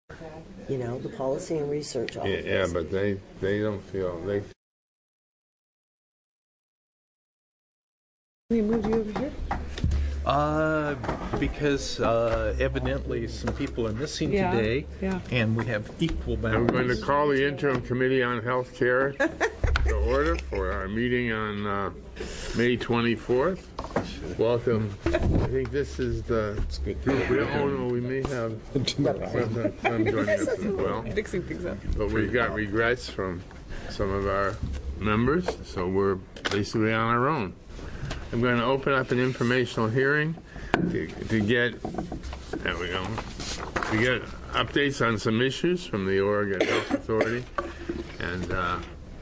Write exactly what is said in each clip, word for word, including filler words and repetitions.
You know, the policy and research Yeah, office. yeah, but they they don't feel they. We moved you over here? Uh, because uh, evidently some people are missing Yeah, today, yeah. and we have equal I'm members. going to call the interim committee on health care to order for our meeting on uh, May twenty-fourth. Welcome. I think this is the group. We, oh no, we may have President Clem joining us as well. Fixing things up. But we've got regrets from some of our members, so we're basically on our own. I'm going to open up an informational hearing to, to get, there we go, to get updates on some issues from the Oregon Health Authority. And uh,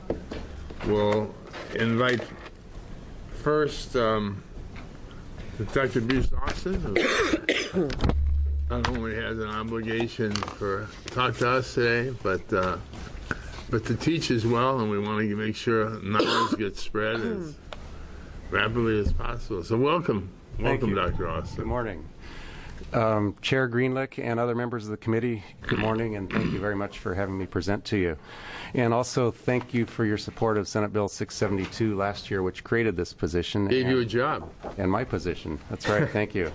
we'll invite first um, Doctor Bruce Austin, who not only has an obligation for to talk to us today, but uh, but to teach as well, and we want to make sure knowledge gets spread as rapidly as possible. So welcome. Welcome, Doctor Austin. Good morning. Um, Chair Greenlick and other members of the committee, good morning, and thank you very much for having me present to you. And also thank you for your support of Senate Bill six seventy-two last year, which created this position. Gave and, you a job. And my position. That's right. Thank you.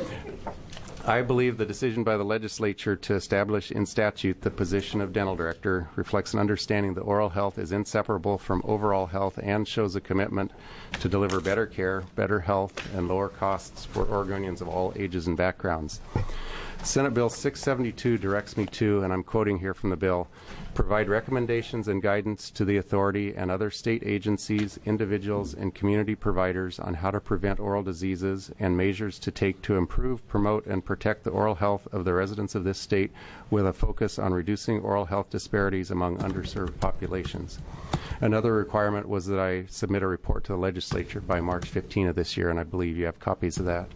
I believe the decision by the legislature to establish in statute the position of dental director reflects an understanding that oral health is inseparable from overall health and shows a commitment to deliver better care, better health, and lower costs for Oregonians of all ages and backgrounds. Senate Bill six seventy-two directs me to, and I'm quoting here from the bill, provide recommendations and guidance to the authority and other state agencies, individuals, and community providers on how to prevent oral diseases and measures to take to improve, promote, and protect the oral health of the residents of this state with a focus on reducing oral health disparities among underserved populations. Another requirement was that I submit a report to the legislature by March fifteenth of this year, and I believe you have copies of that.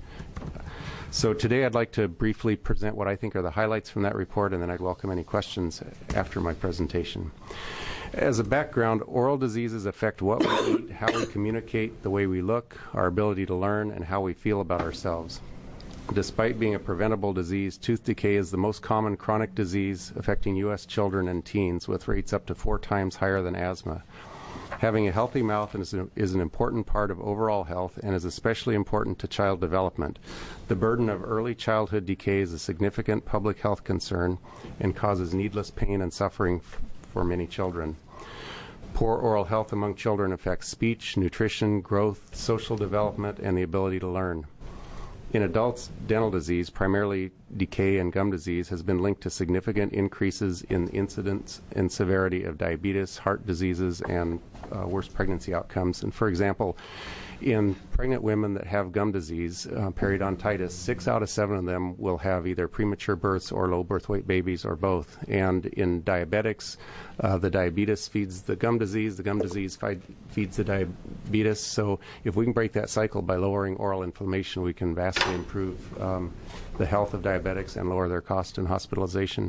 So today I'd like to briefly present what I think are the highlights from that report, and then I'd welcome any questions after my presentation. As a background, oral diseases affect what we eat, how we communicate, the way we look, our ability to learn, and how we feel about ourselves. Despite being a preventable disease, tooth decay is the most common chronic disease affecting U S children and teens, with rates up to four times higher than asthma. Having a healthy mouth is, a, is an important part of overall health and is especially important to child development. The burden of early childhood decay is a significant public health concern and causes needless pain and suffering f- for many children. Poor oral health among children affects speech, nutrition, growth, social development, and the ability to learn. In adults, dental disease, primarily decay and gum disease, has been linked to significant increases in incidence and severity of diabetes, heart diseases, and uh, worse pregnancy outcomes. And for example, in pregnant women that have gum disease, uh, periodontitis, six out of seven of them will have either premature births or low birth weight babies or both. And in diabetics, uh, the diabetes feeds the gum disease, the gum disease fi- feeds the diabetes. So if we can break that cycle by lowering oral inflammation, we can vastly improve um, the health of diabetics and lower their cost in hospitalization.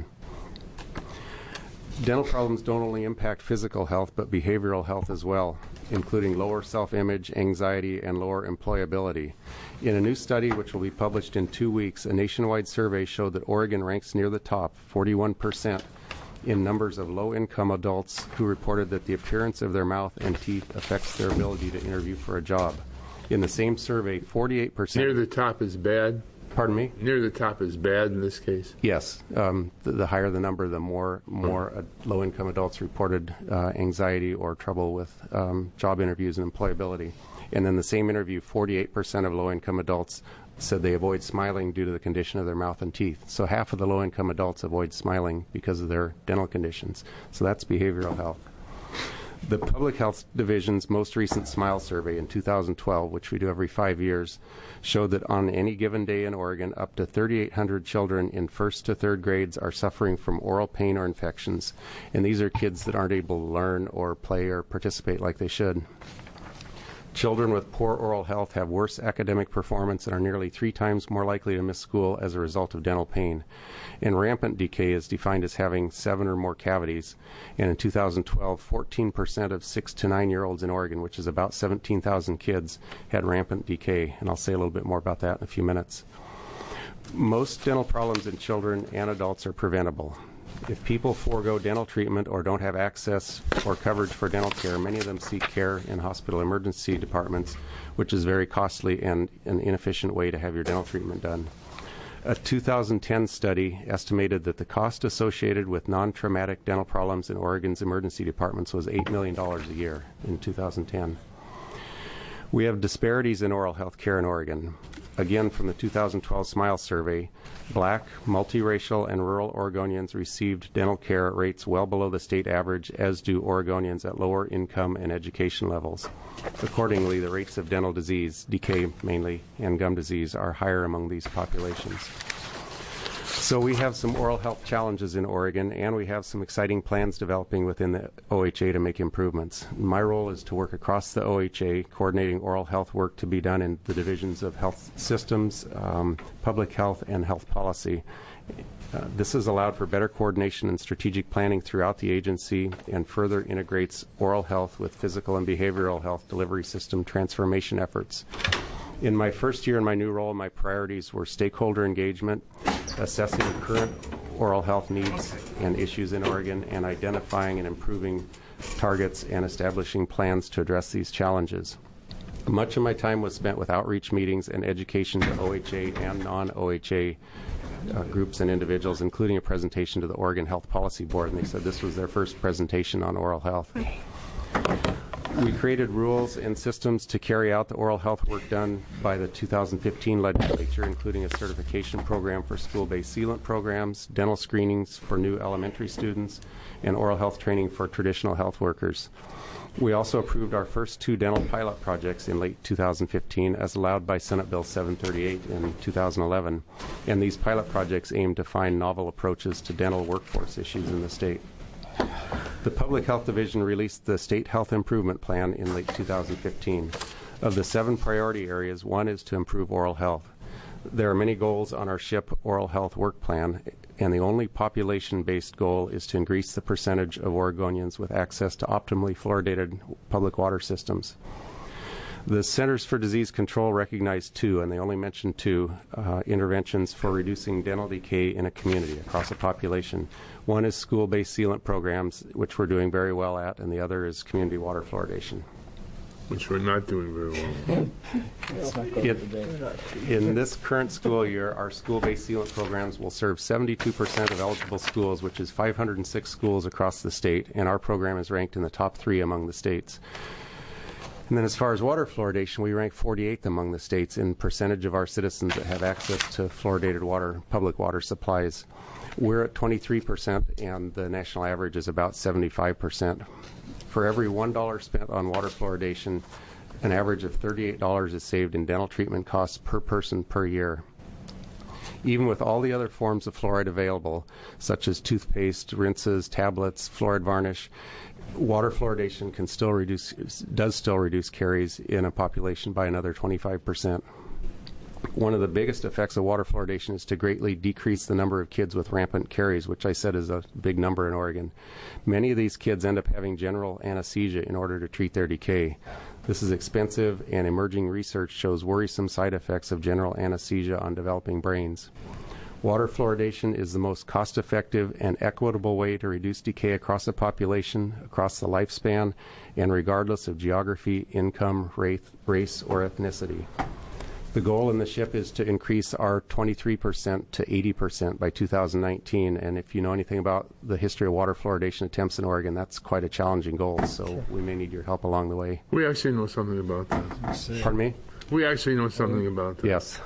Dental problems don't only impact physical health, but behavioral health as well, including lower self-image, anxiety, and lower employability. In a new study, which will be published in two weeks, a nationwide survey showed that Oregon ranks near the top, forty-one percent, in numbers of low-income adults who reported that the appearance of their mouth and teeth affects their ability to interview for a job. In the same survey, forty-eight percent... Near the top is bad? Pardon me? Near the top is bad in this case? Yes. Um, the, the higher the number, the more more uh, low-income adults reported uh, anxiety or trouble with um, job interviews and employability. And in the same interview, forty-eight percent of low-income adults said they avoid smiling due to the condition of their mouth and teeth. So half of the low-income adults avoid smiling because of their dental conditions. So that's behavioral health. The Public Health Division's most recent SMILE survey in two thousand twelve, which we do every five years, showed that on any given day in Oregon, up to thirty-eight hundred children in first to third grades are suffering from oral pain or infections. And these are kids that aren't able to learn or play or participate like they should. Children with poor oral health have worse academic performance and are nearly three times more likely to miss school as a result of dental pain. And rampant decay is defined as having seven or more cavities. And in two thousand twelve, fourteen percent of six to nine-year-olds in Oregon, which is about seventeen thousand kids, had rampant decay. And I'll say a little bit more about that in a few minutes. Most dental problems in children and adults are preventable. If people forego dental treatment or don't have access or coverage for dental care, many of them seek care in hospital emergency departments, which is very costly and an inefficient way to have your dental treatment done. A two thousand ten study estimated that the cost associated with non-traumatic dental problems in Oregon's emergency departments was eight million dollars a year in two thousand ten. We have disparities in oral health care in Oregon. Again, from the two thousand twelve SMILE survey, Black, multiracial, and rural Oregonians received dental care at rates well below the state average, as do Oregonians at lower income and education levels. Accordingly, the rates of dental disease, decay mainly, and gum disease are higher among these populations. So we have some oral health challenges in Oregon, and we have some exciting plans developing within the O H A to make improvements. My role is to work across the O H A, coordinating oral health work to be done in the divisions of health systems, um, public health, and health policy. Uh, this has allowed for better coordination and strategic planning throughout the agency and further integrates oral health with physical and behavioral health delivery system transformation efforts. In my first year in my new role, my priorities were stakeholder engagement, assessing current oral health needs and issues in Oregon, and identifying and improving targets and establishing plans to address these challenges. Much of my time was spent with outreach meetings and education to O H A and non-O H A uh, groups and individuals, including a presentation to the Oregon Health Policy Board, and they said this was their first presentation on oral health. We created rules and systems to carry out the oral health work done by the two thousand fifteen legislature, including a certification program for school-based sealant programs, dental screenings for new elementary students, and oral health training for traditional health workers. We also approved our first two dental pilot projects in late two thousand fifteen, as allowed by Senate Bill seven thirty-eight in two thousand eleven, and these pilot projects aim to find novel approaches to dental workforce issues in the state. The Public Health Division released the State Health Improvement Plan in late two thousand fifteen. Of the seven priority areas, one is to improve oral health. There are many goals on our SHIP oral health work plan, and the only population-based goal is to increase the percentage of Oregonians with access to optimally fluoridated public water systems. The Centers for Disease Control recognized two, and they only mentioned two, uh, interventions for reducing dental decay in a community across a population. One is school-based sealant programs, which we're doing very well at, and the other is community water fluoridation. Which we're not doing very well. It, in this current school year, our school-based sealant programs will serve seventy-two percent of eligible schools, which is five hundred six schools across the state, and our program is ranked in the top three among the states. And then as far as water fluoridation, we rank forty-eighth among the states in percentage of our citizens that have access to fluoridated water, public water supplies. We're at twenty-three percent, and the national average is about seventy-five percent. For every one dollar spent on water fluoridation, an average of thirty-eight dollars is saved in dental treatment costs per person per year. Even with all the other forms of fluoride available, such as toothpaste, rinses, tablets, fluoride varnish, water fluoridation can still reduce, does still reduce caries in a population by another twenty-five percent. One of the biggest effects of water fluoridation is to greatly decrease the number of kids with rampant caries, which I said is a big number in Oregon. Many of these kids end up having general anesthesia in order to treat their decay. This is expensive, and emerging research shows worrisome side effects of general anesthesia on developing brains. Water fluoridation is the most cost-effective and equitable way to reduce decay across a population, across the lifespan, and regardless of geography, income, race, race, or ethnicity. The goal in the SHIP is to increase our twenty-three percent to eighty percent by two thousand nineteen, and if you know anything about the history of water fluoridation attempts in Oregon, that's quite a challenging goal, so we may need your help along the way. We actually know something about that. Pardon me? We actually know something about that. Yes.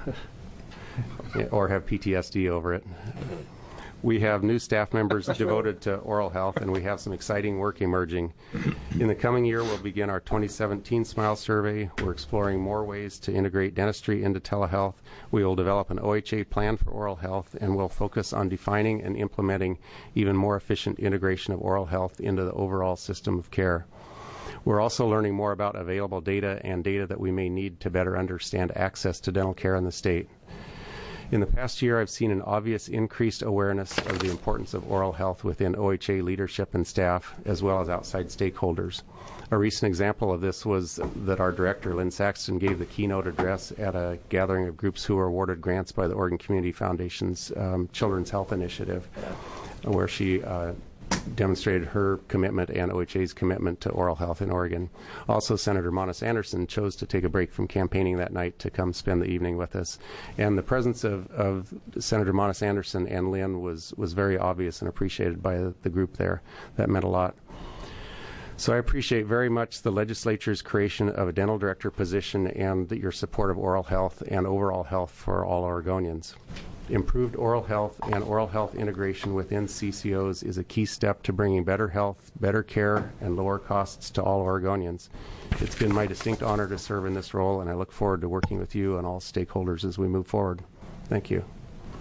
Or have P T S D over it. We have new staff members devoted to oral health, and we have some exciting work emerging. In the coming year, we'll begin our twenty seventeen SMILE survey. We're exploring more ways to integrate dentistry into telehealth. We will develop an O H A plan for oral health, and we'll focus on defining and implementing even more efficient integration of oral health into the overall system of care. We're also learning more about available data and data that we may need to better understand access to dental care in the state. In the past year, I've seen an obvious increased awareness of the importance of oral health within O H A leadership and staff, as well as outside stakeholders. A recent example of this was that our director, Lynn Saxton, gave the keynote address at a gathering of groups who were awarded grants by the Oregon Community Foundation's um, Children's Health Initiative. where she uh, demonstrated her commitment and O H A's commitment to oral health in Oregon. Also, Senator Monis Anderson chose to take a break from campaigning that night to come spend the evening with us. And the presence of, of Senator Monis Anderson and Lynn was, was very obvious and appreciated by the group there. That meant a lot. So I appreciate very much the legislature's creation of a dental director position and the, your support of oral health and overall health for all Oregonians. Improved oral health and oral health integration within C C Os is a key step to bringing better health, better care, and lower costs to all Oregonians. It's been my distinct honor to serve in this role, and I look forward to working with you and all stakeholders as we move forward. Thank you.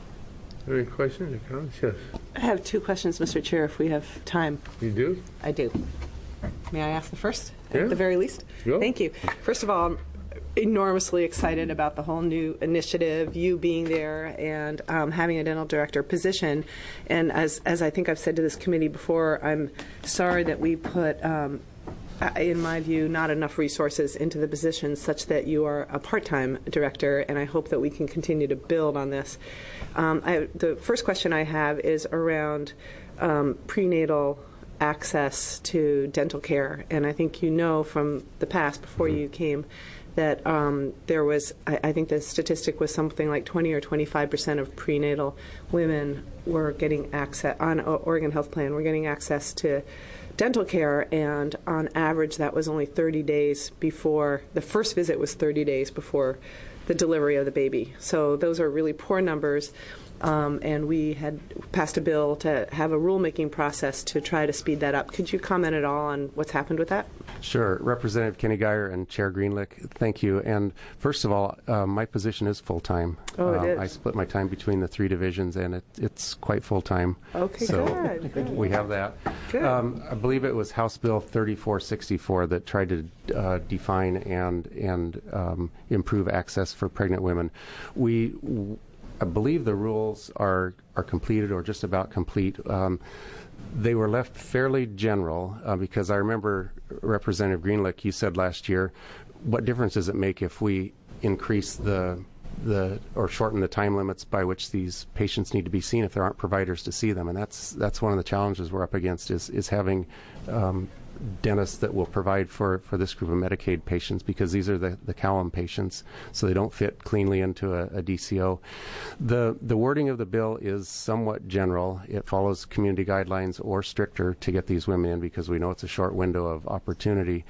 Any questions or comments? Yes. I have two questions, Mister Chair, if we have time. You do? I do. May I ask the first, Yeah. at the very least? Go. Thank you. First of all, I'm enormously excited about the whole new initiative, you being there, and um, having a dental director position. And as, as I think I've said to this committee before, I'm sorry that we put, um, in my view, not enough resources into the position such that you are a part-time director, and I hope that we can continue to build on this. Um, I, the first question I have is around um, prenatal access to dental care. And I think you know from the past, before mm-hmm. you came, that um, there was, I, I think the statistic was something like twenty or twenty-five percent of prenatal women were getting access, on Oregon Health Plan, were getting access to dental care, and on average that was only thirty days before, the first visit was thirty days before the delivery of the baby. So those are really poor numbers. Um, and we had passed a bill to have a rulemaking process to try to speed that up. Could you comment at all on what's happened with that? Sure. Representative Kenny Geyer and Chair Greenlick, thank you. And first of all, uh, my position is full-time. Oh, it um, is. I split my time between the three divisions, and it, it's quite full-time. Okay, so good, good. We have that. Good. Um, I believe it was House Bill thirty-four sixty-four that tried to uh, define and, and um, improve access for pregnant women. We... W- I believe the rules are, are completed or just about complete. Um, they were left fairly general uh, because I remember, Representative Greenlick, you said last year, what difference does it make if we increase the the or shorten the time limits by which these patients need to be seen if there aren't providers to see them? And that's that's one of the challenges we're up against is is having um, dentists that will provide for, for this group of Medicaid patients, because these are the, the Callum patients, so they don't fit cleanly into a, a D C O. The, the wording of the bill is somewhat general. It follows community guidelines or stricter to get these women in, because we know it's a short window of opportunity.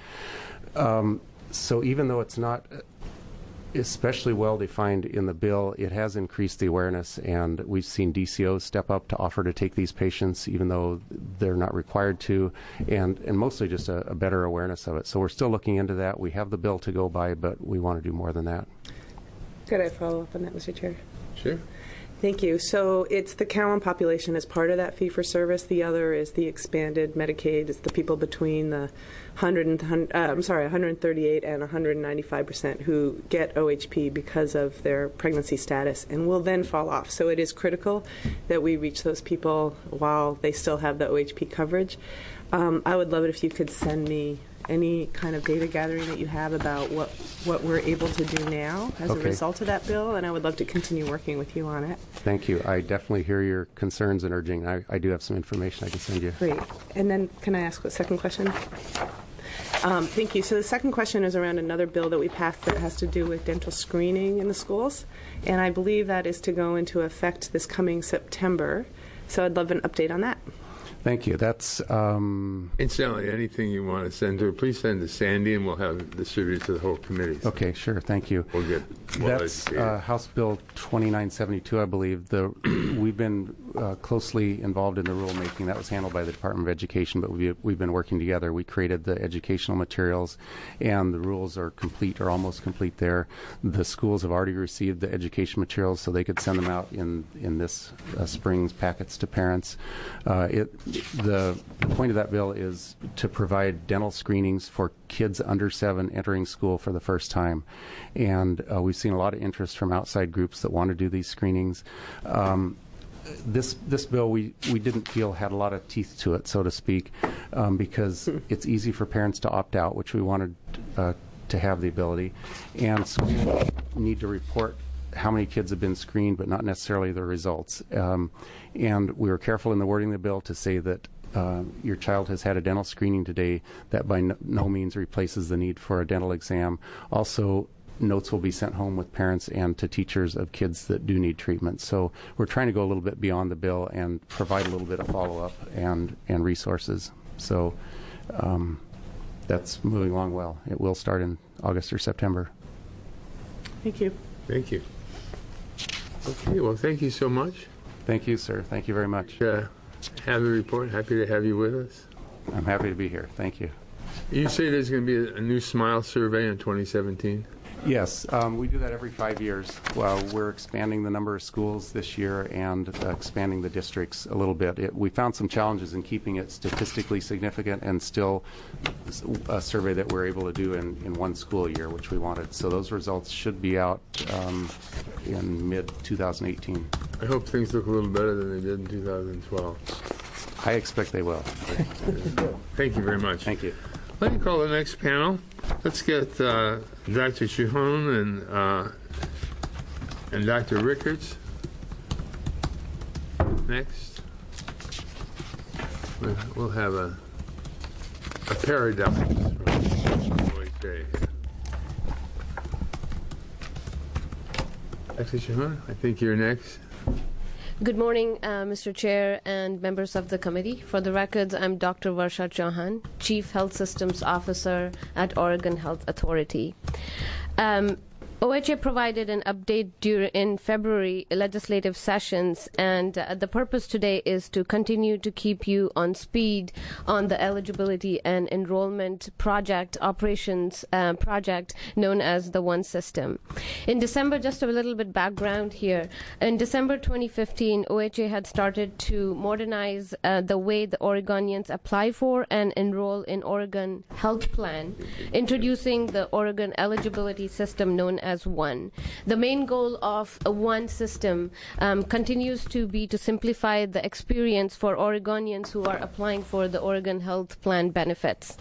Um, so even though it's not especially well defined in the bill, it has increased the awareness, and we've seen D C Os step up to offer to take these patients even though they're not required to, and, and mostly just a, a better awareness of it. So we're still looking into that. We have the bill to go by, but we want to do more than that. Could I follow up on that, Mister Chair? Sure. Thank you. So it's the Callum population as part of that fee-for-service. The other is the expanded Medicaid. It's the people between the one hundred and, uh, I'm sorry, one hundred thirty-eight and one hundred ninety-five percent who get O H P because of their pregnancy status and will then fall off. So it is critical that we reach those people while they still have the O H P coverage. Um, I would love it if you could send me any kind of data gathering that you have about what, what we're able to do now as Okay. a result of that bill, and I would love to continue working with you on it. Thank you. I definitely hear your concerns and urging. I, I do have some information I can send you. Great. And then can I ask a second question? Um, thank you. So the second question is around another bill that we passed that has to do with dental screening in the schools, and I believe that is to go into effect this coming September. So I'd love an update on that. Thank you. That's um, Incidentally, anything you want to send to her, please send to Sandy, and we'll have it distributed to the whole committee. okay. Sure. Thank you. We'll get well That's educated. uh, House Bill twenty-nine seventy-two, I believe. The we've been uh, closely involved in the rulemaking. That was handled by the Department of Education, but we, we've been working together. We created the educational materials, and the rules are complete or almost complete there. The schools have already received the education materials, so they could send them out in in this uh, spring's packets to parents. Uh, it the point of that bill is to provide dental screenings for kids under seven entering school for the first time, and uh, we've seen a lot of interest from outside groups that want to do these screenings. Um, this this bill we, we didn't feel had a lot of teeth to it, so to speak, um, because it's easy for parents to opt out, which we wanted uh, to have the ability, and schools need to report how many kids have been screened, but not necessarily the results. Um, and we were careful in the wording of the bill to say that uh, your child has had a dental screening today. That by no, no means replaces the need for a dental exam. Also, notes will be sent home with parents and to teachers of kids that do need treatment. So we're trying to go a little bit beyond the bill and provide a little bit of follow-up and, and resources. So um, that's moving along well. It will start in August or September. Thank you. Thank you. Okay, well, thank you so much. Thank you, sir. Thank you very much. Uh, have the report. Happy to have you with us. I'm happy to be here. Thank you. You say there's going to be a, a new SMILE survey in twenty seventeen? Yes, um, we do that every five years. Well, we're expanding the number of schools this year and uh, expanding the districts a little bit. It, we found some challenges in keeping it statistically significant and still a survey that we're able to do in, in one school year, which we wanted. So those results should be out um, in mid twenty eighteen. I hope things look a little better than they did in two thousand twelve. I expect they will. Thank you very much. Thank you. Let me call the next panel. Let's get uh, Doctor Chihon and uh, and Doctor Rickards next. We'll, we'll have a a paradox from O H A. Doctor Chihon, I think you're next. Good morning, uh, Mister Chair and members of the committee. For the records, I'm Doctor Varsha Chauhan, Chief Health Systems Officer at Oregon Health Authority. Um, O H A provided an update during in February legislative sessions, and uh, the purpose today is to continue to keep you on speed on the eligibility and enrollment project operations uh, project known as the One System. In December, just a little bit background here. In December twenty fifteen, O H A had started to modernize uh, the way the Oregonians apply for and enroll in Oregon Health Plan, introducing the Oregon eligibility system known as as One. The main goal of a One System um, continues to be to simplify the experience for Oregonians who are applying for the Oregon Health Plan benefits.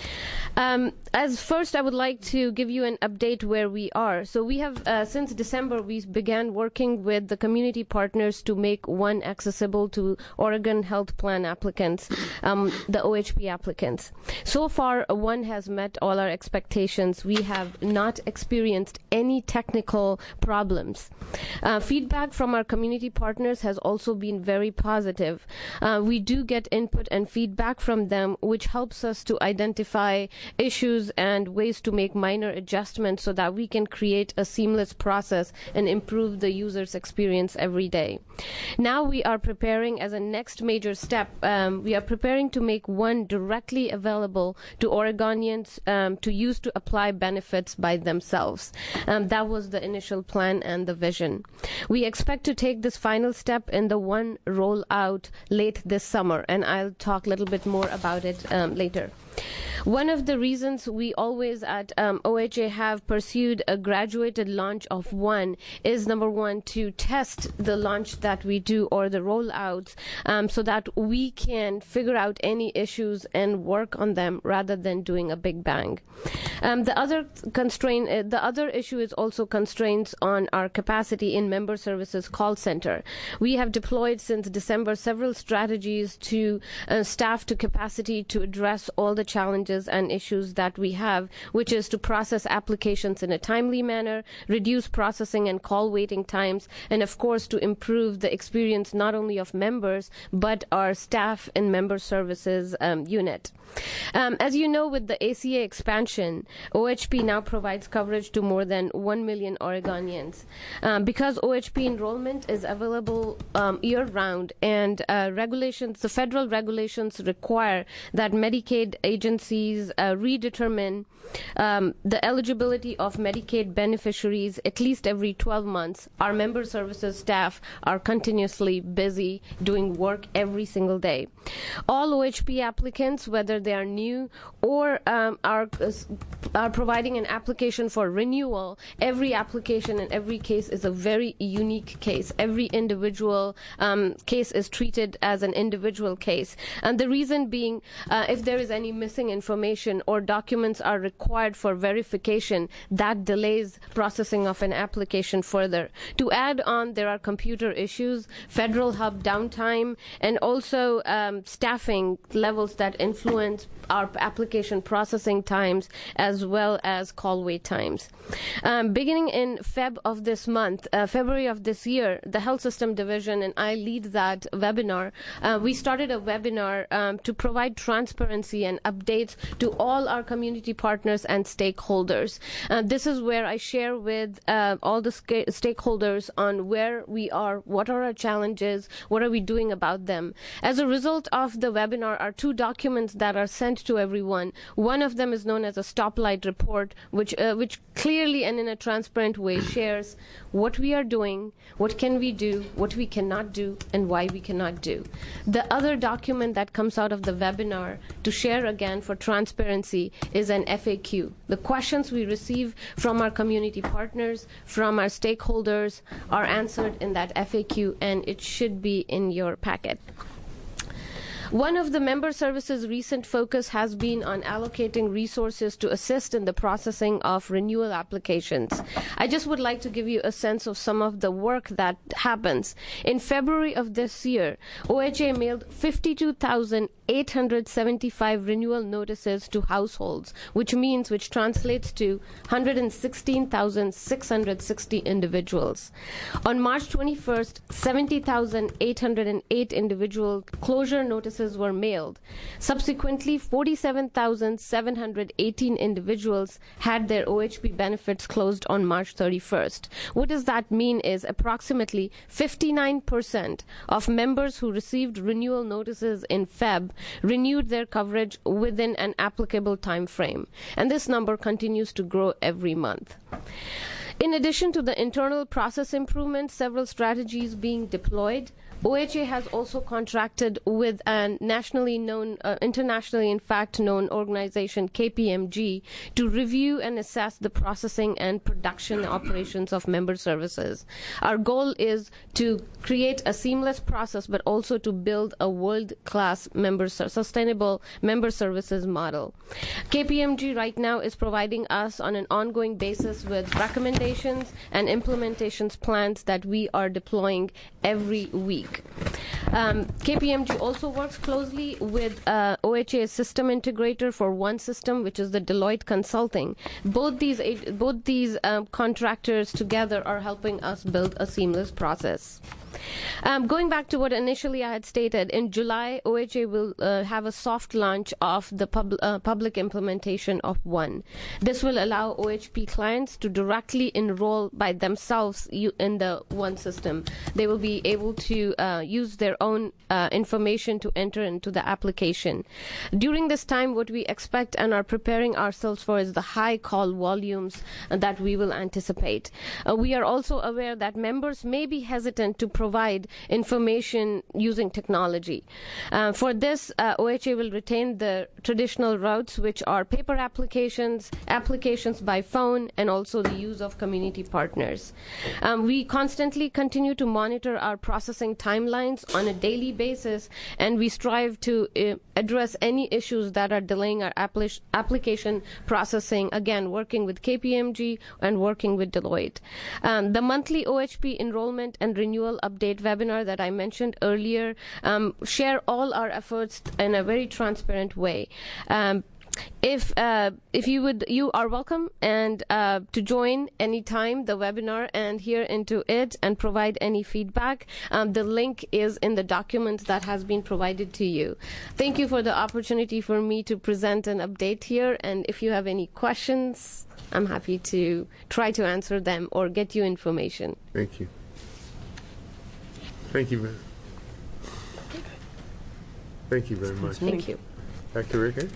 Um, as first, I would like to give you an update where we are. So we have, uh, since December, we began working with the community partners to make One accessible to Oregon Health Plan applicants, um, the O H P applicants. So far, One has met all our expectations. We have not experienced any technical problems. Uh, feedback from our community partners has also been very positive. Uh, we do get input and feedback from them, which helps us to identify issues and ways to make minor adjustments so that we can create a seamless process and improve the user's experience every day. Now we are preparing as a next major step, um, we are preparing to make One directly available to Oregonians um, to use to apply benefits by themselves. Um, that was the initial plan and the vision. We expect to take this final step in the One rollout late this summer, and I'll talk a little bit more about it um, later. One of the reasons we always at um, O H A have pursued a graduated launch of One is, number one, to test the launch that we do or the rollouts um, so that we can figure out any issues and work on them rather than doing a big bang. Um, the other constraint, uh, the other issue is also constraints on our capacity in member services call center. We have deployed since December several strategies to uh, staff to capacity to address all the challenges and issues that we have, which is to process applications in a timely manner, reduce processing and call waiting times, and of course to improve the experience not only of members but our staff in member services um, unit. Um, as you know, with the A C A expansion, O H P now provides coverage to more than one million Oregonians. Um, because O H P enrollment is available um, year-round, and uh, regulations, the federal regulations require that Medicaid agencies uh, redetermine um, the eligibility of Medicaid beneficiaries at least every twelve months. Our member services staff are continuously busy doing work every single day. All O H P applicants, whether they are new or um, are, uh, are providing an application for renewal, every application in every case is a very unique case. Every individual um, case is treated as an individual case. And the reason being, uh, if there is any missing information, information or documents are required for verification, that delays processing of an application further. To add on, there are computer issues, Federal Hub downtime, and also um, staffing levels that influence our application processing times as well as call wait times. Um, beginning in Feb of this month, uh, February of this year, the Health System Division, and I lead that webinar, uh, we started a webinar um, to provide transparency and updates to all our community partners and stakeholders. Uh, this is where I share with uh, all the sca- stakeholders on where we are, what are our challenges, what are we doing about them. As a result of the webinar are two documents that are sent to everyone. One of them is known as a stoplight report, which uh, which clearly and in a transparent way shares what we are doing, what can we do, what we cannot do, and why we cannot do. The other document that comes out of the webinar to share again for transparency is an F A Q. The questions we receive from our community partners, from our stakeholders, are answered in that F A Q, and it should be in your packet. One of the member services' recent focus has been on allocating resources to assist in the processing of renewal applications. I just would like to give you a sense of some of the work that happens. In February of this year, O H A mailed fifty-two thousand eight hundred seventy-five renewal notices to households, which means, which translates to one hundred sixteen thousand six hundred sixty individuals. On March twenty-first, seventy thousand eight hundred eight individual closure notices were mailed. Subsequently, forty-seven thousand seven hundred eighteen individuals had their O H P benefits closed on March thirty-first. What does that mean is approximately fifty-nine percent of members who received renewal notices in Feb renewed their coverage within an applicable time frame. And this number continues to grow every month. In addition to the internal process improvements, several strategies being deployed, O H A has also contracted with a nationally known, uh, internationally in fact known organization, K P M G, to review and assess the processing and production operations of member services. Our goal is to create a seamless process, but also to build a world-class member sustainable member services model. K P M G right now is providing us on an ongoing basis with recommendations and implementations plans that we are deploying every week. Um, K P M G also works closely with uh, O H A's system integrator for one system, which is the Deloitte Consulting. Both these both these um, contractors together are helping us build a seamless process. Um, going back to what initially I had stated, in July, O H A will uh, have a soft launch of the pub- uh, public implementation of ONE. This will allow O H P clients to directly enroll by themselves in the ONE system. They will be able to uh, use their own uh, information to enter into the application. During this time, what we expect and are preparing ourselves for is the high call volumes that we will anticipate. Uh, we are also aware that members may be hesitant to provide information using technology. Uh, for this, uh, O H A will retain the traditional routes, which are paper applications, applications by phone, and also the use of community partners. Um, we constantly continue to monitor our processing timelines on a daily basis, and we strive to uh, address any issues that are delaying our appli- application processing, again, working with K P M G and working with Deloitte. Um, the monthly O H P enrollment and renewal update webinar that I mentioned earlier um, share all our efforts in a very transparent way. Um, If uh, if you would, you are welcome and uh, to join anytime the webinar and hear into it and provide any feedback. Um, the link is in the document that has been provided to you. Thank you for the opportunity for me to present an update here. And if you have any questions, I'm happy to try to answer them or get you information. Thank you. Thank you. very- Thank you very much. Thank you. Doctor Rickard?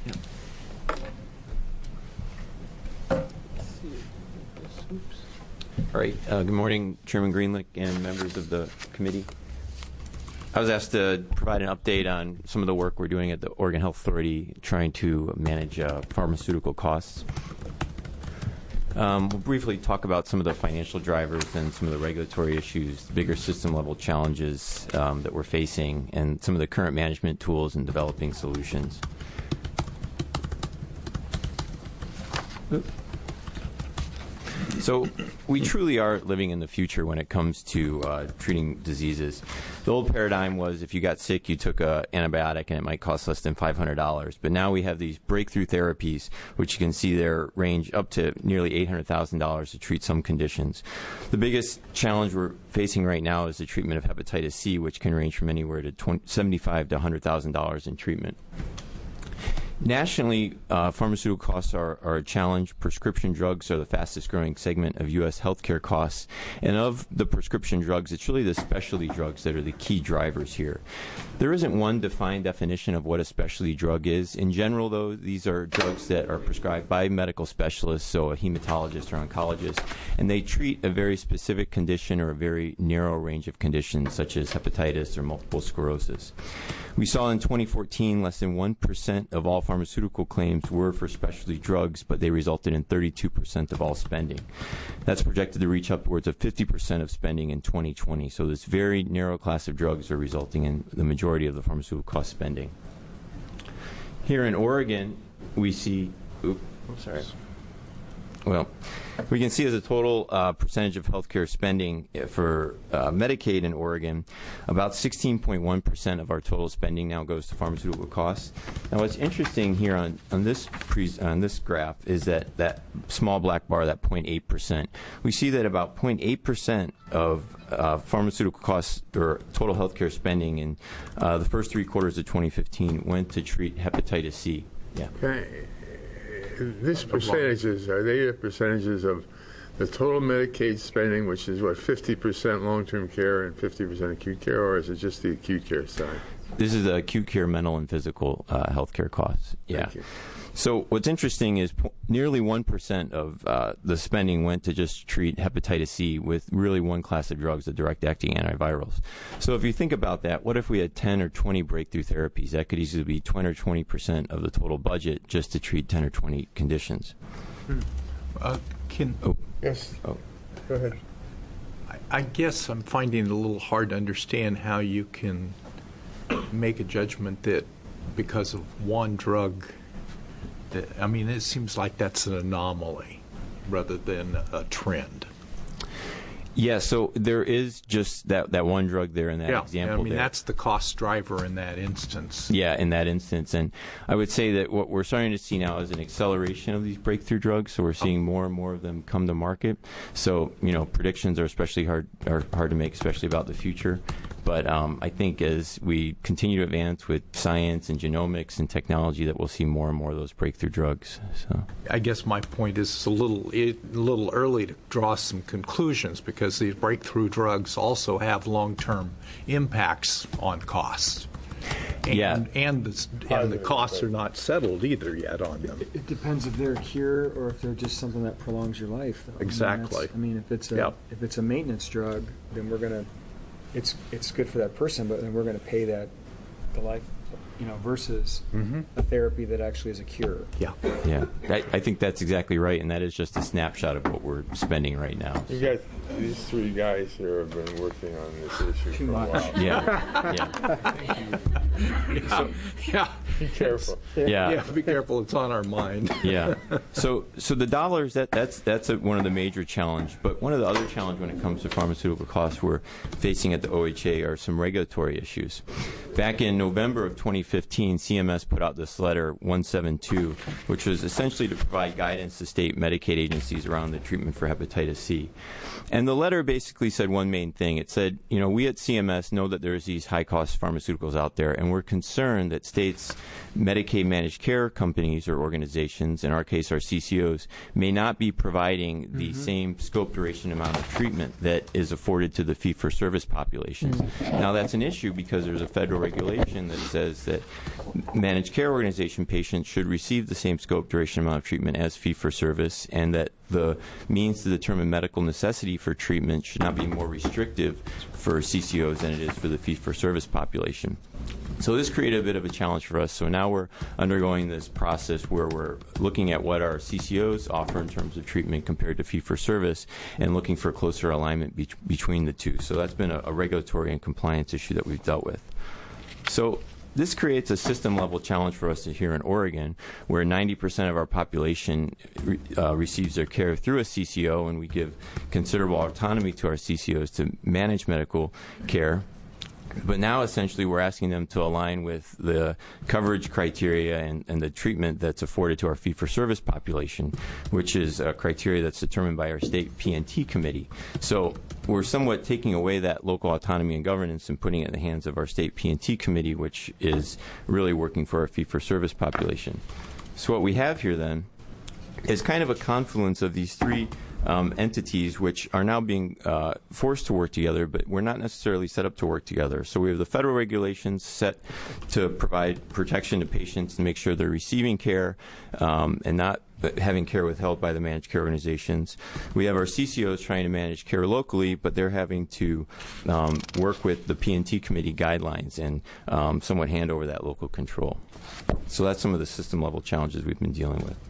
All right. Uh, good morning, Chairman Greenlick and members of the committee. I was asked to provide an update on some of the work we're doing at the Oregon Health Authority trying to manage uh, pharmaceutical costs. Um, we'll briefly talk about some of the financial drivers and some of the regulatory issues, the bigger system-level challenges um, that we're facing, and some of the current management tools and developing solutions. So we truly are living in the future when it comes to uh, treating diseases. The old paradigm was if you got sick, you took an antibiotic and it might cost less than five hundred dollars. But now we have these breakthrough therapies, which you can see there range up to nearly eight hundred thousand dollars to treat some conditions. The biggest challenge we're facing right now is the treatment of hepatitis C, which can range from anywhere to seventy-five thousand to one hundred thousand dollars in treatment. Nationally, uh, pharmaceutical costs are, are a challenge. Prescription drugs are the fastest growing segment of U S healthcare costs. And of the prescription drugs, it's really the specialty drugs that are the key drivers here. There isn't one defined definition of what a specialty drug is. In general, though, these are drugs that are prescribed by medical specialists, so a hematologist or oncologist, and they treat a very specific condition or a very narrow range of conditions, such as hepatitis or multiple sclerosis. We saw in twenty fourteen less than one percent of all pharmaceutical claims were for specialty drugs, but they resulted in thirty-two percent of all spending. That's projected to reach upwards of fifty percent of spending in twenty twenty. So this very narrow class of drugs are resulting in the majority of the pharmaceutical cost spending. Here in Oregon, we see, oops, I'm sorry. Well, we can see as a total uh, percentage of healthcare spending for uh, Medicaid in Oregon, about sixteen point one percent of our total spending now goes to pharmaceutical costs. Now, what's interesting here on, on this pre- on this graph is that that small black bar, that zero point eight percent. We see that about zero point eight percent of uh, pharmaceutical costs or total healthcare spending in uh, the first three quarters of twenty fifteen went to treat hepatitis C. Yeah. Okay. These percentages, are they the percentages of the total Medicaid spending, which is, what, fifty percent long-term care and fifty percent acute care, or is it just the acute care side? This is the acute care, mental, and physical uh, health care costs. Yeah. Thank you. So what's interesting is po- nearly one percent of uh, the spending went to just treat hepatitis C with really one class of drugs, the direct-acting antivirals. So if you think about that, what if we had ten or twenty breakthrough therapies? That could easily be twenty or twenty percent of the total budget just to treat ten or twenty conditions. Hmm. Uh, can Oh. Yes. Oh. Go ahead. I, I guess I'm finding it a little hard to understand how you can make a judgment that because of one drug, that, I mean, it seems like that's an anomaly rather than a trend. Yeah, so there is just that, that one drug there in that yeah, example. I mean, there. that's the cost driver in that instance. Yeah, in that instance. And I would say that what we're starting to see now is an acceleration of these breakthrough drugs. So we're seeing more and more of them come to market. So, you know, predictions are especially hard are hard to make, especially about the future. But um, I think as we continue to advance with science and genomics and technology, that we'll see more and more of those breakthrough drugs. So I guess my point is it's a little it, a little early to draw some conclusions because these breakthrough drugs also have long-term impacts on costs. And, Yeah. and, the, and the costs are not settled either yet on them. It depends if they're a cure or if they're just something that prolongs your life. though. I mean, Exactly. that's- I mean, if it's a Yep. if it's a maintenance drug, then we're gonna it's it's good for that person, but then we're gonna pay that the life, you know, versus a therapy that actually is a cure. Yeah. yeah, I, I think that's exactly right, and that is just a snapshot of what we're spending right now. You got these three guys here have been working on this issue Too for a much. while. Yeah, yeah, Yeah. yeah. Be careful. yeah. Yeah, be careful. It's on our mind. Yeah. So, so the dollars that that's that's a, one of the major challenge. But one of the other challenge when it comes to pharmaceutical costs we're facing at the O H A are some regulatory issues. Back in November of twenty fifteen, C M S put out this letter one seventy-two, which was essentially to provide guidance to state Medicaid agencies around the treatment for hepatitis C. And the letter basically said one main thing. It said, you know, we at C M S know that there's these high-cost pharmaceuticals out there, and we're concerned that states' Medicaid managed care companies or organizations, in our case our C C Os, may not be providing the mm-hmm. same scope, duration, amount of treatment that is afforded to the fee-for-service populations. Mm-hmm. Now, that's an issue because there's a federal regulation that says that managed care organization patients should receive the same scope, duration, amount of treatment as fee-for-service, and that the means to determine medical necessity for treatment should not be more restrictive for C C Os than it is for the fee-for-service population. So this created a bit of a challenge for us. So now we're undergoing this process where we're looking at what our C C Os offer in terms of treatment compared to fee-for-service and looking for closer alignment be- between the two. So that's been a, a regulatory and compliance issue that we've dealt with. So this creates a system-level challenge for us here in Oregon, where ninety percent of our population uh, receives their care through a C C O, and we give considerable autonomy to our C C Os to manage medical care. But now, essentially, we're asking them to align with the coverage criteria and, and the treatment that's afforded to our fee-for-service population, which is a criteria that's determined by our state P and T committee. So we're somewhat taking away that local autonomy and governance and putting it in the hands of our state P and T committee, which is really working for our fee-for-service population. So what we have here, then, is kind of a confluence of these three Um, entities which are now being uh, forced to work together, but we're not necessarily set up to work together. So we have the federal regulations set to provide protection to patients and make sure they're receiving care um, and not having care withheld by the managed care organizations. We have our C C Os trying to manage care locally, but they're having to um, work with the P and T committee guidelines and um, somewhat hand over that local control. So that's some of the system-level challenges we've been dealing with.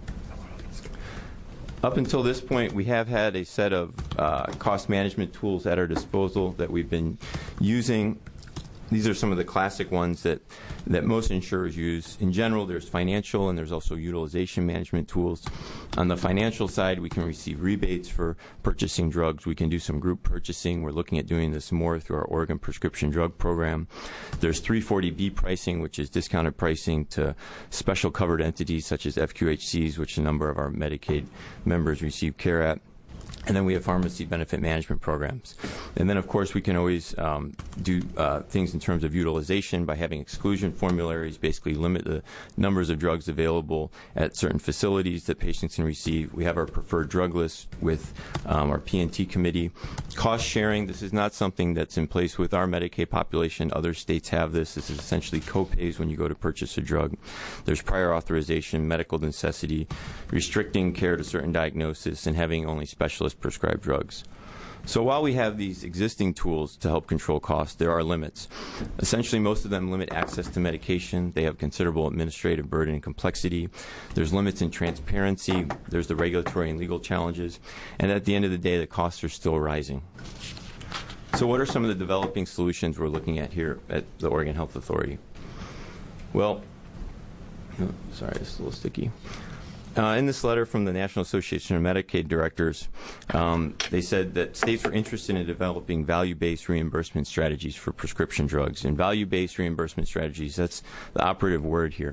Up until this point, we have had a set of uh, cost management tools at our disposal that we've been using. These are some of the classic ones that, that most insurers use. In general, there's financial and there's also utilization management tools. On the financial side, we can receive rebates for purchasing drugs. We can do some group purchasing. We're looking at doing this more through our Oregon Prescription Drug Program. There's three forty B pricing, which is discounted pricing to special covered entities such as F Q H Cs, which a number of our Medicaid members receive care at. And then we have pharmacy benefit management programs. And then, of course, we can always um, do uh, things in terms of utilization by having exclusion formularies, basically limit the numbers of drugs available at certain facilities that patients can receive. We have our preferred drug list with um, our P and T committee. Cost sharing, this is not something that's in place with our Medicaid population. Other states have this. This is essentially co-pays when you go to purchase a drug. There's prior authorization, medical necessity, restricting care to certain diagnosis, and having only specialists prescribed drugs. So while we have these existing tools to help control costs, there are limits. Essentially, most of them limit access to medication. They have considerable administrative burden and complexity. There's limits in transparency. There's the regulatory and legal challenges. And at the end of the day, the costs are still rising. So what are some of the developing solutions we're looking at here at the Oregon Health Authority? Well, oh, sorry, this is a little sticky. Uh, in this letter from the National Association of Medicaid Directors, um, they said that states were interested in developing value-based reimbursement strategies for prescription drugs. And value-based reimbursement strategies, that's the operative word here.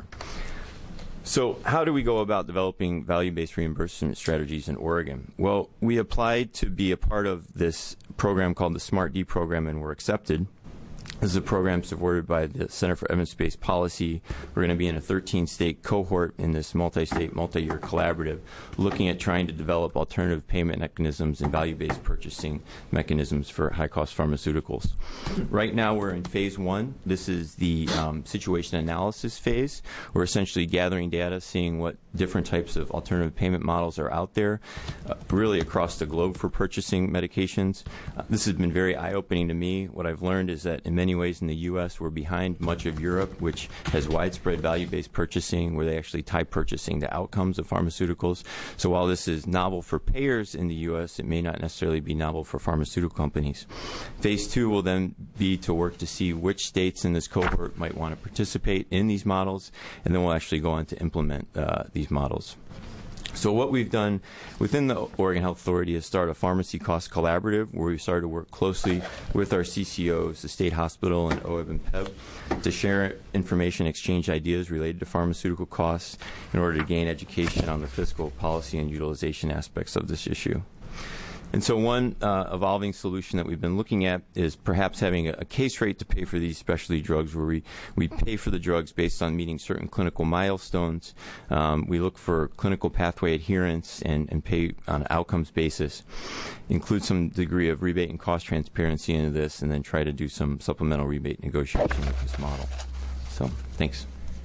So how do we go about developing value-based reimbursement strategies in Oregon? Well, we applied to be a part of this program called the SMART D program and were accepted. This is a program supported by the Center for Evidence-Based Policy. We're going to be in a thirteen-state cohort in this multi-state, multi-year collaborative, looking at trying to develop alternative payment mechanisms and value-based purchasing mechanisms for high-cost pharmaceuticals. Right now, we're in phase one. This is the um, situation analysis phase. We're essentially gathering data, seeing what different types of alternative payment models are out there, uh, really across the globe for purchasing medications. Uh, this has been very eye-opening to me. What I've learned is that in many ways in the U S we're behind much of Europe, which has widespread value-based purchasing where they actually tie purchasing to outcomes of pharmaceuticals. So while this is novel for payers in the U S, it may not necessarily be novel for pharmaceutical companies. Phase two will then be to work to see which states in this cohort might want to participate in these models, and then we'll actually go on to implement uh, these models. So what we've done within the Oregon Health Authority is start a pharmacy cost collaborative where we started to work closely with our C C Os, the state hospital, and O E B and P E B to share information, exchange ideas related to pharmaceutical costs in order to gain education on the fiscal, policy, and utilization aspects of this issue. And so one uh, evolving solution that we've been looking at is perhaps having a, a case rate to pay for these specialty drugs where we, we pay for the drugs based on meeting certain clinical milestones. Um, we look for clinical pathway adherence and, and pay on an outcomes basis. Include some degree of rebate and cost transparency into this, and then try to do some supplemental rebate negotiation with this model. So, thanks.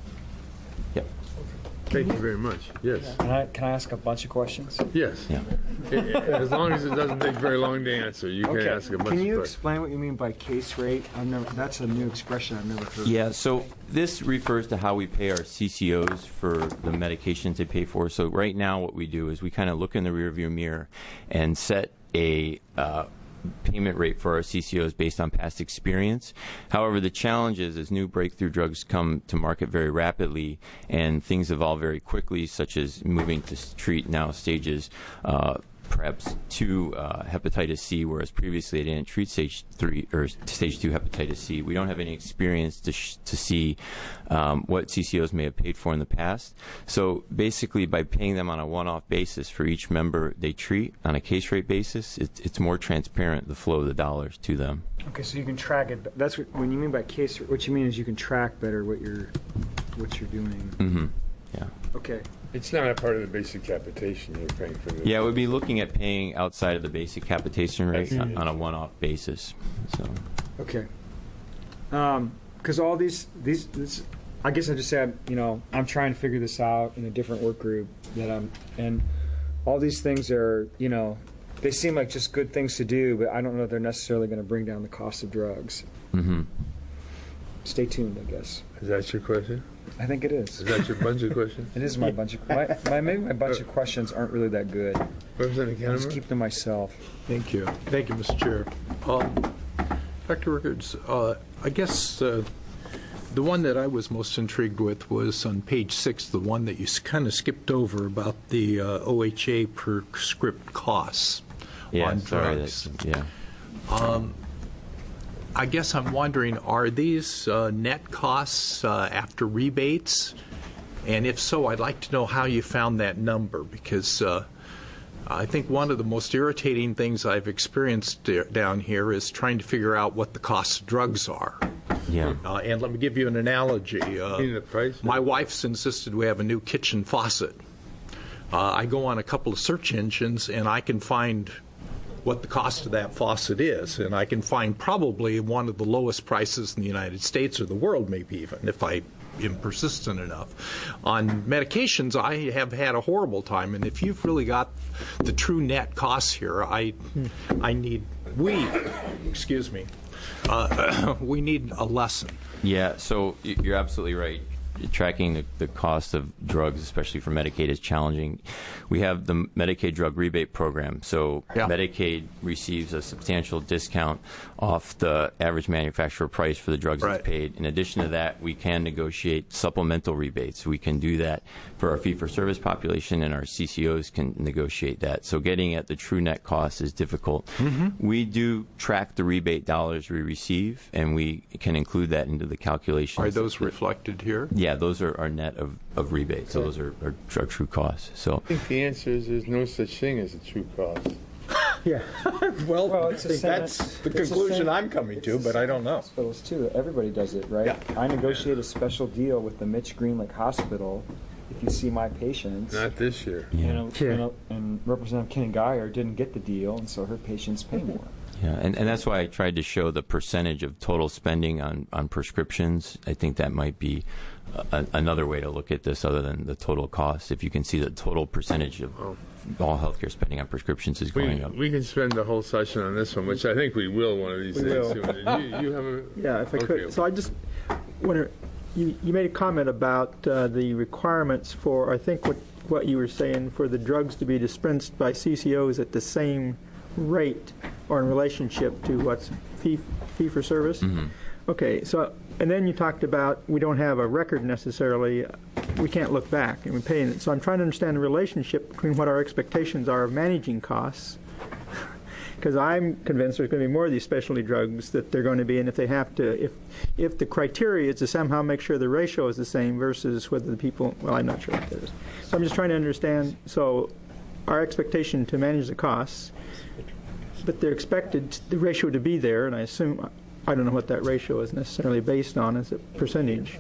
Yep. Thank you very much. Yes. Can I, can I ask a bunch of questions? Yes. Yeah. As long as it doesn't take very long to answer, you can ask a bunch Can of you questions. explain what you mean by case rate? I've never. That's a new expression I've never heard. Yeah, so this refers to how we pay our C C Os for the medications they pay for. So right now what we do is we kind of look in the rearview mirror and set a uh, payment rate for our C C Os based on past experience. However, the challenge is as new breakthrough drugs come to market very rapidly and things evolve very quickly, such as moving to treat now stages uh, perhaps two uh, hepatitis C, whereas previously they didn't treat stage three or stage two hepatitis C. We don't have any experience to sh- to see um, what C C Os may have paid for in the past. So basically, by paying them on a one-off basis for each member they treat on a case rate basis, it, it's more transparent the flow of the dollars to them. Okay, so you can track it. That's what, when you mean by case. What you mean is you can track better what you're what you're doing. Mm-hmm. Yeah. Okay. It's not a part of the basic capitation you're paying for this. Yeah, it would be looking at paying outside of the basic capitation rate on, on a one-off basis. So. Okay. Um, because all these these this, I guess I just said, you know, I'm trying to figure this out in a different work group that I'm, and all these things are, you know, they seem like just good things to do, but I don't know if they're necessarily going to bring down the cost of drugs. Mm-hmm. Stay tuned, I guess. Is that your question? I think it is. Is that your bunch of questions? It is my bunch of my, my maybe my bunch of questions aren't really that good. Representative I'll just Kennemer? keep to myself. Thank you. Thank you, Mister Chair. Um, Doctor Rickards, uh, I guess uh, the one that I was most intrigued with was on page six, the one that you kind of skipped over about the uh, O H A per script costs Yeah, on sorry. drugs. That's, yeah. Um, I guess I'm wondering, are these uh, net costs uh, after rebates? And if so, I'd like to know how you found that number, because uh, I think one of the most irritating things I've experienced d- down here is trying to figure out what the cost of drugs are. Yeah. Uh, and let me give you an analogy. Uh, You mean the price? my wife's insisted we have a new kitchen faucet. Uh, I go on a couple of search engines, and I can find what the cost of that faucet is, and I can find probably one of the lowest prices in the United States or the world, maybe even, if I am persistent enough. On medications, I have had a horrible time, and if you've really got the true net costs here, I, I need, we, excuse me, uh, we need a lesson. Yeah, so y- you're absolutely right. Tracking the, the cost of drugs, especially for Medicaid, is challenging. We have the Medicaid drug rebate program. So Yeah. Medicaid receives a substantial discount off the average manufacturer price for the drugs Right. that's paid. In addition to that, we can negotiate supplemental rebates. We can do that for our fee-for-service population, and our C C Os can negotiate that. So getting at the true net cost is difficult. Mm-hmm. We do track the rebate dollars we receive, and we can include that into the calculations. Are those that- reflected here? Yeah, those are our net of, of rebates. So those are our, our true costs. So I think the answer is there's no such thing as a true cost. Yeah. well, Well, it's I the think same- that's the it's the conclusion same- I'm coming to, but I don't know. Hospitals too. Everybody does it, right? Yeah. I negotiate a special deal with the Mitch Greenlick Hospital. If you see my patients, Not this year. you know, you know, and Representative Kenny Geyer didn't get the deal, and so her patients pay more. yeah, and, and that's why I tried to show the percentage of total spending on, on prescriptions. I think that might be a, another way to look at this other than the total cost. If you can see the total percentage of all healthcare spending on prescriptions is going We, up. we can spend the whole session on this one, which I think we will one of these We days. will. soon. You, you have a, Yeah, if I Okay. could. So I just wonder, you, you made a comment about uh, the requirements for, I think what, what you were saying, for the drugs to be dispensed by C C Os at the same rate or in relationship to what's fee, fee for service? Mm-hmm. Okay, so, and then you talked about we don't have a record necessarily. We can't look back and we pay it. So I'm trying to understand the relationship between what our expectations are of managing costs, because I'm convinced there's going to be more of these specialty drugs that they're going to be, and if they have to, if if the criteria is to somehow make sure the ratio is the same versus whether the people, well, I'm not sure what that is. So I'm just trying to understand, so our expectation to manage the costs, but they're expected the ratio to be there, and I assume, I don't know what that ratio is necessarily based on as a percentage.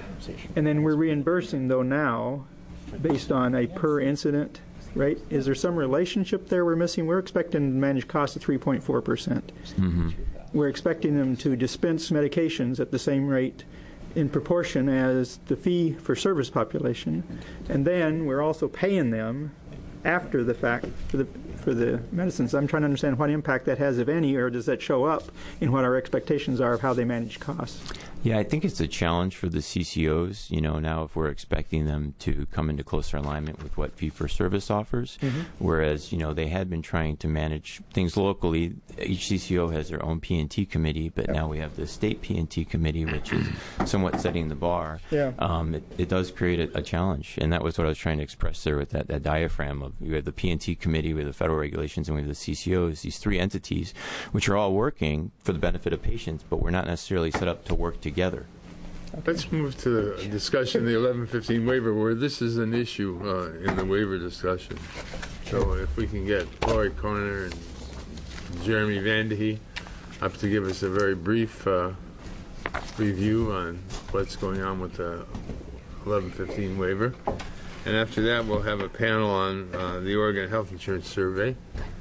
And then we're reimbursing, though, now based on a per incident rate. Is there some relationship there we're missing? We're expecting to manage costs at three point four percent. Mm-hmm. We're expecting them to dispense medications at the same rate in proportion as the fee for service population. And then we're also paying them after the fact for the for the medicines. I'm trying to understand what impact that has, if any, or does that show up in what our expectations are of how they manage costs? Yeah, I think it's a challenge for the C C Os, you know, now if we're expecting them to come into closer alignment with what fee-for-service offers, mm-hmm. whereas, you know, they had been trying to manage things locally. Each C C O has their own P and T committee, but yep. now we have the state P and T committee, which is somewhat setting the bar. Yeah. Um, it, it does create a, a challenge, and that was what I was trying to express there with that, that diaphragm of we have the P and T committee, we have the federal regulations, and we have the C C Os, these three entities, which are all working for the benefit of patients, but we're not necessarily set up to work together. Together. Let's move to the discussion of the eleven fifteen waiver, where this is an issue uh, in the waiver discussion. So if we can get Lori Corner and Jeremy Vandehee up to give us a very brief uh, review on what's going on with the eleven fifteen waiver. And after that, we'll have a panel on uh, the Oregon Health Insurance Survey.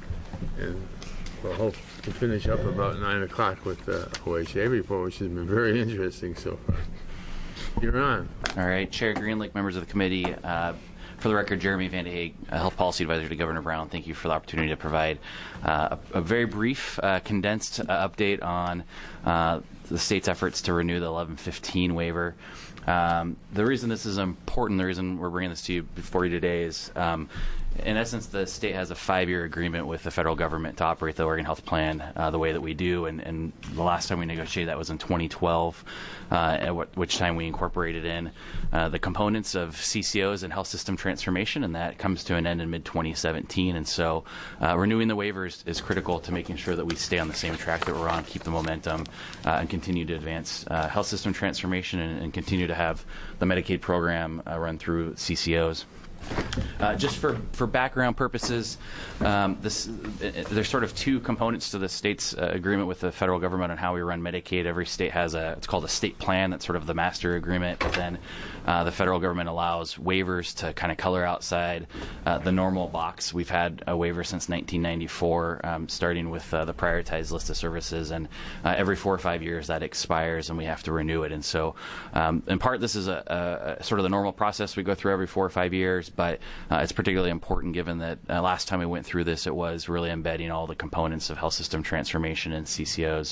And we'll hope to finish up about nine o'clock with the O H A report, which has been very interesting so far. You're on. All right. Chair Greenlick, members of the committee. Uh, for the record, Jeremy Vandehee, Health Policy Advisor to Governor Brown. Thank you for the opportunity to provide uh, a, a very brief, uh, condensed uh, update on uh, the state's efforts to renew the eleven fifteen waiver. Um, the reason this is important, the reason we're bringing this to you before you today is, um, in essence, the state has a five-year agreement with the federal government to operate the Oregon Health Plan uh, the way that we do, and, and the last time we negotiated that was in twenty twelve, uh, at w- which time we incorporated in uh, the components of C C Os and health system transformation, and that comes to an end in mid twenty seventeen. And so uh, renewing the waivers is critical to making sure that we stay on the same track that we're on, keep the momentum, uh, and continue to advance uh, health system transformation and, and continue to have the Medicaid program uh, run through C C Os. Uh, just for, for background purposes, um, this, uh, there's sort of two components to the state's uh, agreement with the federal government on how we run Medicaid. Every state has a, it's called a state plan. That's sort of the master agreement. But then uh, the federal government allows waivers to kind of color outside uh, the normal box. We've had a waiver since nineteen ninety-four, um, starting with uh, the prioritized list of services. And uh, every four or five years that expires and we have to renew it. And so um, in part, this is a, a, a sort of the normal process we go through every four or five years. But uh, it's particularly important given that uh, last time we went through this, it was really embedding all the components of health system transformation in C C Os.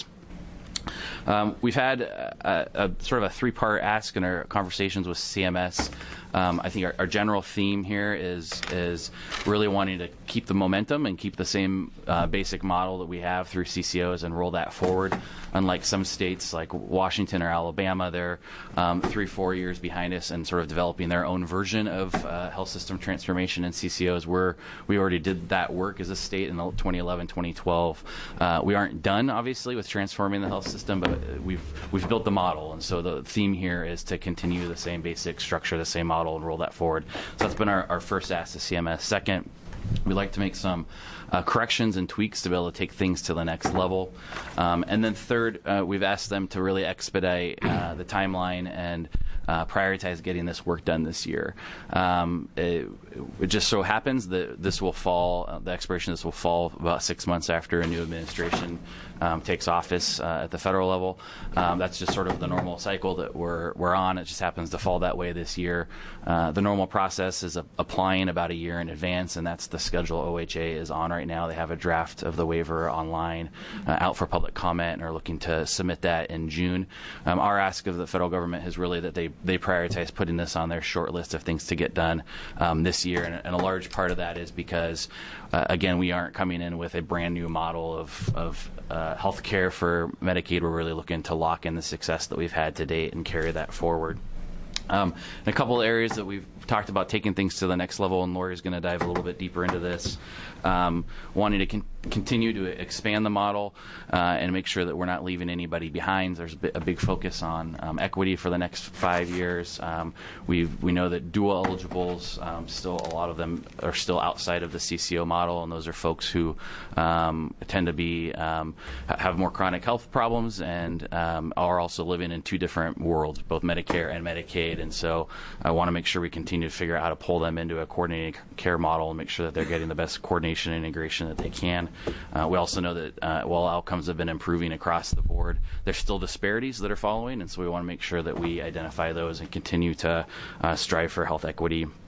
Um, we've had a, a, a sort of a three-part ask in our conversations with C M S. Um, I think our, our general theme here is is really wanting to keep the momentum and keep the same uh, basic model that we have through C C Os and roll that forward. Unlike some states like Washington or Alabama, they're um, three, four years behind us and sort of developing their own version of uh, health system transformation in C C Os. We're, we already did that work as a state in twenty eleven, twenty twelve. Uh, we aren't done, obviously, with transforming the health system, but we've we've built the model, and so the theme here is to continue the same basic structure, the same model, and roll that forward. So that's been our, our first ask to C M S. Second, we'd like to make some uh, corrections and tweaks to be able to take things to the next level. Um, and then third, uh, we've asked them to really expedite uh, the timeline and uh, prioritize getting this work done this year. Um, it, it just so happens that this will fall, uh, the expiration of this will fall about six months after a new administration um, takes office uh, at the federal level. Um, that's just sort of the normal cycle that we're we're on. It just happens to fall that way this year. Uh, the normal process is a, applying about a year in advance, and that's the schedule O H A is on right now. They have a draft of the waiver online uh, out for public comment and are looking to submit that in June. Um, our ask of the federal government is really that they, they prioritize putting this on their short list of things to get done um, this year, and, and a large part of that is because, uh, again, we aren't coming in with a brand new model of, of uh, health care for Medicaid. We're really looking to lock in the success that we've had to date and carry that forward. Um, in a couple of areas that we've talked about taking things to the next level, and Lori is going to dive a little bit deeper into this, um, wanting to con- continue to expand the model uh, and make sure that we're not leaving anybody behind. There's a, bit, a big focus on um, equity for the next five years. Um, we we know that dual eligibles, um, still a lot of them are still outside of the C C O model, and those are folks who um, tend to be um, have more chronic health problems and um, are also living in two different worlds, both Medicare and Medicaid. And so I want to make sure we continue to figure out how to pull them into a coordinated care model and make sure that they're getting the best coordination and integration that they can. Uh, we also know that uh, while outcomes have been improving across the board, there's still disparities that are following, and so we want to make sure that we identify those and continue to uh, strive for health equity.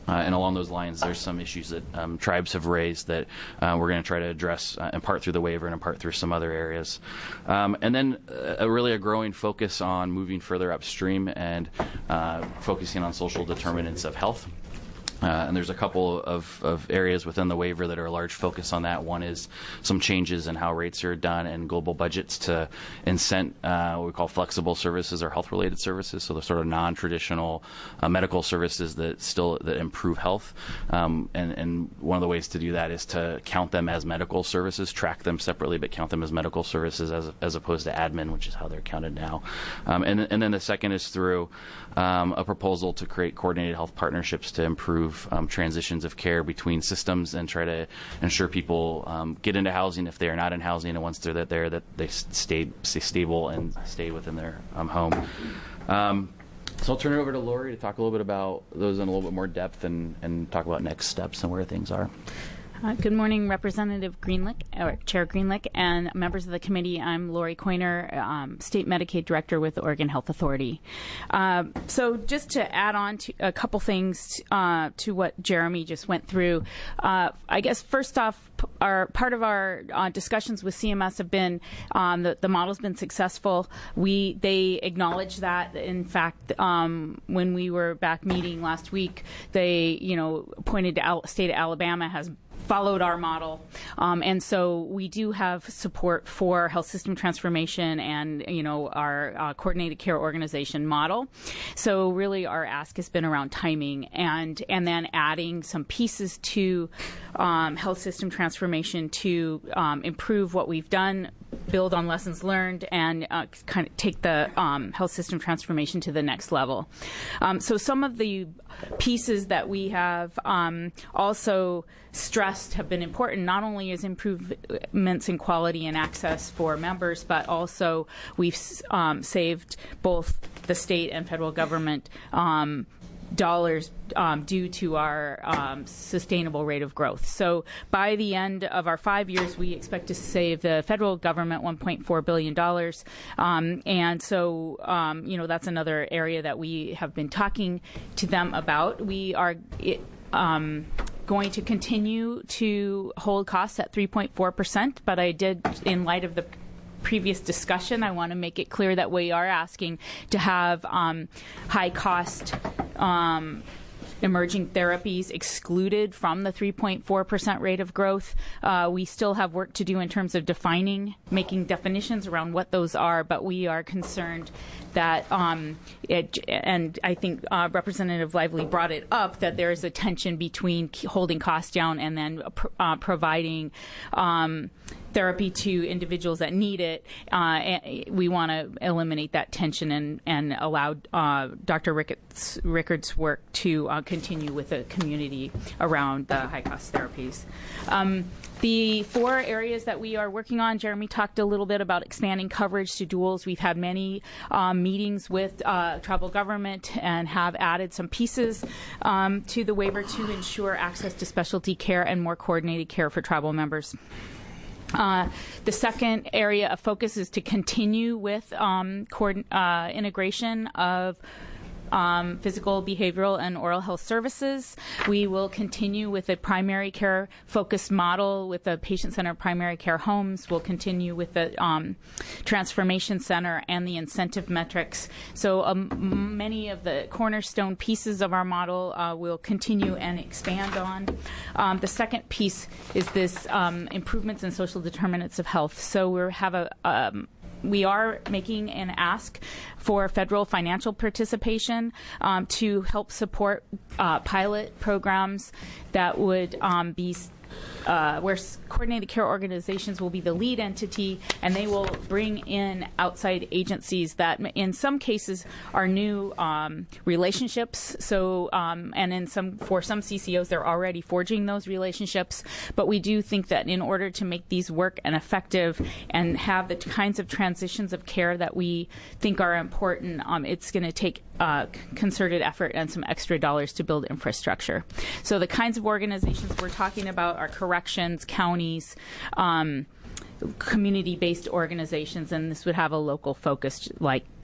Uh, and along those lines, there's some issues that um, tribes have raised that uh, we're going to try to address uh, in part through the waiver and in part through some other areas. Um, and then uh, a really a growing focus on moving further upstream and uh, focusing on social determinants of health. Uh, and there's a couple of, of areas within the waiver that are a large focus on that. One is some changes in how rates are done and global budgets to incent uh, what we call flexible services or health-related services, so the sort of non-traditional uh, medical services that still that improve health. Um, and, and one of the ways to do that is to count them as medical services, track them separately, but count them as medical services as as opposed to admin, which is how they're counted now. Um, and, and then the second is through um, a proposal to create coordinated health partnerships to improve Um, transitions of care between systems and try to ensure people um, get into housing if they are not in housing, and once they're there, that they stay, stay stable and stay within their um, home. Um, so I'll turn it over to Lori to talk a little bit about those in a little bit more depth and, and talk about next steps and where things are. Uh, good morning, Representative Greenlick, or Chair Greenlick, and members of the committee. I'm Lori Coiner, um, State Medicaid Director with the Oregon Health Authority. Uh, so just to add on to a couple things uh, to what Jeremy just went through, uh, I guess first off, our part of our uh, discussions with C M S have been um, the, the model's been successful. We they acknowledge that. In fact, um, when we were back meeting last week, they you know pointed to Al- state of Alabama has followed our model, um, and so we do have support for health system transformation and you know our uh, coordinated care organization model. So really, our ask has been around timing and and then adding some pieces to um, health system transformation to um, improve what we've done, build on lessons learned, and uh, kind of take the um, health system transformation to the next level. Um, so some of the pieces that we have um, also stressed have been important, not only as improvements in quality and access for members, but also we've um, saved both the state and federal government um, dollars um, due to our um, sustainable rate of growth. So by the end of our five years, we expect to save the federal government one point four billion dollars. Um, and so, um, you know, that's another area that we have been talking to them about. We are um, going to continue to hold costs at three point four percent, but I did, in light of the previous discussion, I want to make it clear that we are asking to have um, high-cost um, emerging therapies excluded from the three point four percent rate of growth. Uh, we still have work to do in terms of defining, making definitions around what those are, but we are concerned that, um, it, and I think uh, Representative Lively brought it up, that there is a tension between holding costs down and then uh, providing um, therapy to individuals that need it. Uh, we want to eliminate that tension and, and allow uh, Doctor Ricketts, Rickard's work to uh, continue with the community around the high-cost therapies. Um, the four areas that we are working on, Jeremy talked a little bit about expanding coverage to duals. We've had many um, meetings with uh, tribal government and have added some pieces um, to the waiver to ensure access to specialty care and more coordinated care for tribal members. Uh, the second area of focus is to continue with um, coord- uh, integration of Um, physical, behavioral, and oral health services. We will continue with a primary care focused model with the patient-centered primary care homes. We'll continue with the um, transformation center and the incentive metrics. So um, many of the cornerstone pieces of our model uh, will continue and expand on. Um, the second piece is this um, improvements in social determinants of health. So we have a um, We are making an ask for federal financial participation um, to help support uh, pilot programs that would um, be uh, where coordinated care organizations will be the lead entity, and they will bring in outside agencies that in some cases are new um, relationships. So, um, and in some for some C C Os, they're already forging those relationships. But we do think that in order to make these work and effective and have the kinds of transitions of care that we think are important, um, it's going to take Uh, concerted effort and some extra dollars to build infrastructure. So the kinds of organizations we're talking about are corrections, counties, um, community-based organizations, and this would have a local focus like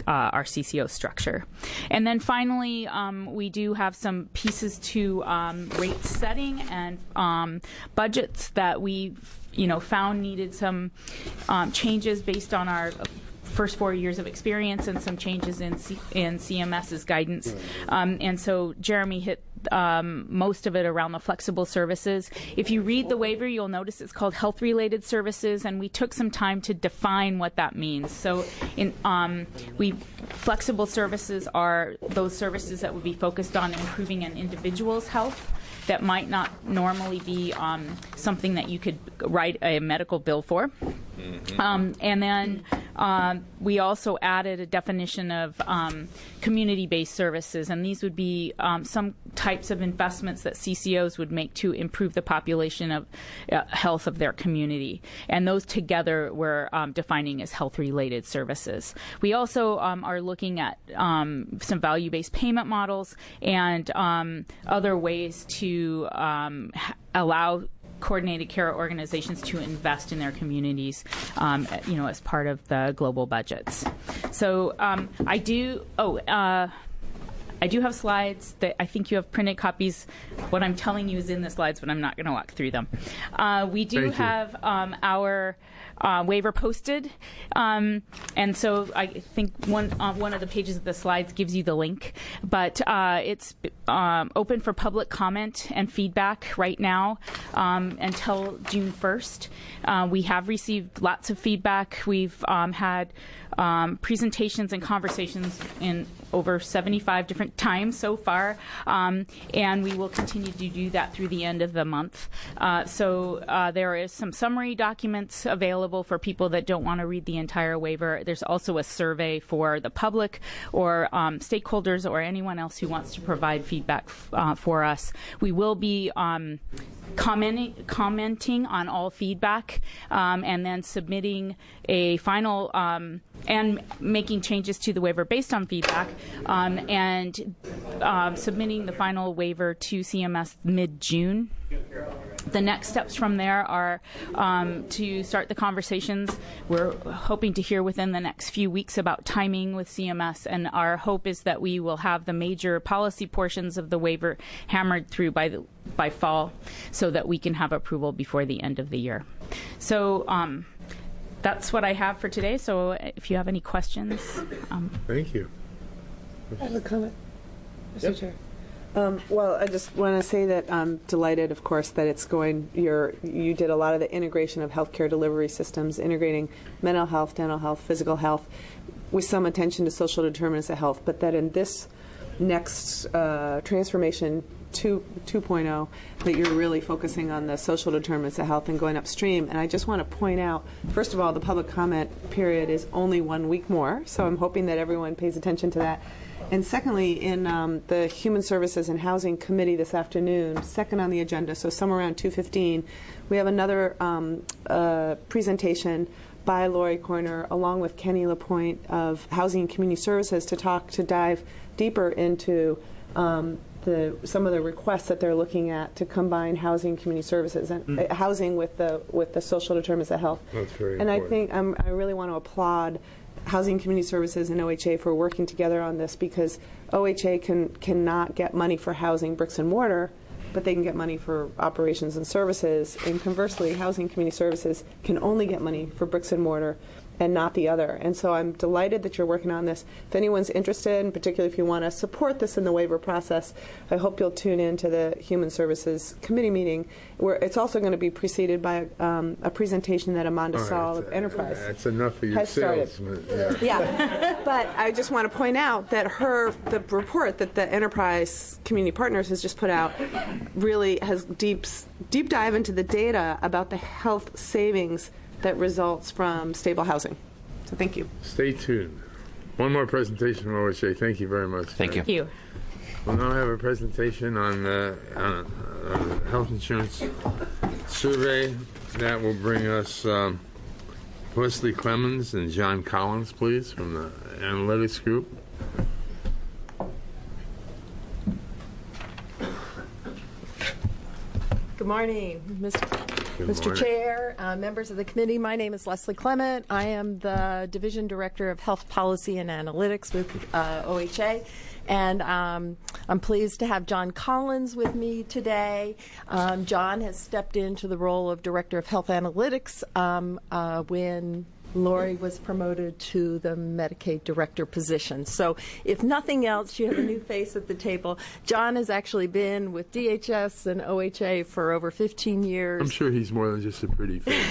uh, our C C O structure. And then finally, um, we do have some pieces to um, rate setting and um, budgets that we, you know, found needed some um, changes based on our first four years of experience and some changes in C- in CMS's guidance. Um, and so Jeremy hit um, most of it around the flexible services. If you read the waiver, you'll notice it's called health-related services, and we took some time to define what that means. So in um, we flexible services are those services that would be focused on improving an individual's health that might not normally be um, something that you could write a medical bill for. Mm-hmm. Um, and then um, we also added a definition of um, community-based services, and these would be um, some types of investments that C C Os would make to improve the population of uh, health of their community. And those together we're um, defining as health-related services. We also um, are looking at um, some value-based payment models and um, other ways to um, ha- allow coordinated care organizations to invest in their communities, um, you know, as part of the global budgets. So um, I do. Oh. Uh, I do have slides that I think you have printed copies. What I'm telling you is in the slides, but I'm not going to walk through them. Uh, we do have um, our uh, waiver posted, um, and so I think one uh, one of the pages of the slides gives you the link. But uh, it's um, open for public comment and feedback right now um, until June first. Uh, we have received lots of feedback. We've um, had um, presentations and conversations in over seventy-five different times so far, um, and we will continue to do that through the end of the month. Uh, so uh, there is some summary documents available for people that don't want to read the entire waiver. There's also a survey for the public or um, stakeholders or anyone else who wants to provide feedback uh, for us. We will be um, commenting, commenting on all feedback um, and then submitting a final um, and making changes to the waiver based on feedback um, and um, submitting the final waiver to C M S mid-June. The next steps from there are um, to start the conversations. We're hoping to hear within the next few weeks about timing with C M S, and our hope is that we will have the major policy portions of the waiver hammered through by the by fall so that we can have approval before the end of the year. So um, that's what I have for today. So if you have any questions. Um, Thank you. I have a comment, Mister Yep. Chair. Um, well, I just want to say that I'm delighted, of course, that it's going. You're, you did a lot of the integration of healthcare delivery systems, integrating mental health, dental health, physical health, with some attention to social determinants of health. But that in this next uh, transformation two point oh, that you're really focusing on the social determinants of health and going upstream. And I just want to point out, first of all, the public comment period is only one week more, so I'm hoping that everyone pays attention to that. And secondly, in um, the Human Services and Housing Committee this afternoon, second on the agenda, so somewhere around two fifteen, we have another um, uh, presentation by Lori Coiner along with Kenny LaPointe of Housing and Community Services to talk, to dive deeper into um, the, some of the requests that they're looking at to combine housing and community services and mm. uh, housing with the with the social determinants of health. That's very and important. I think um, I really want to applaud Housing and Community Services and O H A for working together on this, because O H A can cannot get money for housing bricks and mortar, but they can get money for operations and services. And conversely, Housing and Community Services can only get money for bricks and mortar and not the other. And so I'm delighted that you're working on this. If anyone's interested, and particularly if you want to support this in the waiver process, I hope you'll tune in to the Human Services Committee meeting, where it's also going to be preceded by um, a presentation that Amanda All Saul right, of Enterprise That's enough of your has started. salesman. Yeah. Yeah, but I just want to point out that her the report that the Enterprise Community Partners has just put out really has deep deep dive into the data about the health savings that results from stable housing. So thank you. Stay tuned. One more presentation from O H A. Thank you very much. Thank you. Thank you. We'll now have a presentation on uh, uh, uh, health insurance survey. That will bring us um, Wesley Clemens and John Collins, please, from the analytics group. Good morning, Mister Good Mister morning. Chair, uh, members of the committee, my name is Leslie Clement. I am the Division Director of Health Policy and Analytics with uh, O H A. And um, I'm pleased to have John Collins with me today. Um, John has stepped into the role of Director of Health Analytics um, uh, when Lori was promoted to the Medicaid director position. So if nothing else, you have a new face at the table. John has actually been with D H S and O H A for over fifteen years. I'm sure he's more than just a pretty face.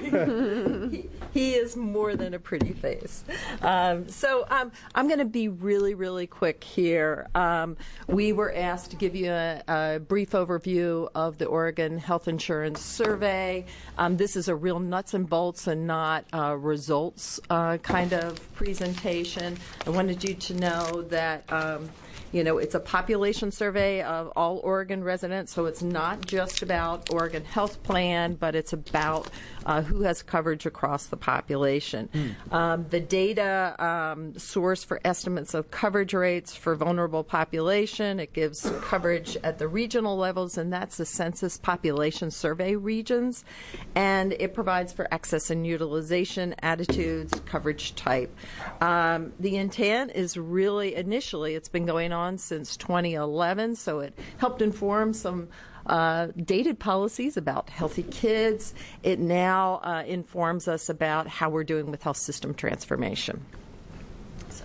he, he is more than a pretty face. Um, so um, I'm going to be really, really quick here. Um, we were asked to give you a, a brief overview of the Oregon Health Insurance Survey. Um, this is a real nuts and bolts and not uh, results uh, kind of presentation. I wanted you to know that um, you know, it's a population survey of all Oregon residents, so it's not just about Oregon Health Plan, but it's about uh, who has coverage across the population. Mm. Um, the data um, source for estimates of coverage rates for vulnerable population, it gives coverage at the regional levels, and that's the Census Population Survey regions, and it provides for access and utilization, attitudes, coverage type. Um, the intent is really, initially, it's been going on since twenty eleven, so it helped inform some uh, dated policies about healthy kids. It now uh, informs us about how we're doing with health system transformation. So,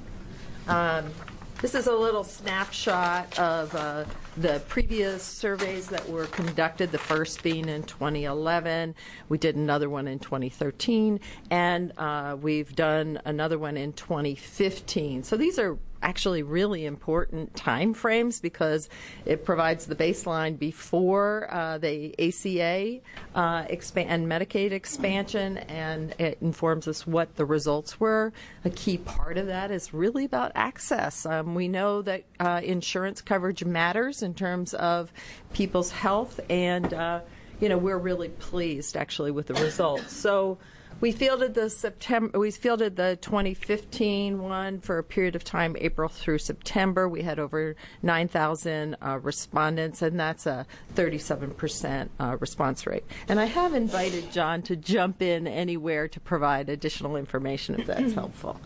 um, this is a little snapshot of uh, the previous surveys that were conducted, the first being in twenty eleven. We did another one in twenty thirteen, and uh, we've done another one in twenty fifteen. So these are actually really important time frames because it provides the baseline before uh, the A C A uh, expa- and Medicaid expansion, and it informs us what the results were. A key part of that is really about access. Um, we know that uh, insurance coverage matters in terms of people's health, and uh, you know, we're really pleased actually with the results. So we fielded the September. We fielded the twenty fifteen one for a period of time, April through September. We had over nine thousand uh, respondents, and that's a thirty-seven percent uh, response rate. And I have invited John to jump in anywhere to provide additional information if that's helpful.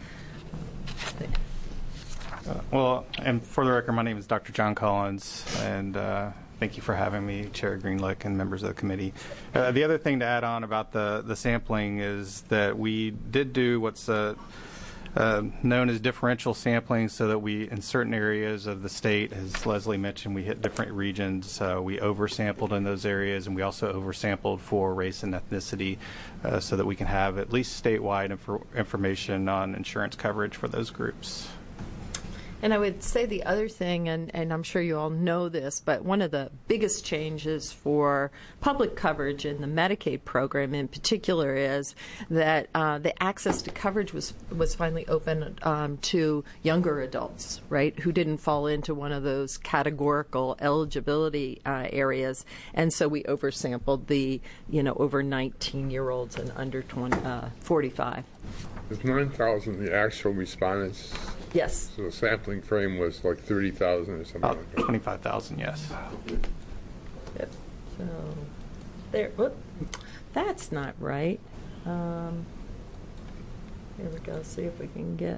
Uh, well, and for the record, my name is Doctor John Collins, and uh, thank you for having me, Chair Greenlick and members of the committee. Uh, the other thing to add on about the, the sampling is that we did do what's uh, uh, known as differential sampling, so that we, in certain areas of the state, as Leslie mentioned, we hit different regions. Uh, we oversampled in those areas, and we also oversampled for race and ethnicity, uh, so that we can have at least statewide inf- information on insurance coverage for those groups. And I would say the other thing, and, and I'm sure you all know this, but one of the biggest changes for public coverage in the Medicaid program in particular is that uh, the access to coverage was, was finally open um, to younger adults, right, who didn't fall into one of those categorical eligibility uh, areas. And so we oversampled the, you know, over nineteen-year-olds and under twenty, uh, forty-five. There's nine thousand the actual respondents. Yes. So the sampling frame was like thirty thousand or something About like that. twenty-five thousand, yes. Yep. So there. Whoop, that's not right. Um, here we go. See if we can get.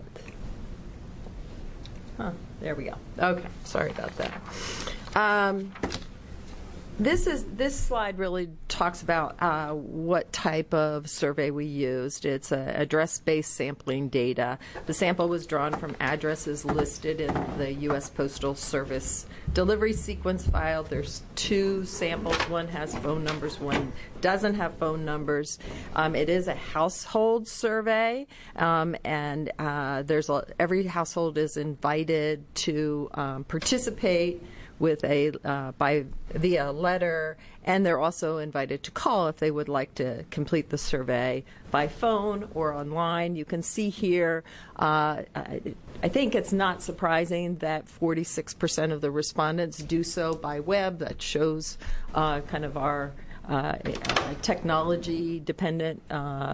Huh. There we go. Okay. Sorry about that. Um, This is this slide really talks about uh, what type of survey we used. It's a address-based sampling data. The sample was drawn from addresses listed in the U S Postal Service delivery sequence file. There's two samples. One has phone numbers. One doesn't have phone numbers. Um, it is a household survey, um, and uh, there's a, every household is invited to um, participate with a uh, by via letter, and they're also invited to call if they would like to complete the survey by phone or online. You can see here, uh, I, I think it's not surprising that forty-six percent of the respondents do so by web. That shows uh, kind of our uh, technology-dependent uh,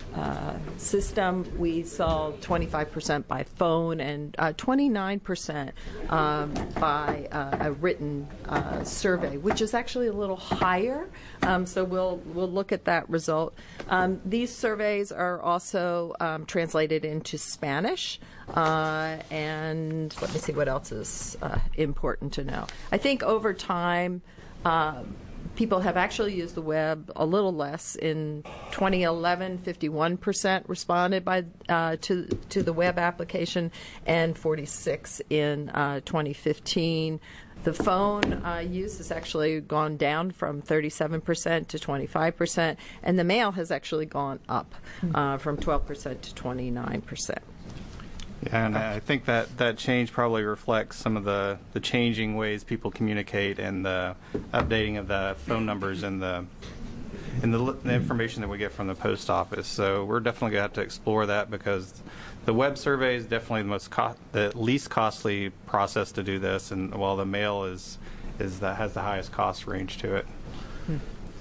uh, system. We saw twenty-five percent by phone and uh, twenty-nine percent um, by uh, a written uh, survey, which is actually a little higher. Um, so we'll we'll look at that result. Um, these surveys are also um, translated into Spanish. Uh, and let me see what else is uh, important to know. I think over time, uh, people have actually used the web a little less. In twenty eleven, fifty-one percent responded by uh, to to the web application, and forty-six in uh, twenty fifteen. The phone uh, use has actually gone down from thirty-seven percent to twenty-five percent, and the mail has actually gone up uh, from twelve percent to twenty-nine percent. Yeah, and I think that, that change probably reflects some of the, the changing ways people communicate and the updating of the phone numbers and the and the, the information that we get from the post office. So we're definitely going to have to explore that, because the web survey is definitely the most co- the least costly process to do this, and while the mail is is that has the highest cost range to it. Hmm.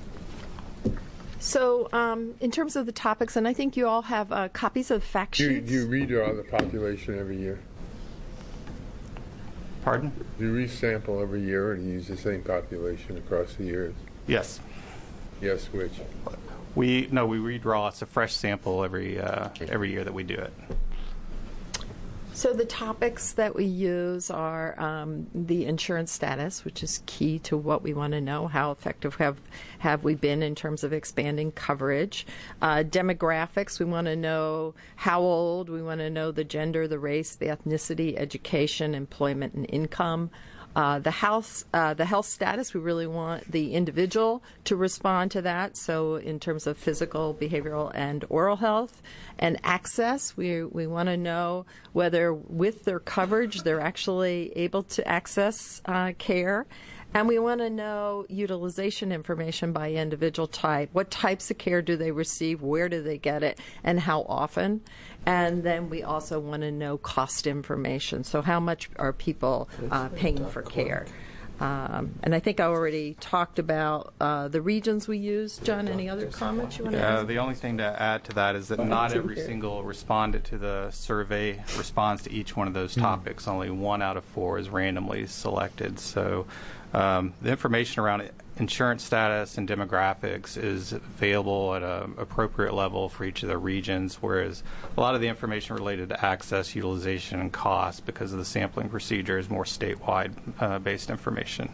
So, um, in terms of the topics, and I think you all have uh, copies of fact Do you, sheets. do you redraw the population every year? Pardon? Do you resample every year, or do you use the same population across the years? Yes. Yes, which? We no, we redraw. It's a fresh sample every uh, every year that we do it. So the topics that we use are um, the insurance status, which is key to what we want to know. How effective have have we been in terms of expanding coverage? Uh, demographics, we want to know how old. We want to know the gender, the race, the ethnicity, education, employment, and income. Uh, the health, uh, the health status, we really want the individual to respond to that. So in terms of physical, behavioral, and oral health. And access, we we want to know whether with their coverage they're actually able to access uh, care. And we want to know utilization information by individual type. What types of care do they receive? Where do they get it? And how often? And then we also want to know cost information. So how much are people uh, paying for care? Um, and I think I already talked about uh, the regions we use. John, any other comments you want to Yeah, add? the only thing to add to that is that not every single respondent to the survey responds to each one of those topics. Only one out of four is randomly selected. So um, the information around insurance status and demographics is available at an appropriate level for each of the regions, whereas a lot of the information related to access, utilization, and cost, because of the sampling procedure, is more statewide uh, based information.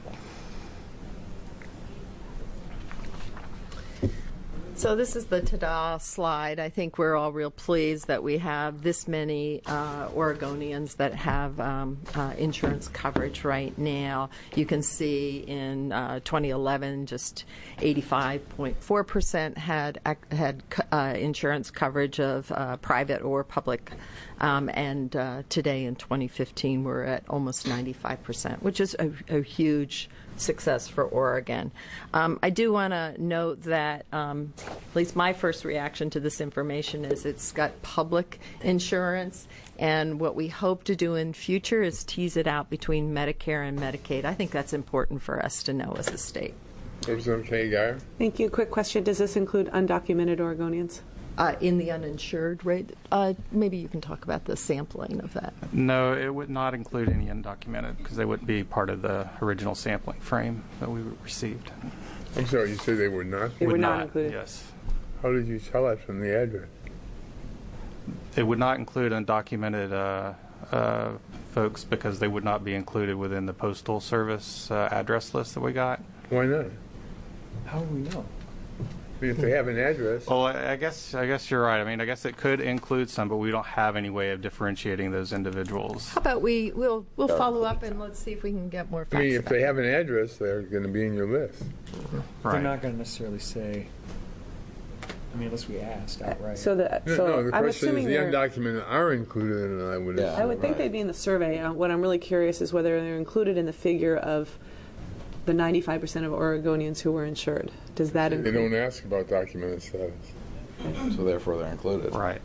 So this is the ta-da slide. I think we're all real pleased that we have this many uh, Oregonians that have um, uh, insurance coverage right now. You can see in uh, twenty eleven, just eighty-five point four percent had had uh, insurance coverage of uh, private or public, um, and uh, today in twenty fifteen we're at almost ninety-five percent, which is a, a huge success for Oregon. Um, I do want to note that um, at least my first reaction to this information is it's got public insurance, and what we hope to do in future is tease it out between Medicare and Medicaid. I think that's important for us to know as a state. Representative Kay Geyer. Thank you. Quick question. Does this include undocumented Oregonians? Uh, in the uninsured rate, uh, maybe you can talk about the sampling of that. No, it would not include any undocumented, because they wouldn't be part of the original sampling frame that we received. I'm sorry, you said they were not? They would were not not included. Yes. How did you tell that from the address? It would not include undocumented uh, uh, folks, because they would not be included within the Postal Service uh, address list that we got. Why not? How do we know? If they have an address. Well, I I guess I guess you're right. I mean, I guess it could include some, but we don't have any way of differentiating those individuals. How about we we'll we'll follow up and let's see if we can get more facts. I mean, if about they it. have an address, they're going to be in your list. Right. They're not going to necessarily say. I mean, unless we asked outright. So the No, so no, the I'm question assuming is the they're- undocumented are included, and I would. I would think they'd be in the survey. Uh, what I'm really curious is whether they're included in the figure of the ninety-five percent of Oregonians who were insured. Does that They include? don't ask about documented status. So therefore, they're included. Right.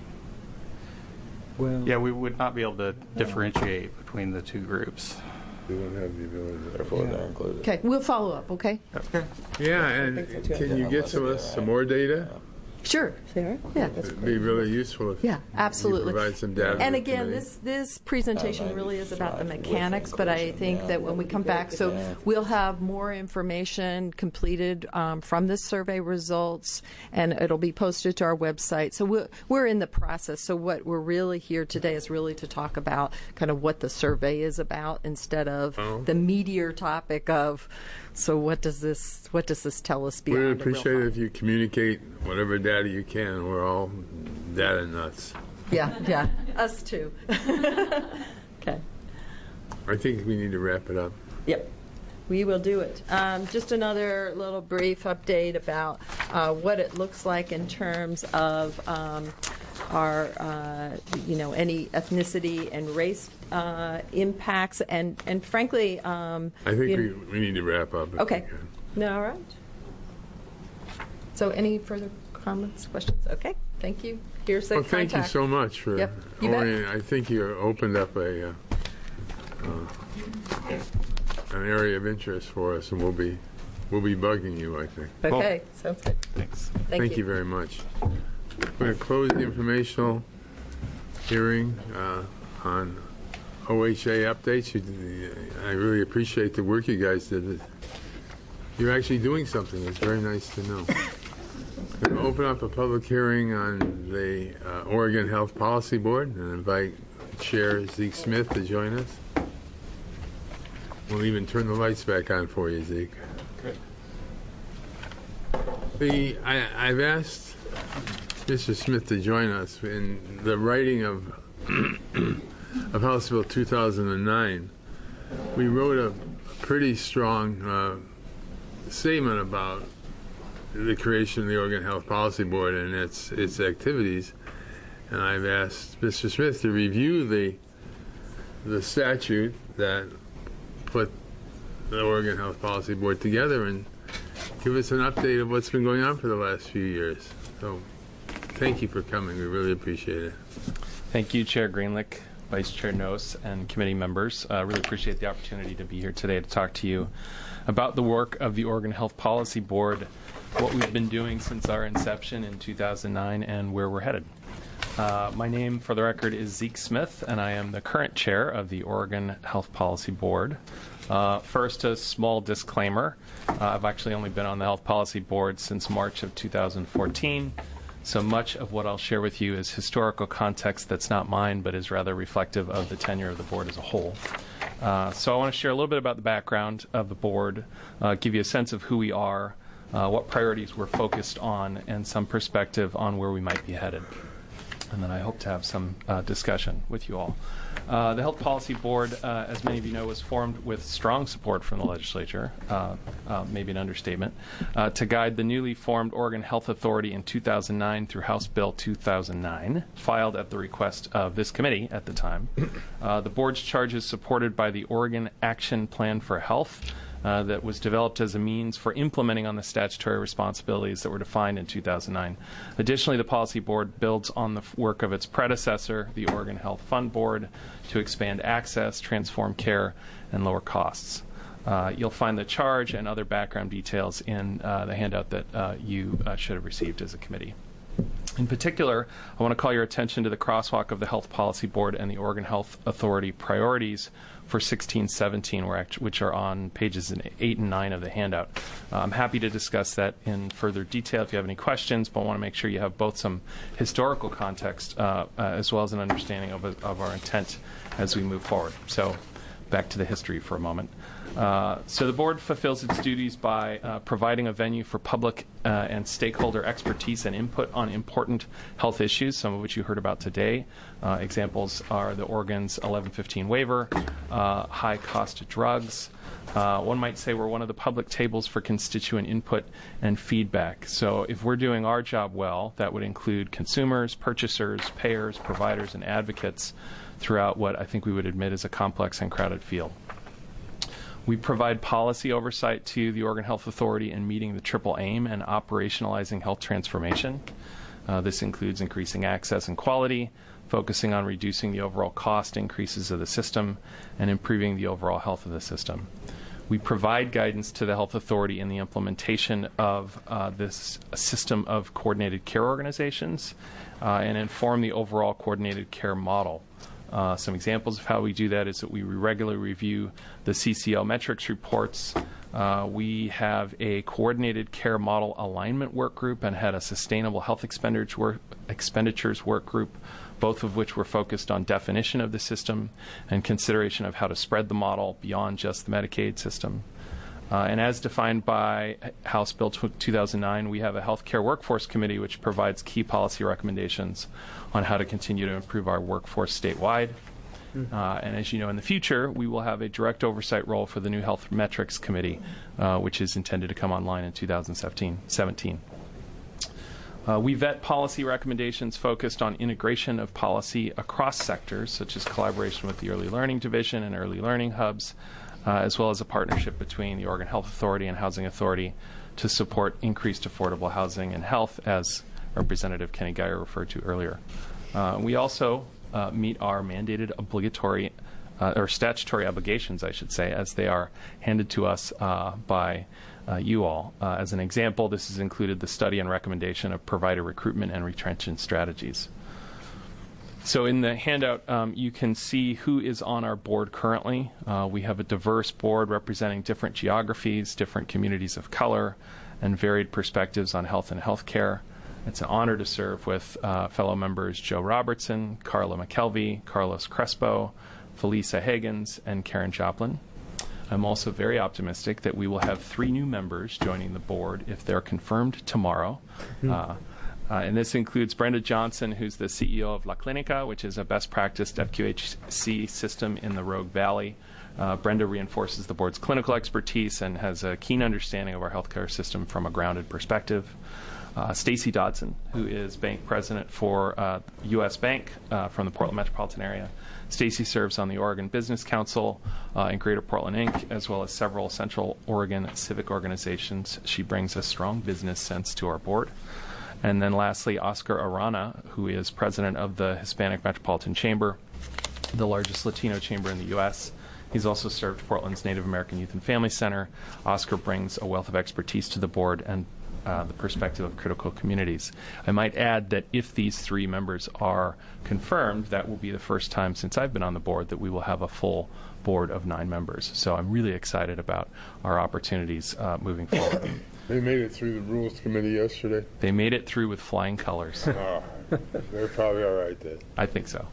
Well, Yeah, we would not be able to differentiate between the two groups. They don't have the ability. Therefore, Yeah. they're included. Okay, we'll follow up. Okay. Okay. Yeah, and think so, too. can you get to us some more data? Sure. Sarah? Yeah, that's It'd be really useful if Yeah, absolutely. you provide some data. And to the again, committee. this this presentation really is about the mechanics, but I think that when we come back, so we'll have more information completed um, from this survey results, and it'll be posted to our website. So we're, we're in the process. So what we're really here today is really to talk about kind of what the survey is about instead of Oh. the meatier topic of, so what does this what does this tell us beyond We'd the real appreciate it fund? if you communicate whatever data you can. We're all data nuts. Yeah, yeah, us too. Okay. I think we need to wrap it up. Yep, we will do it. Um, just another little brief update about uh, what it looks like in terms of um, our, uh, you know, any ethnicity and race uh, impacts, and and frankly, um, I think you we, know- we need to wrap up. if Okay. we can. No, all right. So, any further comments, questions? Okay, thank you. Here's the Well, thank you contact. so much for Yep, you bet. orient- I think you opened up a uh, uh, an area of interest for us, and we'll be we'll be bugging you. I think. Okay, sounds good. Thanks. Thank, Thank you very much. We're going to close the informational hearing uh, on O H A updates. You, I really appreciate the work you guys did. You're actually doing something. It's very nice to know. We're going to open up a public hearing on the uh, Oregon Health Policy Board and invite Chair Zeke Smith to join us. We'll even turn the lights back on for you, Zeke. Great. The, I, I've asked Mister Smith to join us in the writing of of House Bill two thousand nine. We wrote a pretty strong uh, statement about the creation of the Oregon Health Policy Board and its its activities, and I've asked Mister Smith to review the the statute that put the Oregon Health Policy Board together and give us an update of what's been going on for the last few years. So, thank you for coming. We really appreciate it. Thank you, Chair Greenlick, Vice Chair Nose, and committee members. I uh, really appreciate the opportunity to be here today to talk to you about the work of the Oregon Health Policy Board, what we've been doing since our inception in two thousand nine, and where we're headed. Uh, my name, for the record, is Zeke Smith, and I am the current chair of the Oregon Health Policy Board. Uh, first, a small disclaimer. Uh, I've actually only been on the Health Policy Board since March of two thousand fourteen, so much of what I'll share with you is historical context that's not mine, but is rather reflective of the tenure of the board as a whole. Uh, so I want to share a little bit about the background of the board, uh, give you a sense of who we are, uh, what priorities we're focused on, and some perspective on where we might be headed. And then I hope to have some uh, discussion with you all. Uh, the Health Policy Board, uh, as many of you know, was formed with strong support from the legislature, uh, uh, maybe an understatement, uh, to guide the newly formed Oregon Health Authority in two thousand nine through House Bill two thousand nine, filed at the request of this committee at the time. Uh, the board's charge is supported by the Oregon Action Plan for Health, Uh, that was developed as a means for implementing on the statutory responsibilities that were defined in two thousand nine. Additionally, the Policy Board builds on the f- work of its predecessor, the Oregon Health Fund Board, to expand access, transform care, and lower costs. Uh, you'll find the charge and other background details in uh, the handout that uh, you uh, should have received as a committee. In particular, I want to call your attention to the crosswalk of the Health Policy Board and the Oregon Health Authority priorities for sixteen seventeen, which are on pages eight and nine of the handout. Uh, I'm happy to discuss that in further detail if you have any questions, but I want to make sure you have both some historical context uh, uh, as well as an understanding of, of our intent as we move forward. So back to the history for a moment. Uh, so the board fulfills its duties by uh, providing a venue for public uh, and stakeholder expertise and input on important health issues, some of which you heard about today. Uh, examples are the Oregon's eleven fifteen waiver, uh, high cost drugs. Uh, one might say we're one of the public tables for constituent input and feedback. So if we're doing our job well, that would include consumers, purchasers, payers, providers, and advocates throughout what I think we would admit is a complex and crowded field. We provide policy oversight to the Oregon Health Authority in meeting the triple aim and operationalizing health transformation. Uh, this includes increasing access and quality, focusing on reducing the overall cost increases of the system, and improving the overall health of the system. We provide guidance to the health authority in the implementation of uh, this system of coordinated care organizations uh, and inform the overall coordinated care model. Uh, some examples of how we do that is that we regularly review the C C L metrics reports. Uh, we have a coordinated care model alignment work group and had a sustainable health expenditures work, expenditures work group, both of which were focused on definition of the system and consideration of how to spread the model beyond just the Medicaid system. Uh, and as defined by House Bill two thousand nine, we have a healthcare workforce committee which provides key policy recommendations on how to continue to improve our workforce statewide. Uh, and as you know, in the future, we will have a direct oversight role for the new Health Metrics Committee, uh, which is intended to come online in two thousand seventeen. Uh, we vet policy recommendations focused on integration of policy across sectors, such as collaboration with the Early Learning Division and Early Learning Hubs, uh, as well as a partnership between the Oregon Health Authority and Housing Authority to support increased affordable housing and health, as Representative Kenny Geyer referred to earlier. Uh, we also uh, meet our mandated obligatory uh, or statutory obligations, I should say, as they are handed to us uh, by Uh, you all. Uh, as an example, this has included the study and recommendation of provider recruitment and retention strategies. So in the handout, um, you can see who is on our board currently. Uh, we have a diverse board representing different geographies, different communities of color, and varied perspectives on health and healthcare. It's an honor to serve with uh, fellow members Joe Robertson, Carla McKelvey, Carlos Crespo, Felisa Higgins, and Karen Joplin. I'm also very optimistic that we will have three new members joining the board if they're confirmed tomorrow. Mm-hmm. Uh, uh, and this includes Brenda Johnson, who's the C E O of La Clinica, which is a best practice F Q H C system in the Rogue Valley. Uh, Brenda reinforces the board's clinical expertise and has a keen understanding of our healthcare system from a grounded perspective. Uh, Stacy Dodson, who is bank president for uh, U S Bank uh, from the Portland metropolitan area. Stacy serves on the Oregon Business Council uh, and Greater Portland Incorporated, as well as several Central Oregon civic organizations. She brings a strong business sense to our board. And then lastly, Oscar Arana, who is president of the Hispanic Metropolitan Chamber, the largest Latino chamber in the U S He's also served Portland's Native American Youth and Family Center. Oscar brings a wealth of expertise to the board and Uh, the perspective of critical communities. I might add that if these three members are confirmed, that will be the first time since I've been on the board that we will have a full board of nine members. So I'm really excited about our opportunities uh, moving forward. They made it through the Rules Committee yesterday? They made it through with flying colors. Oh, they're probably all right then. I think so.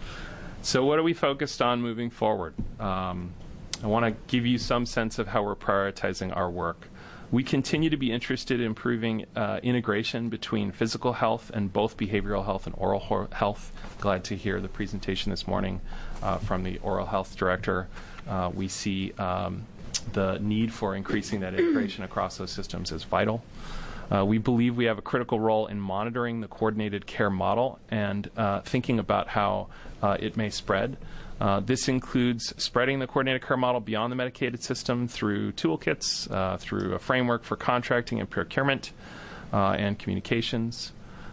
So what are we focused on moving forward? Um, I want to give you some sense of how we're prioritizing our work. We continue to be interested in improving uh, integration between physical health and both behavioral health and oral ho- health. Glad to hear the presentation this morning uh, from the oral health director. Uh, we see um, the need for increasing that integration across those systems as vital. Uh, we believe we have a critical role in monitoring the coordinated care model and uh, thinking about how uh, it may spread. Uh, this includes spreading the coordinated care model beyond the medicated system through toolkits, uh, through a framework for contracting and procurement, uh, and communications.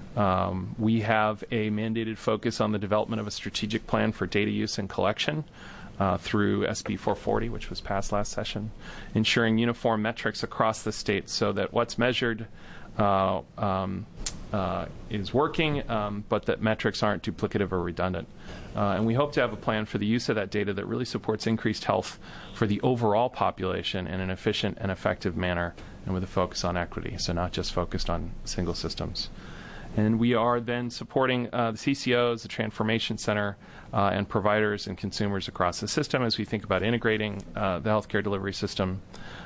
Um, we have a mandated focus on the development of a strategic plan for data use and collection uh, through S B four forty, which was passed last session, ensuring uniform metrics across the state so that what's measured uh, um, uh, is working, um, but that metrics aren't duplicative or redundant. Uh, and we hope to have a plan for the use of that data that really supports increased health for the overall population in an efficient and effective manner and with a focus on equity, so not just focused on single systems. And we are then supporting uh, the C C Os, the Transformation Center, uh, and providers and consumers across the system as we think about integrating uh, the healthcare delivery system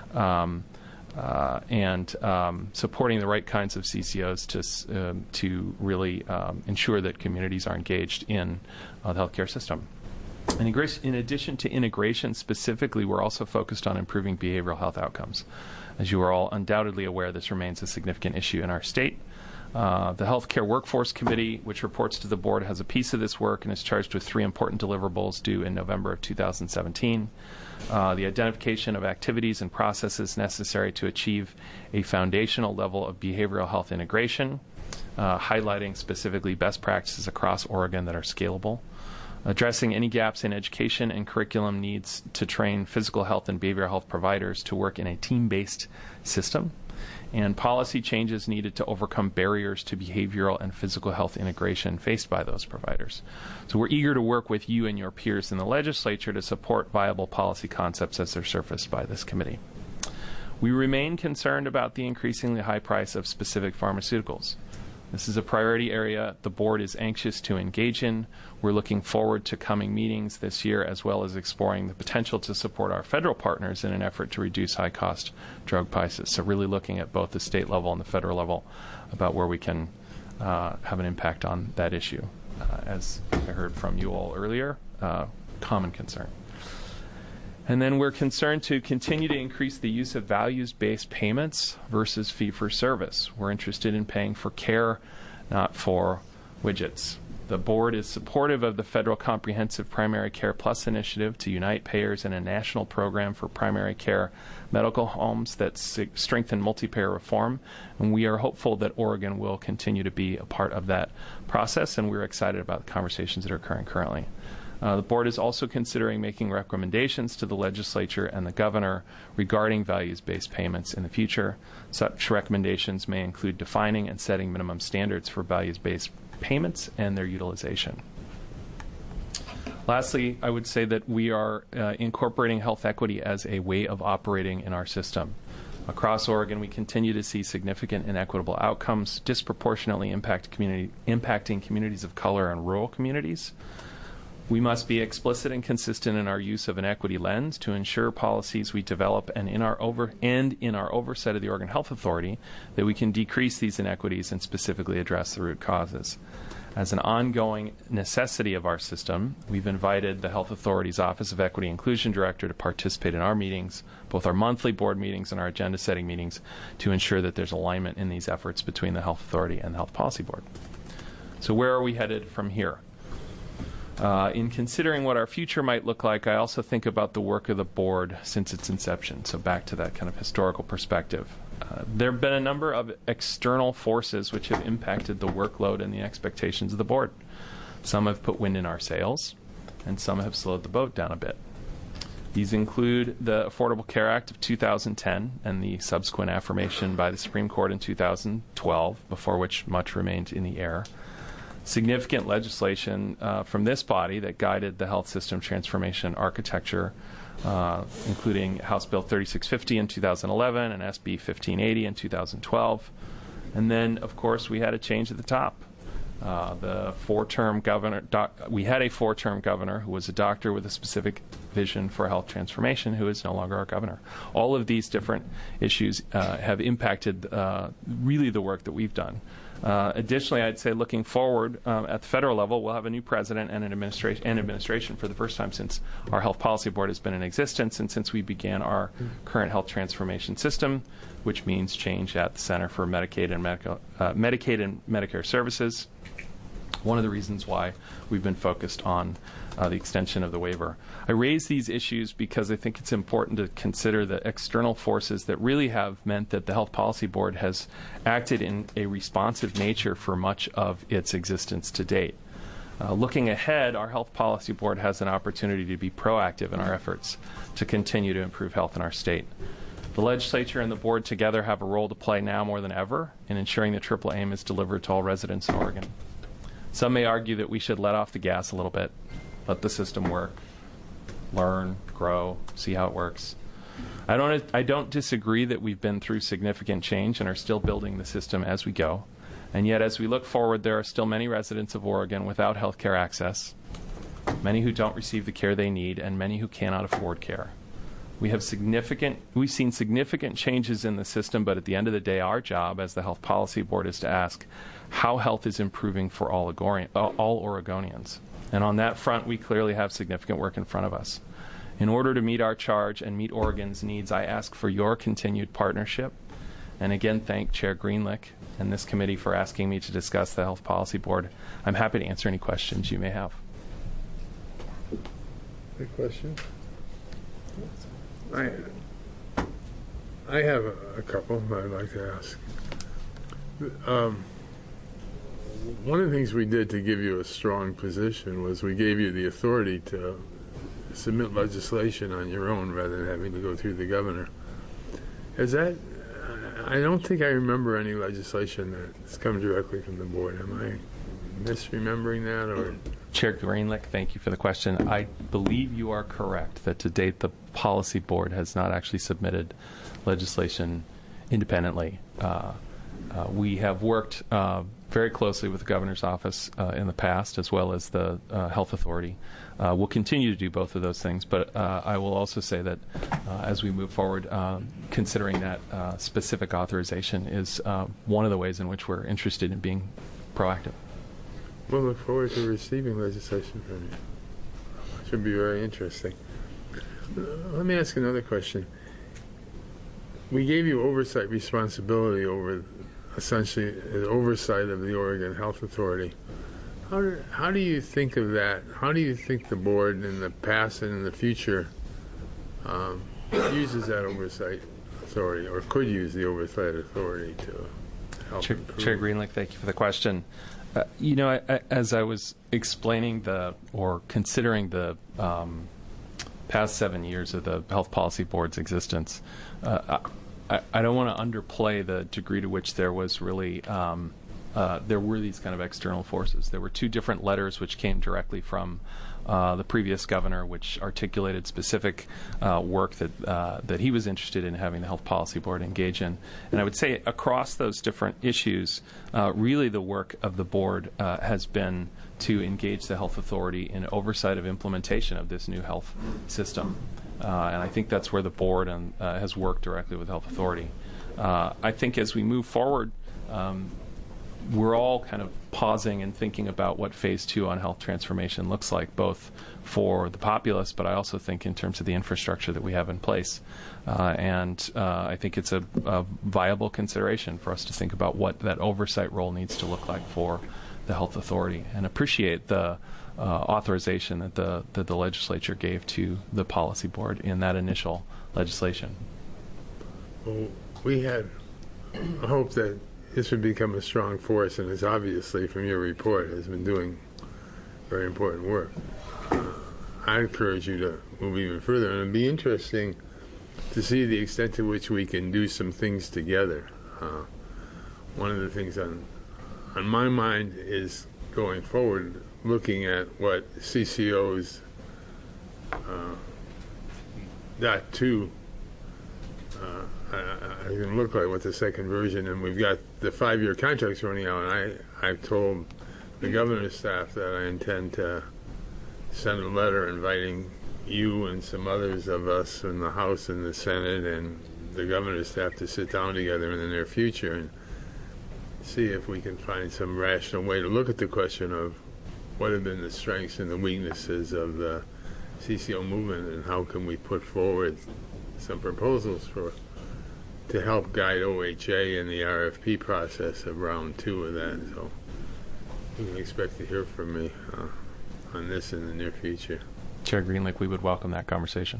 um, uh, and um, supporting the right kinds of C C Os to um, to really um, ensure that communities are engaged in uh, the healthcare system. And in addition to integration specifically, we're also focused on improving behavioral health outcomes. As you are all undoubtedly aware, this remains a significant issue in our state. Uh, the Healthcare Workforce Committee, which reports to the board, has a piece of this work and is charged with three important deliverables due in November of two thousand seventeen. Uh, the identification of activities and processes necessary to achieve a foundational level of behavioral health integration, uh, highlighting specifically best practices across Oregon that are scalable. addressing any gaps in education and curriculum needs to train physical health and behavioral health providers to work in a team-based system, and policy changes needed to overcome barriers to behavioral and physical health integration faced by those providers. So we're eager to work with you and your peers in the legislature to support viable policy concepts as they're surfaced by this committee. We remain concerned about the increasingly high price of specific pharmaceuticals. This is a priority area the board is anxious to engage in. We're looking forward to coming meetings this year, as well as exploring the potential to support our federal partners in an effort to reduce high-cost drug prices. So really looking at both the state level and the federal level about where we can uh, have an impact on that issue. Uh, as I heard from you all earlier, uh, common concern. And then we're concerned to continue to increase the use of values-based payments versus fee-for-service. We're interested in paying for care, not for widgets. The board is supportive of the federal Comprehensive Primary Care Plus initiative to unite payers in a national program for primary care medical homes that strengthen multi-payer reform. And we are hopeful that Oregon will continue to be a part of that process, and we're excited about the conversations that are occurring currently. Uh, the board is also considering making recommendations to the legislature and the governor regarding values-based payments in the future. Such recommendations may include defining and setting minimum standards for values-based payments and their utilization. Lastly, I would say that we are uh, incorporating health equity as a way of operating in our system. Across Oregon, we continue to see significant inequitable outcomes, disproportionately impact community, impacting communities of color and rural communities. We must be explicit and consistent in our use of an equity lens to ensure policies we develop and in our over and in our oversight of the Oregon Health Authority that we can decrease these inequities and specifically address the root causes. As an ongoing necessity of our system, we've invited the Health Authority's Office of Equity Inclusion Director to participate in our meetings, both our monthly board meetings and our agenda setting meetings, to ensure that there's alignment in these efforts between the Health Authority and the Health Policy Board. So where are we headed from here? Uh, in considering what our future might look like, I also think about the work of the board since its inception, so back to that kind of historical perspective. Uh, there have been a number of external forces which have impacted the workload and the expectations of the board. Some have put wind in our sails, and some have slowed the boat down a bit. These include the Affordable Care Act of two thousand ten and the subsequent affirmation by the Supreme Court in two thousand twelve, before which much remained in the air. Significant legislation uh, from this body that guided the health system transformation architecture, uh, including House Bill thirty-six fifty in two thousand eleven and S B fifteen eighty in two thousand twelve. And then, of course, we had a change at the top. Uh, the four-term governor, doc, we had a four-term governor who was a doctor with a specific vision for health transformation, who is no longer our governor. All of these different issues uh, have impacted uh, really the work that we've done. Uh, additionally, I'd say looking forward um, at the federal level, we'll have a new president and an administration, and administration for the first time since our Health Policy Board has been in existence and since we began our current health transformation system, which means change at the Center for Medicaid and Medical, uh, Medicaid and Medicare Services. One of the reasons why we've been focused on uh, the extension of the waiver. I raise these issues because I think it's important to consider the external forces that really have meant that the Health Policy Board has acted in a responsive nature for much of its existence to date. Uh, looking ahead, our Health Policy Board has an opportunity to be proactive in our efforts to continue to improve health in our state. The legislature and the board together have a role to play now more than ever in ensuring that Triple Aim is delivered to all residents in Oregon. Some may argue that we should let off the gas a little bit, let the system work, learn, grow, see how it works. I don't, I don't disagree that we've been through significant change and are still building the system as we go. And yet, as we look forward, there are still many residents of Oregon without health care access, many who don't receive the care they need, and many who cannot afford care. We have significant, we've seen significant changes in the system, but at the end of the day, our job as the Health Policy Board is to ask how health is improving for all, Oregonian, all Oregonians. And on that front, we clearly have significant work in front of us. In order to meet our charge and meet Oregon's needs, I ask for your continued partnership. And again, thank Chair Greenlick and this committee for asking me to discuss the Health Policy Board. I'm happy to answer any questions you may have. Any questions? I, I have a, a couple I'd like to ask. Um, one of the things we did to give you a strong position was we gave you the authority to submit legislation on your own rather than having to go through the governor. Is that, I don't think I remember any legislation that's come directly from the board. Am I misremembering that? Or Chair Greenlick, thank you for the question. I believe you are correct that to date the policy board has not actually submitted legislation independently. Uh, uh, we have worked uh, very closely with the governor's office uh, in the past, as well as the uh, health authority. Uh, we'll continue to do both of those things, but uh, I will also say that uh, as we move forward, um, considering that uh, specific authorization is uh, one of the ways in which we're interested in being proactive. We'll look forward to receiving legislation from you. Should be very interesting. Uh, let me ask another question. We gave you oversight responsibility over, essentially, the oversight of the Oregon Health Authority. How do, how do you think of that? How do you think the board in the past and in the future um, uses that oversight authority, or could use the oversight authority to help Chair, improve? Chair Greenlick, thank you for the question. Uh, you know, I, I, as I was explaining the, or considering the um, past seven years of the Health Policy Board's existence, uh, I, I don't want to underplay the degree to which there was really, um, uh, there were these kind of external forces. There were two different letters which came directly from uh, the previous governor, which articulated specific uh, work that uh, that he was interested in having the Health Policy Board engage in. And I would say across those different issues, uh, really the work of the board uh, has been to engage the health authority in oversight of implementation of this new health system. Uh, and I think that's where the board and, uh, has worked directly with the health authority. Uh, I think as we move forward, um, we're all kind of pausing and thinking about what phase two on health transformation looks like, both for the populace, but I also think in terms of the infrastructure that we have in place. Uh, and uh, I think it's a, a viable consideration for us to think about what that oversight role needs to look like for the health authority, and appreciate the uh, authorization that the that the legislature gave to the policy board in that initial legislation. Well, we had a hope that this would become a strong force, and it's obviously, from your report, has been doing very important work. Uh, I encourage you to move even further, and it'd be interesting to see the extent to which we can do some things together. Uh, one of the things on on my mind is going forward, looking at what C C O's uh, dot two uh, I, I can look like what the second version, and we've got the five-year contracts running out, and I, I've told the governor's staff that I intend to send a letter inviting you and some others of us in the House and the Senate and the governor's staff to sit down together in the near future and see if we can find some rational way to look at the question of what have been the strengths and the weaknesses of the C C O movement, and how can we put forward some proposals for to help guide O H A in the R F P process of round two of that. So you can expect to hear from me uh, on this in the near future. Chair Greenlick, we would welcome that conversation.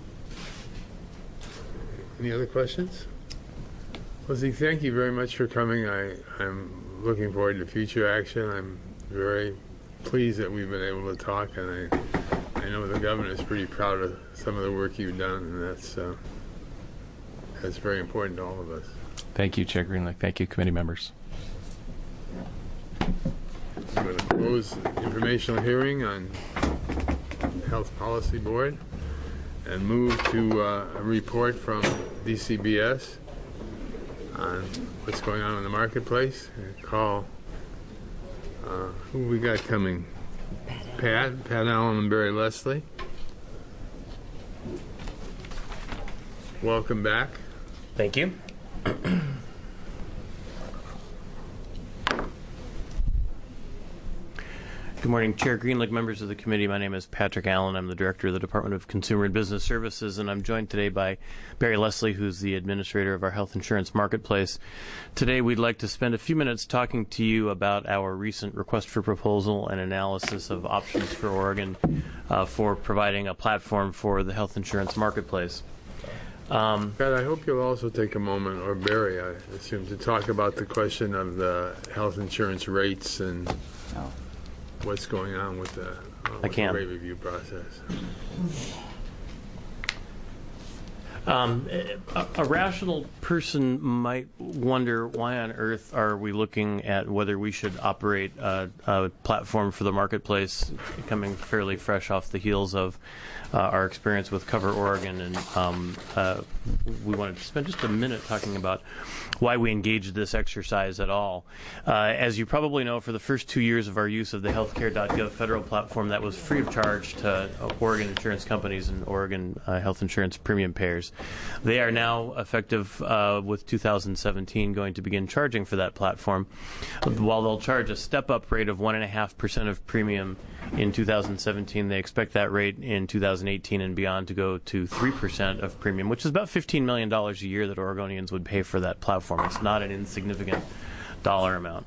Any other questions? Lizzie, thank you very much for coming. I, I'm looking forward to future action. I'm very pleased that we've been able to talk, and I, I know the governor is pretty proud of some of the work you've done, and that's uh, that's very important to all of us. Thank you, Chair Greenlick. Thank you, committee members. I'm going to close the informational hearing on the Health Policy Board and move to uh, a report from D C B S on what's going on in the marketplace. I call uh, who we got coming? Pat, Pat Allen and Barry Leslie. Welcome back. Thank you. Good morning, Chair Greenlick, members of the committee. My name is Patrick Allen. I'm the Director of the Department of Consumer and Business Services, and I'm joined today by Barry Leslie, who's the Administrator of our Health Insurance Marketplace. Today, we'd like to spend a few minutes talking to you about our recent request for proposal and analysis of options for Oregon uh, for providing a platform for the health insurance marketplace. Um, Pat, I hope you'll also take a moment, or Barry, I assume, to talk about the question of the health insurance rates and oh. what's going on with the, uh, with I can. the rate review process. Um, a, a rational person might wonder why on earth are we looking at whether we should operate a, a platform for the marketplace, coming fairly fresh off the heels of uh, our experience with Cover Oregon, and um, uh, we wanted to spend just a minute talking about why we engaged this exercise at all. Uh, as you probably know, for the first two years of our use of the healthcare dot gov federal platform, that was free of charge to uh, Oregon insurance companies and Oregon uh, health insurance premium payers. They are now effective uh, with two thousand seventeen going to begin charging for that platform. While they'll charge a step-up rate of one point five percent of premium in two thousand seventeen, they expect that rate in two thousand eighteen and beyond to go to three percent of premium, which is about fifteen million dollars a year that Oregonians would pay for that platform. It's not an insignificant dollar amount.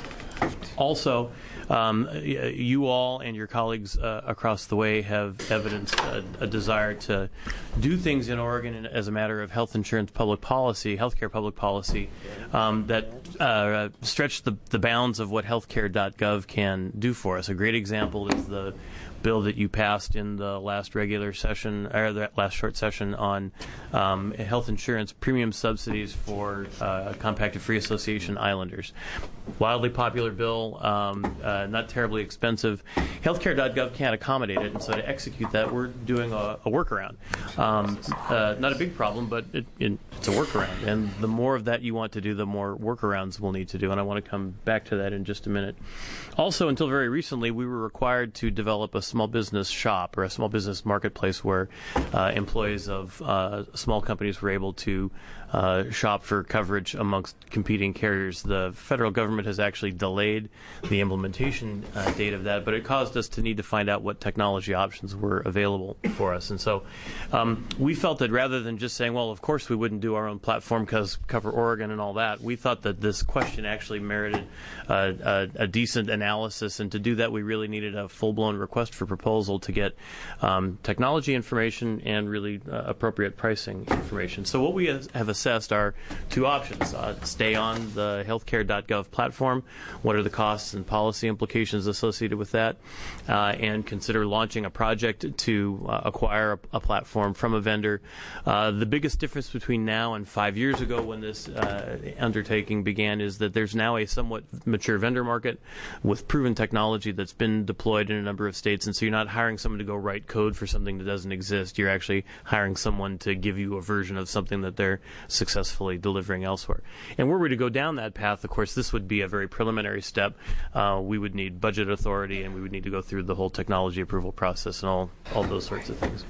Also, um, you all and your colleagues uh, across the way have evidenced a, a desire to do things in Oregon as a matter of health insurance public policy, healthcare public policy, um, that uh, stretch the, the bounds of what healthcare dot gov can do for us. A great example is the bill that you passed in the last regular session, or the last short session, on um, health insurance premium subsidies for uh, compacted free association islanders. Wildly popular bill, um, uh, not terribly expensive. healthcare dot gov can't accommodate it, and so to execute that, we're doing a, a workaround. Um, uh, not a big problem, but it, it, it's a workaround. And the more of that you want to do, the more workarounds we'll need to do. And I want to come back to that in just a minute. Also, until very recently, we were required to develop a small business shop or a small business marketplace where uh, employees of uh, small companies were able to uh, shop for coverage amongst competing carriers. The federal government has actually delayed the implementation uh, date of that, but it caused us to need to find out what technology options were available for us. And so um, we felt that rather than just saying, well, of course we wouldn't do our own platform because Cover Oregon and all that, we thought that this question actually merited uh, a, a decent analysis, and to do that we really needed a full-blown request for proposal to get um, technology information and really uh, appropriate pricing information. So what we have assessed are two options. Uh, stay on the healthcare dot gov platform, what are the costs and policy implications associated with that, uh, and consider launching a project to uh, acquire a, a platform from a vendor. Uh, the biggest difference between now and five years ago when this uh, undertaking began is that there's now a somewhat mature vendor market with proven technology that's been deployed in a number of states, and so you're not hiring someone to go write code for something that doesn't exist. You're actually hiring someone to give you a version of something that they're successfully delivering elsewhere. And were we to go down that path, of course, this would be a very preliminary step. Uh, we would need budget authority, and we would need to go through the whole technology approval process and all, all those sorts of things.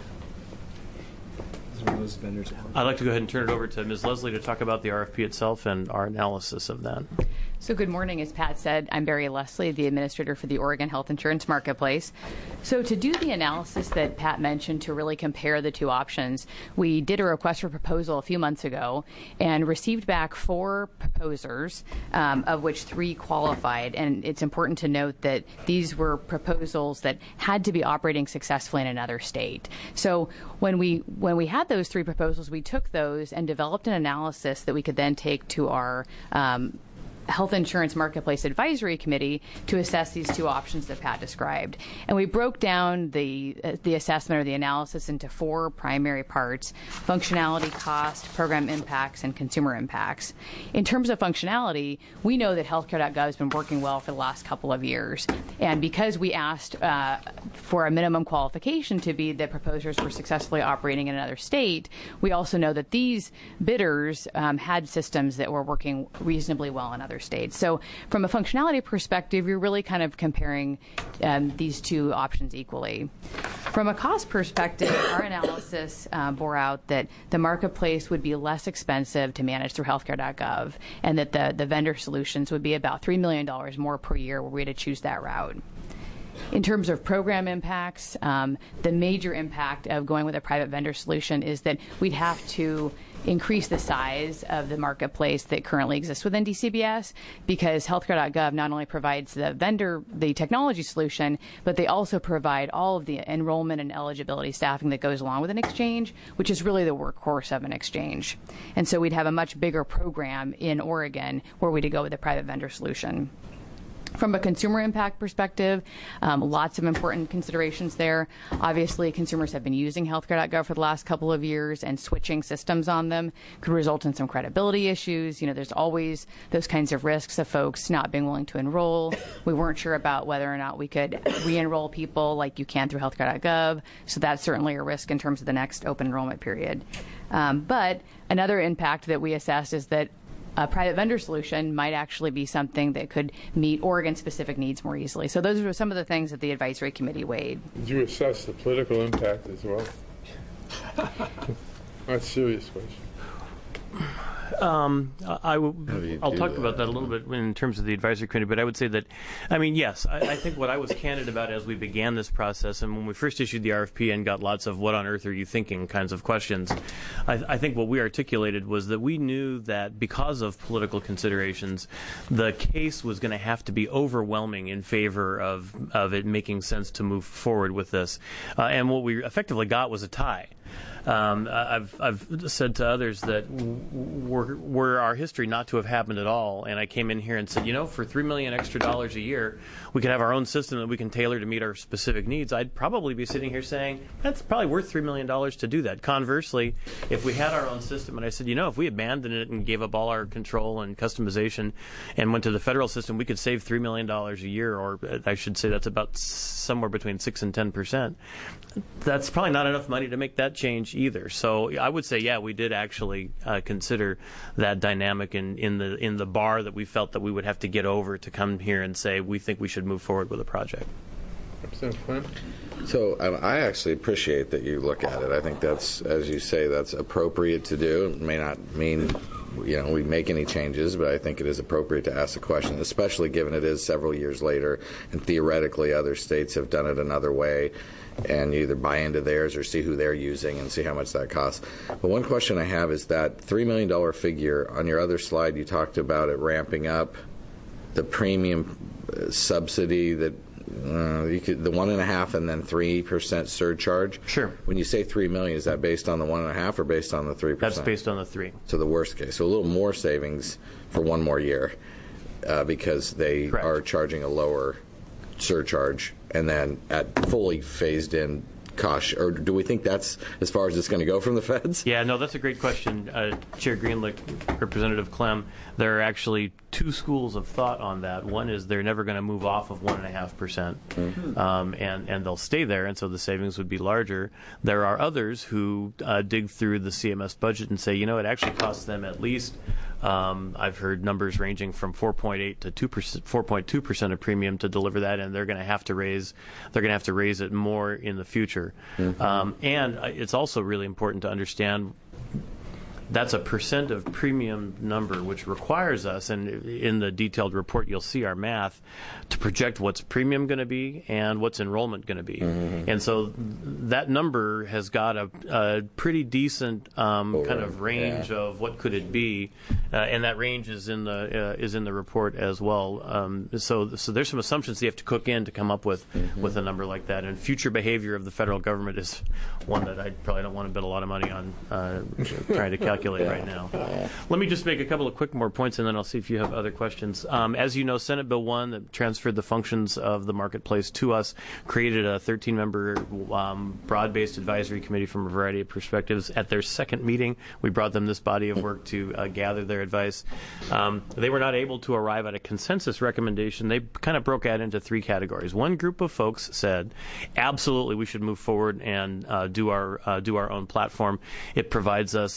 I'd like to go ahead and turn it over to Miz Leslie to talk about the R F P itself and our analysis of that. So good morning. As Pat said, I'm Barry Leslie, the administrator for the Oregon Health Insurance Marketplace. So to do the analysis that Pat mentioned to really compare the two options, we did a request for proposal a few months ago and received back four proposers, um, of which three qualified. And it's important to note that these were proposals that had to be operating successfully in another state. So when we when we had those three proposals, we took those and developed an analysis that we could then take to our um, Health Insurance Marketplace Advisory Committee to assess these two options that Pat described. And we broke down the uh, the assessment or the analysis into four primary parts: functionality, cost, program impacts, and consumer impacts. In terms of functionality, we know that healthcare dot gov has been working well for the last couple of years. And because we asked uh, for a minimum qualification to be that proposers were successfully operating in another state, we also know that these bidders um, had systems that were working reasonably well in other states. So from a functionality perspective, you're really kind of comparing um, these two options equally. From a cost perspective, our analysis uh, bore out that the marketplace would be less expensive to manage through healthcare dot gov, and that the, the vendor solutions would be about three million dollars more per year were we to choose that route. In terms of program impacts, um, the major impact of going with a private vendor solution is that we'd have to increase the size of the marketplace that currently exists within D C B S, because healthcare dot gov not only provides the vendor, the technology solution, but they also provide all of the enrollment and eligibility staffing that goes along with an exchange, which is really the workhorse of an exchange. And so we'd have a much bigger program in Oregon where we'd go with a private vendor solution. From a consumer impact perspective, um, lots of important considerations there. Obviously, consumers have been using healthcare dot gov for the last couple of years, and switching systems on them could result in some credibility issues. You know, there's always those kinds of risks of folks not being willing to enroll. We weren't sure about whether or not we could re-enroll people like you can through healthcare dot gov, so that's certainly a risk in terms of the next open enrollment period. Um, but another impact that we assessed is that a private vendor solution might actually be something that could meet Oregon-specific needs more easily. So those were some of the things that the advisory committee weighed. Did you assess the political impact as well? That's a serious question. Um, I, I w- I'll talk that? about that a little bit in terms of the advisory committee, but I would say that, I mean, yes, I, I think what I was candid about as we began this process, and when we first issued the R F P and got lots of what on earth are you thinking kinds of questions, I, I think what we articulated was that we knew that because of political considerations, the case was going to have to be overwhelming in favor of, of it making sense to move forward with this. Uh, and what we effectively got was a tie. Um, I've I've said to others that were, were our history not to have happened at all, and I came in here and said, you know, for three million extra dollars a year, we could have our own system that we can tailor to meet our specific needs. I'd probably be sitting here saying that's probably worth three million dollars to do that. Conversely, if we had our own system, and I said, you know, if we abandoned it and gave up all our control and customization and went to the federal system, we could save three million dollars a year, or I should say that's about somewhere between six and ten percent. That's probably not enough money to make that change either. So I would say, yeah, we did actually uh, consider that dynamic in, in the in the bar that we felt that we would have to get over to come here and say we think we should move forward with a project. So um, I actually appreciate that you look at it. I think that's, as you say, that's appropriate to do. It may not mean, you know, we make any changes, but I think it is appropriate to ask the question, especially given it is several years later, and theoretically other states have done it another way, and you either buy into theirs or see who they're using and see how much that costs. But one question I have is that three million dollars figure. On your other slide, you talked about it ramping up the premium uh, subsidy that uh, you could, the one and a half and then three percent surcharge. Sure. When you say three million, is that based on the one and a half or based on the three percent? That's based on the three. So the worst case. So a little more savings for one more year uh, because they Correct. are charging a lower surcharge, and then at fully phased in cost, or do we think that's as far as it's going to go from the feds? Yeah, no, that's a great question, uh, Chair Greenlick, Representative Clem. There are actually two schools of thought on that. One is they're never going to move off of one and a half percent, um, and and they'll stay there, and so the savings would be larger. There are others who uh, dig through the C M S budget and say, you know, it actually costs them at least. Um, I've heard numbers ranging from four point eight to two percent, four point two percent of premium to deliver that, and they're going to have to raise, they're going to have to raise it more in the future. Mm-hmm. Um, and it's also really important to understand that's a percent of premium number, which requires us, and in the detailed report you'll see our math, to project what's premium going to be and what's enrollment going to be. Mm-hmm. And so that number has got a, a pretty decent um, oh, kind of range yeah. of what could it be, uh, and that range is in the uh, is in the report as well. Um, so so there's some assumptions you have to cook in to come up with mm-hmm. with a number like that. And future behavior of the federal government is one that I probably don't want to bet a lot of money on uh, trying to calculate. Yeah. Right now. Yeah. Let me just make a couple of quick more points, and then I'll see if you have other questions. Um, as you know, Senate Bill one that transferred the functions of the marketplace to us created a thirteen-member um, broad-based advisory committee from a variety of perspectives. At their second meeting, we brought them this body of work to uh, gather their advice. Um, they were not able to arrive at a consensus recommendation. They kind of broke out into three categories. One group of folks said, absolutely, we should move forward and uh, do our uh, do our own platform. It provides us a degree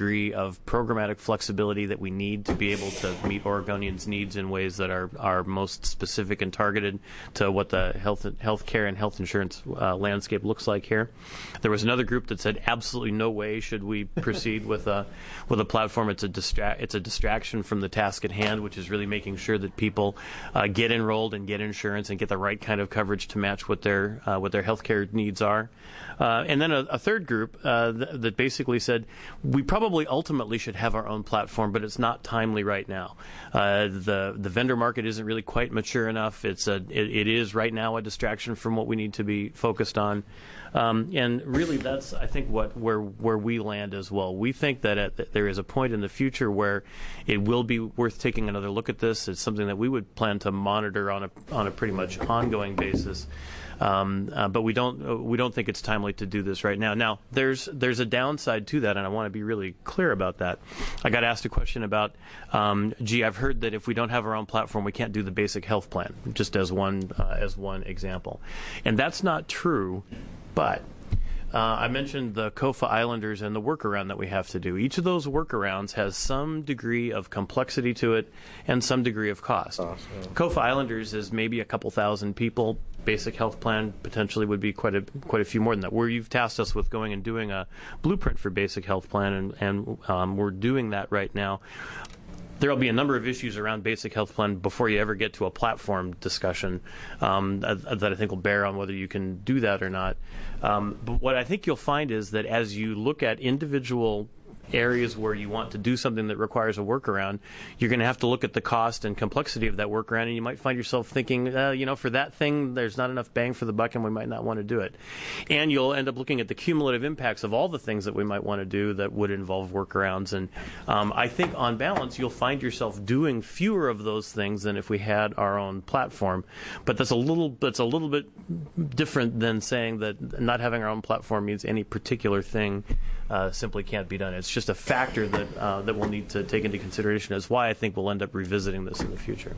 degree of programmatic flexibility that we need to be able to meet Oregonians' needs in ways that are, are most specific and targeted to what the health healthcare and health insurance uh, landscape looks like here. There was another group that said absolutely no way should we proceed with a with a platform. It's a distra- it's a distraction from the task at hand, which is really making sure that people uh, get enrolled and get insurance and get the right kind of coverage to match what their uh, what their healthcare needs are. Uh, and then a, a third group uh, th- that basically said we probably ultimately should have our own platform, but it's not timely right now. Uh, the the vendor market isn't really quite mature enough. It's a it, it is right now a distraction from what we need to be focused on. Um, and really, that's I think what where where we land as well. We think that, at, that there is a point in the future where it will be worth taking another look at this. It's something that we would plan to monitor on a on a pretty much ongoing basis. Um, uh, but we don't uh, we don't think it's timely to do this right now. Now, there's there's a downside to that, and I want to be really clear about that. I got asked a question about, um, gee, I've heard that if we don't have our own platform, we can't do the basic health plan, just as one uh, as one example, and that's not true. But uh, I mentioned the COFA Islanders and the workaround that we have to do. Each of those workarounds has some degree of complexity to it and some degree of cost. Awesome. COFA Islanders is maybe a couple thousand people. Basic health plan potentially would be quite a quite a few more than that. Where you've tasked us with going and doing a blueprint for basic health plan, and, and um, we're doing that right now. There will be a number of issues around basic health plan before you ever get to a platform discussion um, that, that I think will bear on whether you can do that or not. Um, but what I think you'll find is that as you look at individual areas where you want to do something that requires a workaround, you're going to have to look at the cost and complexity of that workaround, and you might find yourself thinking, uh, you know, for that thing, there's not enough bang for the buck, and we might not want to do it. And you'll end up looking at the cumulative impacts of all the things that we might want to do that would involve workarounds. And um, I think, on balance, you'll find yourself doing fewer of those things than if we had our own platform. But that's a little, that's a little bit different than saying that not having our own platform means any particular thing uh, simply can't be done. It's just a factor that uh, that we'll need to take into consideration. Is why I think we'll end up revisiting this in the future.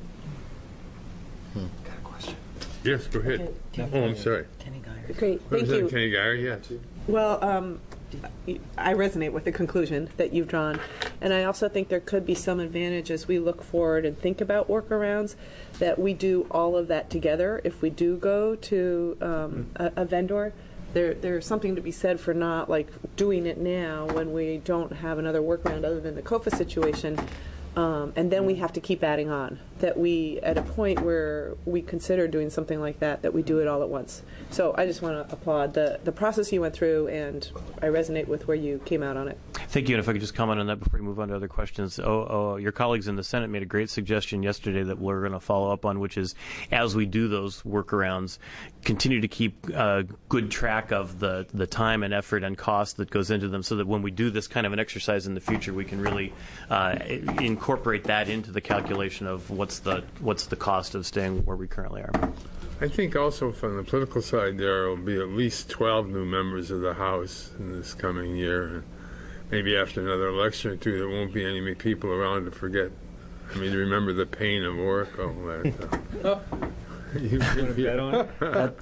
Hmm. Got a question? Yes, go ahead. Okay. Oh, I'm sorry. Kenny Geyer. Great, thank you. Kenny Geyer, yes. Well, um, I resonate with the conclusion that you've drawn, and I also think there could be some advantage as we look forward and think about workarounds that we do all of that together. If we do go to um, a, a vendor, There, there's something to be said for not like doing it now when we don't have another workaround other than the COFA situation, um, and then we have to keep adding on. That we, at a point where we consider doing something like that, that we do it all at once. So I just want to applaud the the process you went through, and I resonate with where you came out on it. Thank you. And if I could just comment on that before we move on to other questions. Oh, oh, your colleagues in the Senate made a great suggestion yesterday that we're going to follow up on, which is as we do those workarounds, continue to keep uh, good track of the, the time and effort and cost that goes into them so that when we do this kind of an exercise in the future, we can really uh, incorporate that into the calculation of what's the what's the cost of staying where we currently are. I think also from the political side, there will be at least twelve new members of the House in this coming year. Maybe after another election or two, there won't be any people around to forget, I mean, to remember the pain of Oracle. That, uh, oh. you want to bet on it?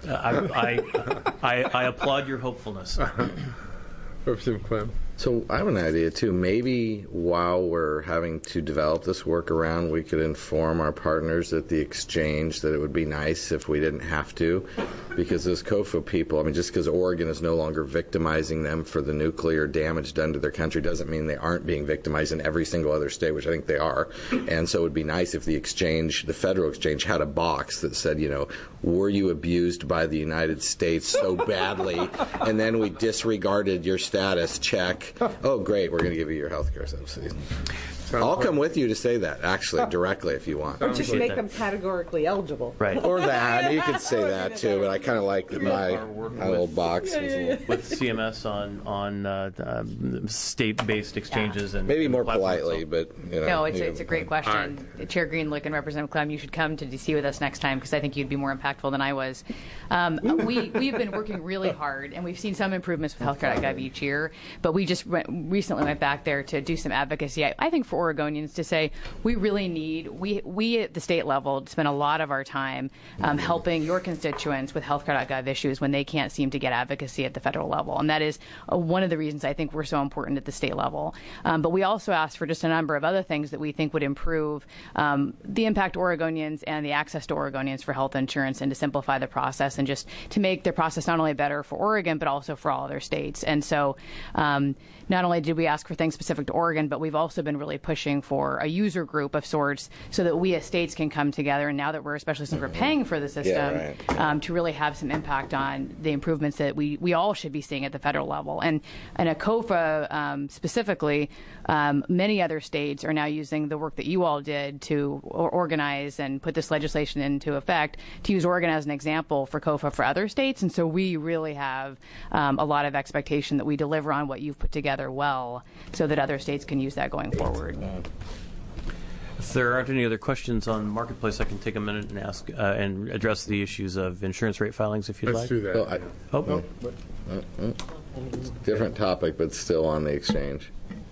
I, I, I, I applaud your hopefulness. Representative Clem. So I have an idea, too. Maybe while we're having to develop this workaround, we could inform our partners at the exchange that it would be nice if we didn't have to, because those COFA people, I mean, just because Oregon is no longer victimizing them for the nuclear damage done to their country doesn't mean they aren't being victimized in every single other state, which I think they are. And so it would be nice if the exchange, the federal exchange, had a box that said, you know, were you abused by the United States so badly, and then we disregarded your status check. Oh, great, we're going to give you your health care subsidies. I'll come with you to say that, actually, directly, if you want. Or just make them categorically eligible. Right. Or that. You could say that, too, but I kind of like my, my little box. Yeah, yeah, yeah. With C M S on, on uh, um, state-based exchanges. Yeah. and Maybe more platforms. politely, but, you know. No, it's, you it's a great question. Right. Chair Greenlick and Representative Clem, you should come to D C with us next time because I think you'd be more impactful than I was. Um, we, we've been working really hard, and we've seen some improvements with healthcare dot gov each year, but we just went, recently went back there to do some advocacy. I, I think for Oregonians to say, we really need, we, we at the state level spend a lot of our time um, helping your constituents with healthcare dot gov issues when they can't seem to get advocacy at the federal level. And that is uh, one of the reasons I think we're so important at the state level. Um, but we also asked for just a number of other things that we think would improve um, the impact Oregonians and the access to Oregonians for health insurance, and to simplify the process and just to make the process not only better for Oregon, but also for all other states. And so um, not only did we ask for things specific to Oregon, but we've also been really pushing for a user group of sorts so that we as states can come together. And now that we're, especially since we're paying for the system, Yeah, right. um, to really have some impact on the improvements that we, we all should be seeing at the federal level. And, and a COFA um, specifically, um, many other states are now using the work that you all did to or organize and put this legislation into effect, to use Oregon as an example for COFA for other states. And so we really have um, a lot of expectation that we deliver on what you've put together well, so that other states can use that going forward. If there aren't any other questions on Marketplace, I can take a minute and ask uh, and address the issues of insurance rate filings, if you'd Let's like. do that. Well, I- Oh, Uh, uh, different topic, but still on the exchange.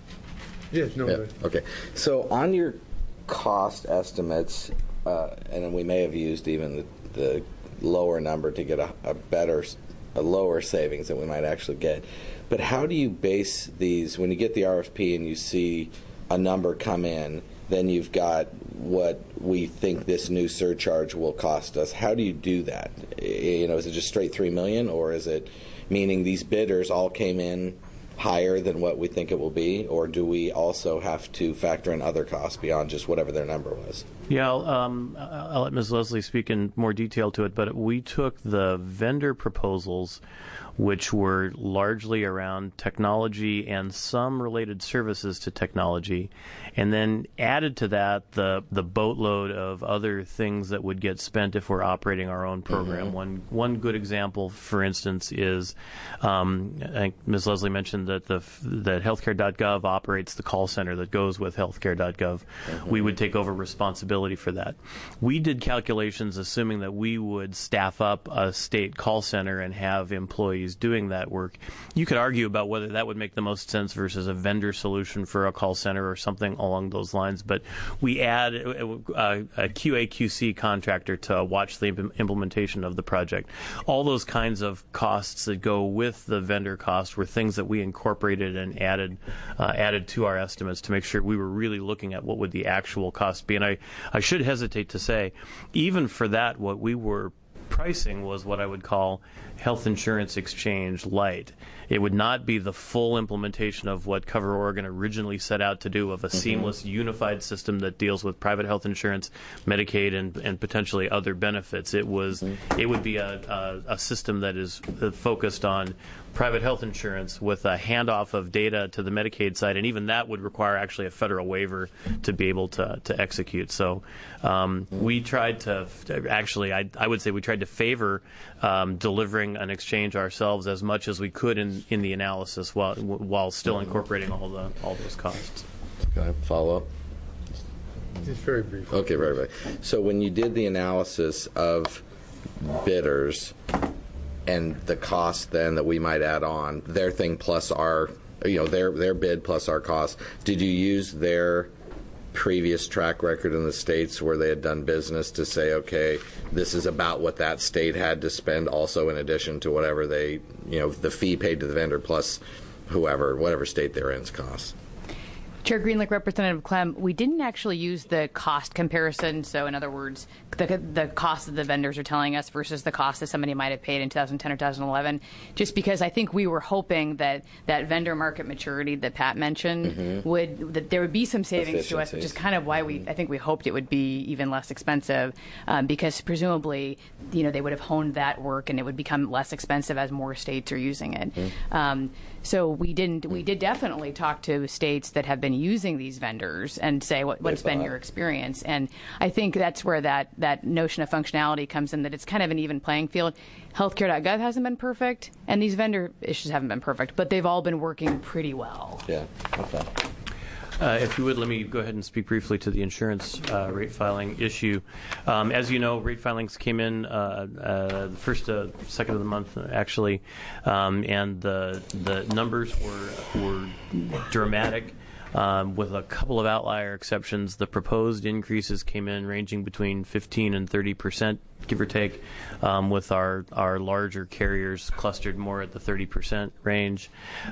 Yeah, no. Yeah, but- okay. So on your cost estimates, uh, and then we may have used even the, the lower number to get a, a better, a lower savings than we might actually get. But how do you base these, when you get the R F P and you see a number come in, then you've got what we think this new surcharge will cost us. How do you do that? You know, is it just straight three million dollars, or is it meaning these bidders all came in higher than what we think it will be, or do we also have to factor in other costs beyond just whatever their number was? Yeah, I'll, um, I'll let Miz Leslie speak in more detail to it, but we took the vendor proposals, which were largely around technology and some related services to technology, and then added to that the the boatload of other things that would get spent if we're operating our own program. Mm-hmm. One one good example, for instance, is um, I think Miz Leslie mentioned that the that healthcare dot gov operates the call center that goes with healthcare dot gov. Mm-hmm. We would take over responsibility for that. We did calculations assuming that we would staff up a state call center and have employees doing that work. You could argue about whether that would make the most sense versus a vendor solution for a call center or something along those lines. But we add a, a Q A Q C contractor to watch the imp- implementation of the project. All those kinds of costs that go with the vendor cost were things that we incorporated and added uh, added to our estimates to make sure we were really looking at what would the actual cost be. And I, I should hesitate to say, even for that, what we were pricing was what I would call health insurance exchange light. It would not be the full implementation of what Cover Oregon originally set out to do, of a mm-hmm. seamless, unified system that deals with private health insurance, Medicaid, and, and potentially other benefits. It was, mm-hmm. it would be a, a, a system that is focused on private health insurance with a handoff of data to the Medicaid side, and even that would require actually a federal waiver to be able to, to execute. So um, mm-hmm. we tried to, actually, I, I would say we tried to favor um, delivering an exchange ourselves as much as we could in, in the analysis while while still incorporating all the all those costs. Can I follow up? Just very brief. Okay, very brief. So when you did the analysis of bidders and the cost then that we might add on, their thing plus our, you know, their their bid plus our cost, did you use their previous track record in the states where they had done business to say, okay, this is about what that state had to spend also in addition to whatever they, you know, the fee paid to the vendor plus whoever, whatever state they're in's cost? Chair Greenlick, Representative Clem, we didn't actually use the cost comparison. So, in other words, the, the cost that the vendors are telling us versus the cost that somebody might have paid in two thousand ten or two thousand eleven, just because I think we were hoping that that vendor market maturity that Pat mentioned mm-hmm. would, that there would be some savings to us, which is kind of why we, I think we hoped it would be even less expensive, um, because presumably, you know, they would have honed that work and it would become less expensive as more states are using it. Mm-hmm. Um, so we didn't, we did definitely talk to states that have been using these vendors and say, what, what's been your experience? And I think that's where that, that notion of functionality comes in, that it's kind of an even playing field. healthcare dot gov hasn't been perfect, and these vendor issues haven't been perfect, but they've all been working pretty well. Yeah, okay. Uh, if you would, let me go ahead and speak briefly to the insurance uh, rate filing issue. Um, as you know, rate filings came in uh, uh, the first, uh, second of the month, actually, um, and the the numbers were were dramatic. Um, with a couple of outlier exceptions, the proposed increases came in ranging between fifteen and thirty percent, give or take, um, with our, our larger carriers clustered more at the thirty percent range.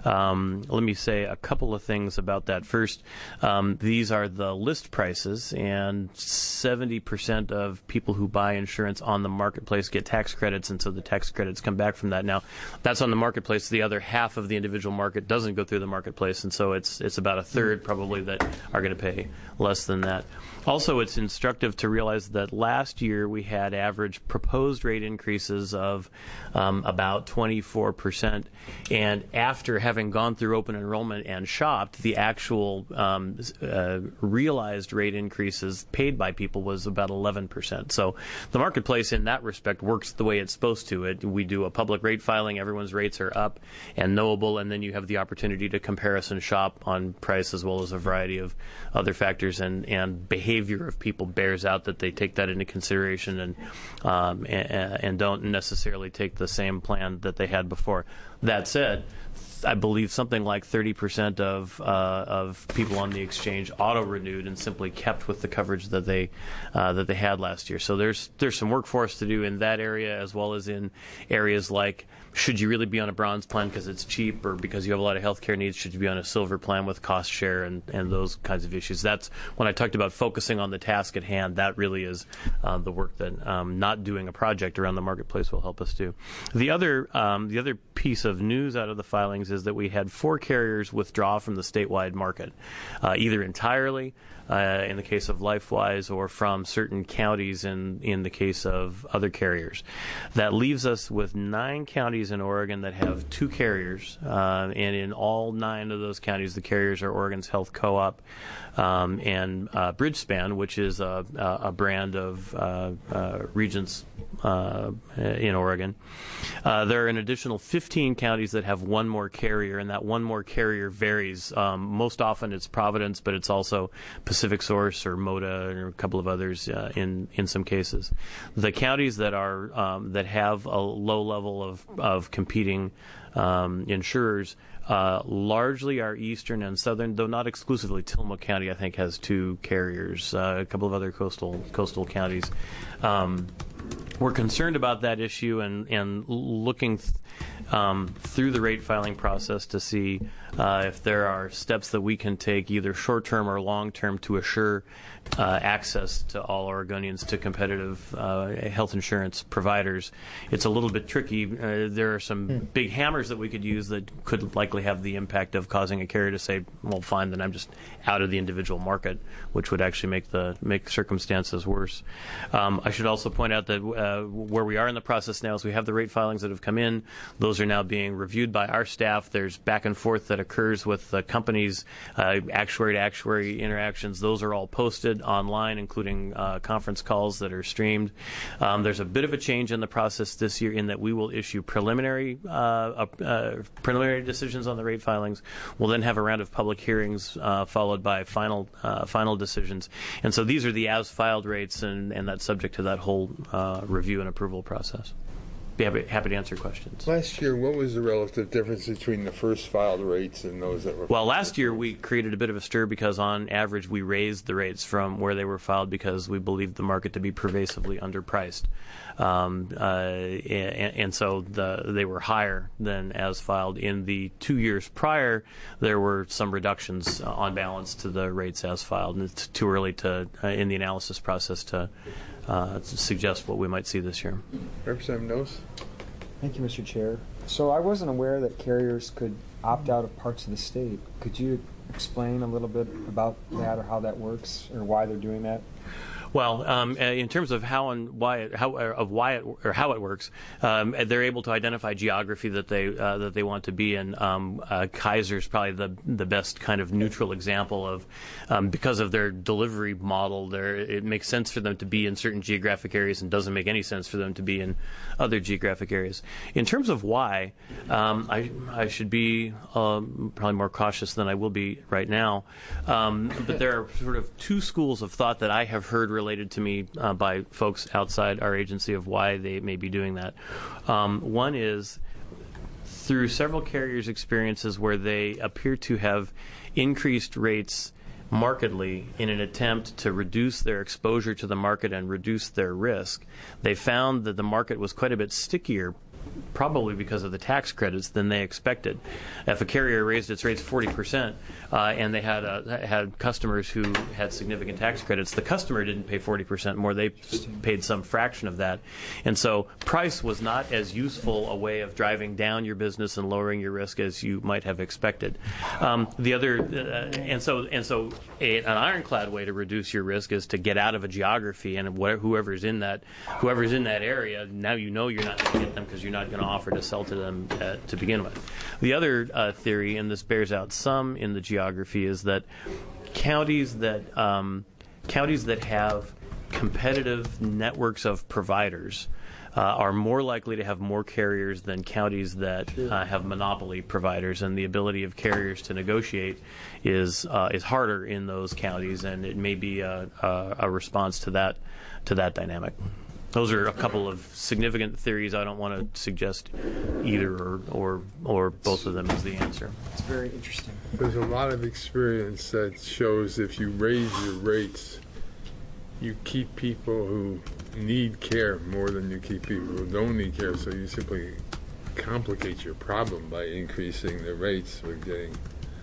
Um, let me say a couple of things about that. First, um, these are the list prices, and seventy percent of people who buy insurance on the marketplace get tax credits, and so the tax credits come back from that. Now, that's on the marketplace. The other half of the individual market doesn't go through the marketplace, and so it's it's about a third probably that are going to pay less than that. Also, it's instructive to realize that last year we had average proposed rate increases of um, about twenty-four percent, and after having gone through open enrollment and shopped, the actual um, uh, realized rate increases paid by people was about eleven percent. So the marketplace in that respect works the way it's supposed to. It, we do a public rate filing, everyone's rates are up and knowable, and then you have the opportunity to comparison shop on price as well as a variety of other factors, and, and behavior of people bears out that they take that into consideration and, um, and, and don't necessarily take the same plan that they had before. That said, I believe something like thirty percent of uh, of people on the exchange auto-renewed and simply kept with the coverage that they uh, that they had last year. So there's there's some work for us to do in that area, as well as in areas like, should you really be on a bronze plan because it's cheap, or because you have a lot of health care needs? Should you be on a silver plan with cost share and, and those kinds of issues? That's when I talked about focusing on the task at hand. That really is uh, the work that um, not doing a project around the marketplace will help us do. The other um, the other piece of news out of the filings is that we had four carriers withdraw from the statewide market, uh, either entirely, uh, in the case of LifeWise, or from certain counties in, in the case of other carriers. That leaves us with nine counties in Oregon that have two carriers, uh, and in all nine of those counties, the carriers are Oregon's Health Co-op um, and uh, Bridgespan, which is a, a brand of uh, uh, Regents uh, in Oregon. Uh, there are an additional fifteen counties that have one more carrier, and that one more carrier varies. Um, most often it's Providence, but it's also Pacific Source or Moda or a couple of others uh, in in some cases. The counties that are um, that have a low level of of competing um, insurers uh, largely are eastern and southern, though not exclusively. Tillamook County, I think, has two carriers. Uh, a couple of other coastal coastal counties. Um, We're concerned about that issue and, and looking th- um, through the rate filing process to see uh, if there are steps that we can take, either short-term or long-term, to assure uh, access to all Oregonians to competitive uh, health insurance providers. It's a little bit tricky. Uh, there are some mm. big hammers that we could use that could likely have the impact of causing a carrier to say, well, fine, then I'm just out of the individual market, which would actually make the make circumstances worse. Um, I should also point out that uh, where we are in the process now is we have the rate filings that have come in. Those are now being reviewed by our staff. There's back and forth that occurs with the companies, uh, actuary to actuary interactions. Those are all posted online, including uh, conference calls that are streamed. Um, there's a bit of a change in the process this year in that we will issue preliminary uh, uh, preliminary decisions on the rate filings. We'll then have a round of public hearings uh, followed by final uh, final decisions. And so these are the as-filed rates, and, and that's subject to that whole uh, review and approval process. Be happy, happy to answer questions. Last year, what was the relative difference between the first filed rates and those that were Well, last year we created a bit of a stir because on average we raised the rates from where they were filed because we believed the market to be pervasively underpriced. Um, uh, and, and so the, they were higher than as filed. In the two years prior, there were some reductions uh, on balance to the rates as filed. And it's too early to, uh, in the analysis process, to Uh, suggest what we might see this year. Representative Knowles. Thank you, Mister Chair. So I wasn't aware that carriers could opt out of parts of the state. Could you explain a little bit about that, or how that works, or why they're doing that? Well, um, in terms of how and why it, how of why it or how it works, um, they're able to identify geography that they uh, that they want to be in. Um, uh, Kaiser's probably the the best kind of neutral example of um, because of their delivery model. There, it makes sense for them to be in certain geographic areas, and doesn't make any sense for them to be in other geographic areas. In terms of why, um, I I should be um, probably more cautious than I will be right now. Um, but there are sort of two schools of thought that I have heard related to me uh, by folks outside our agency of why they may be doing that. Um, one is through several carriers' experiences where they appear to have increased rates markedly in an attempt to reduce their exposure to the market and reduce their risk, they found that the market was quite a bit stickier, probably because of the tax credits, than they expected. If a carrier raised its rates forty percent uh, and they had uh, had customers who had significant tax credits, the customer didn't pay forty percent more. They paid some fraction of that. And so price was not as useful a way of driving down your business and lowering your risk as you might have expected. Um, the other, uh, and so and so a, an ironclad way to reduce your risk is to get out of a geography, and whatever, whoever's in that whoever's in that area, now you know you're not going to get them because you're not going to offer to sell to them uh, to begin with. The other uh, theory, and this bears out some in the geography, is that counties that um, counties that have competitive networks of providers uh, are more likely to have more carriers than counties that uh, have monopoly providers, and the ability of carriers to negotiate is uh, is harder in those counties, and it may be a, a, a response to that to that dynamic. Those are a couple of significant theories. I don't want to suggest either or, or or both of them as the answer. It's very interesting. There's a lot of experience that shows if you raise your rates, you keep people who need care more than you keep people who don't need care. So you simply complicate your problem by increasing the rates with getting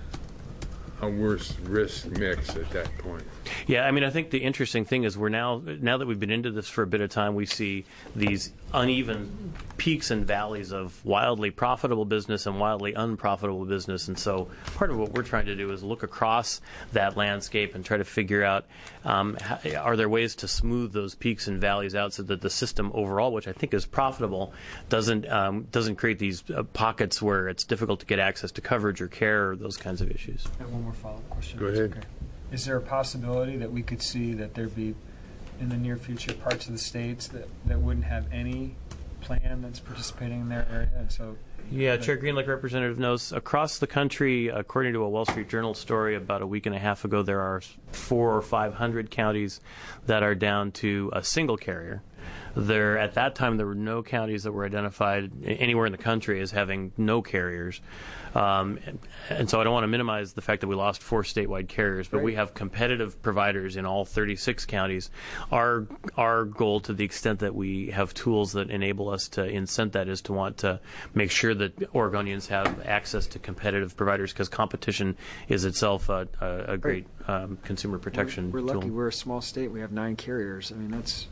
a worse risk mix at that point. Yeah, I mean, I think the interesting thing is we're now, now that we've been into this for a bit of time, we see these uneven peaks and valleys of wildly profitable business and wildly unprofitable business. And so part of what we're trying to do is look across that landscape and try to figure out, um, how, are there ways to smooth those peaks and valleys out so that the system overall, which I think is profitable, doesn't um, doesn't create these uh, pockets where it's difficult to get access to coverage or care or those kinds of issues. I have one more follow-up question. Go ahead. Okay. Is there a possibility that we could see that there be, in the near future, parts of the states that, that wouldn't have any plan that's participating in their area? And so, yeah, Chair Greenlick, Representative knows, across the country, according to a Wall Street Journal story about a week and a half ago, there are four or five hundred counties that are down to a single carrier. There, at that time, there were no counties that were identified anywhere in the country as having no carriers. Um, and, and so I don't want to minimize the fact that we lost four statewide carriers, but right. we have competitive providers in all thirty-six counties. Our our goal, to the extent that we have tools that enable us to incent that, is to want to make sure that Oregonians have access to competitive providers, because competition is itself a, a, a great um, consumer protection we're, we're tool. lucky we're a small state. We have nine carriers. I mean, that's...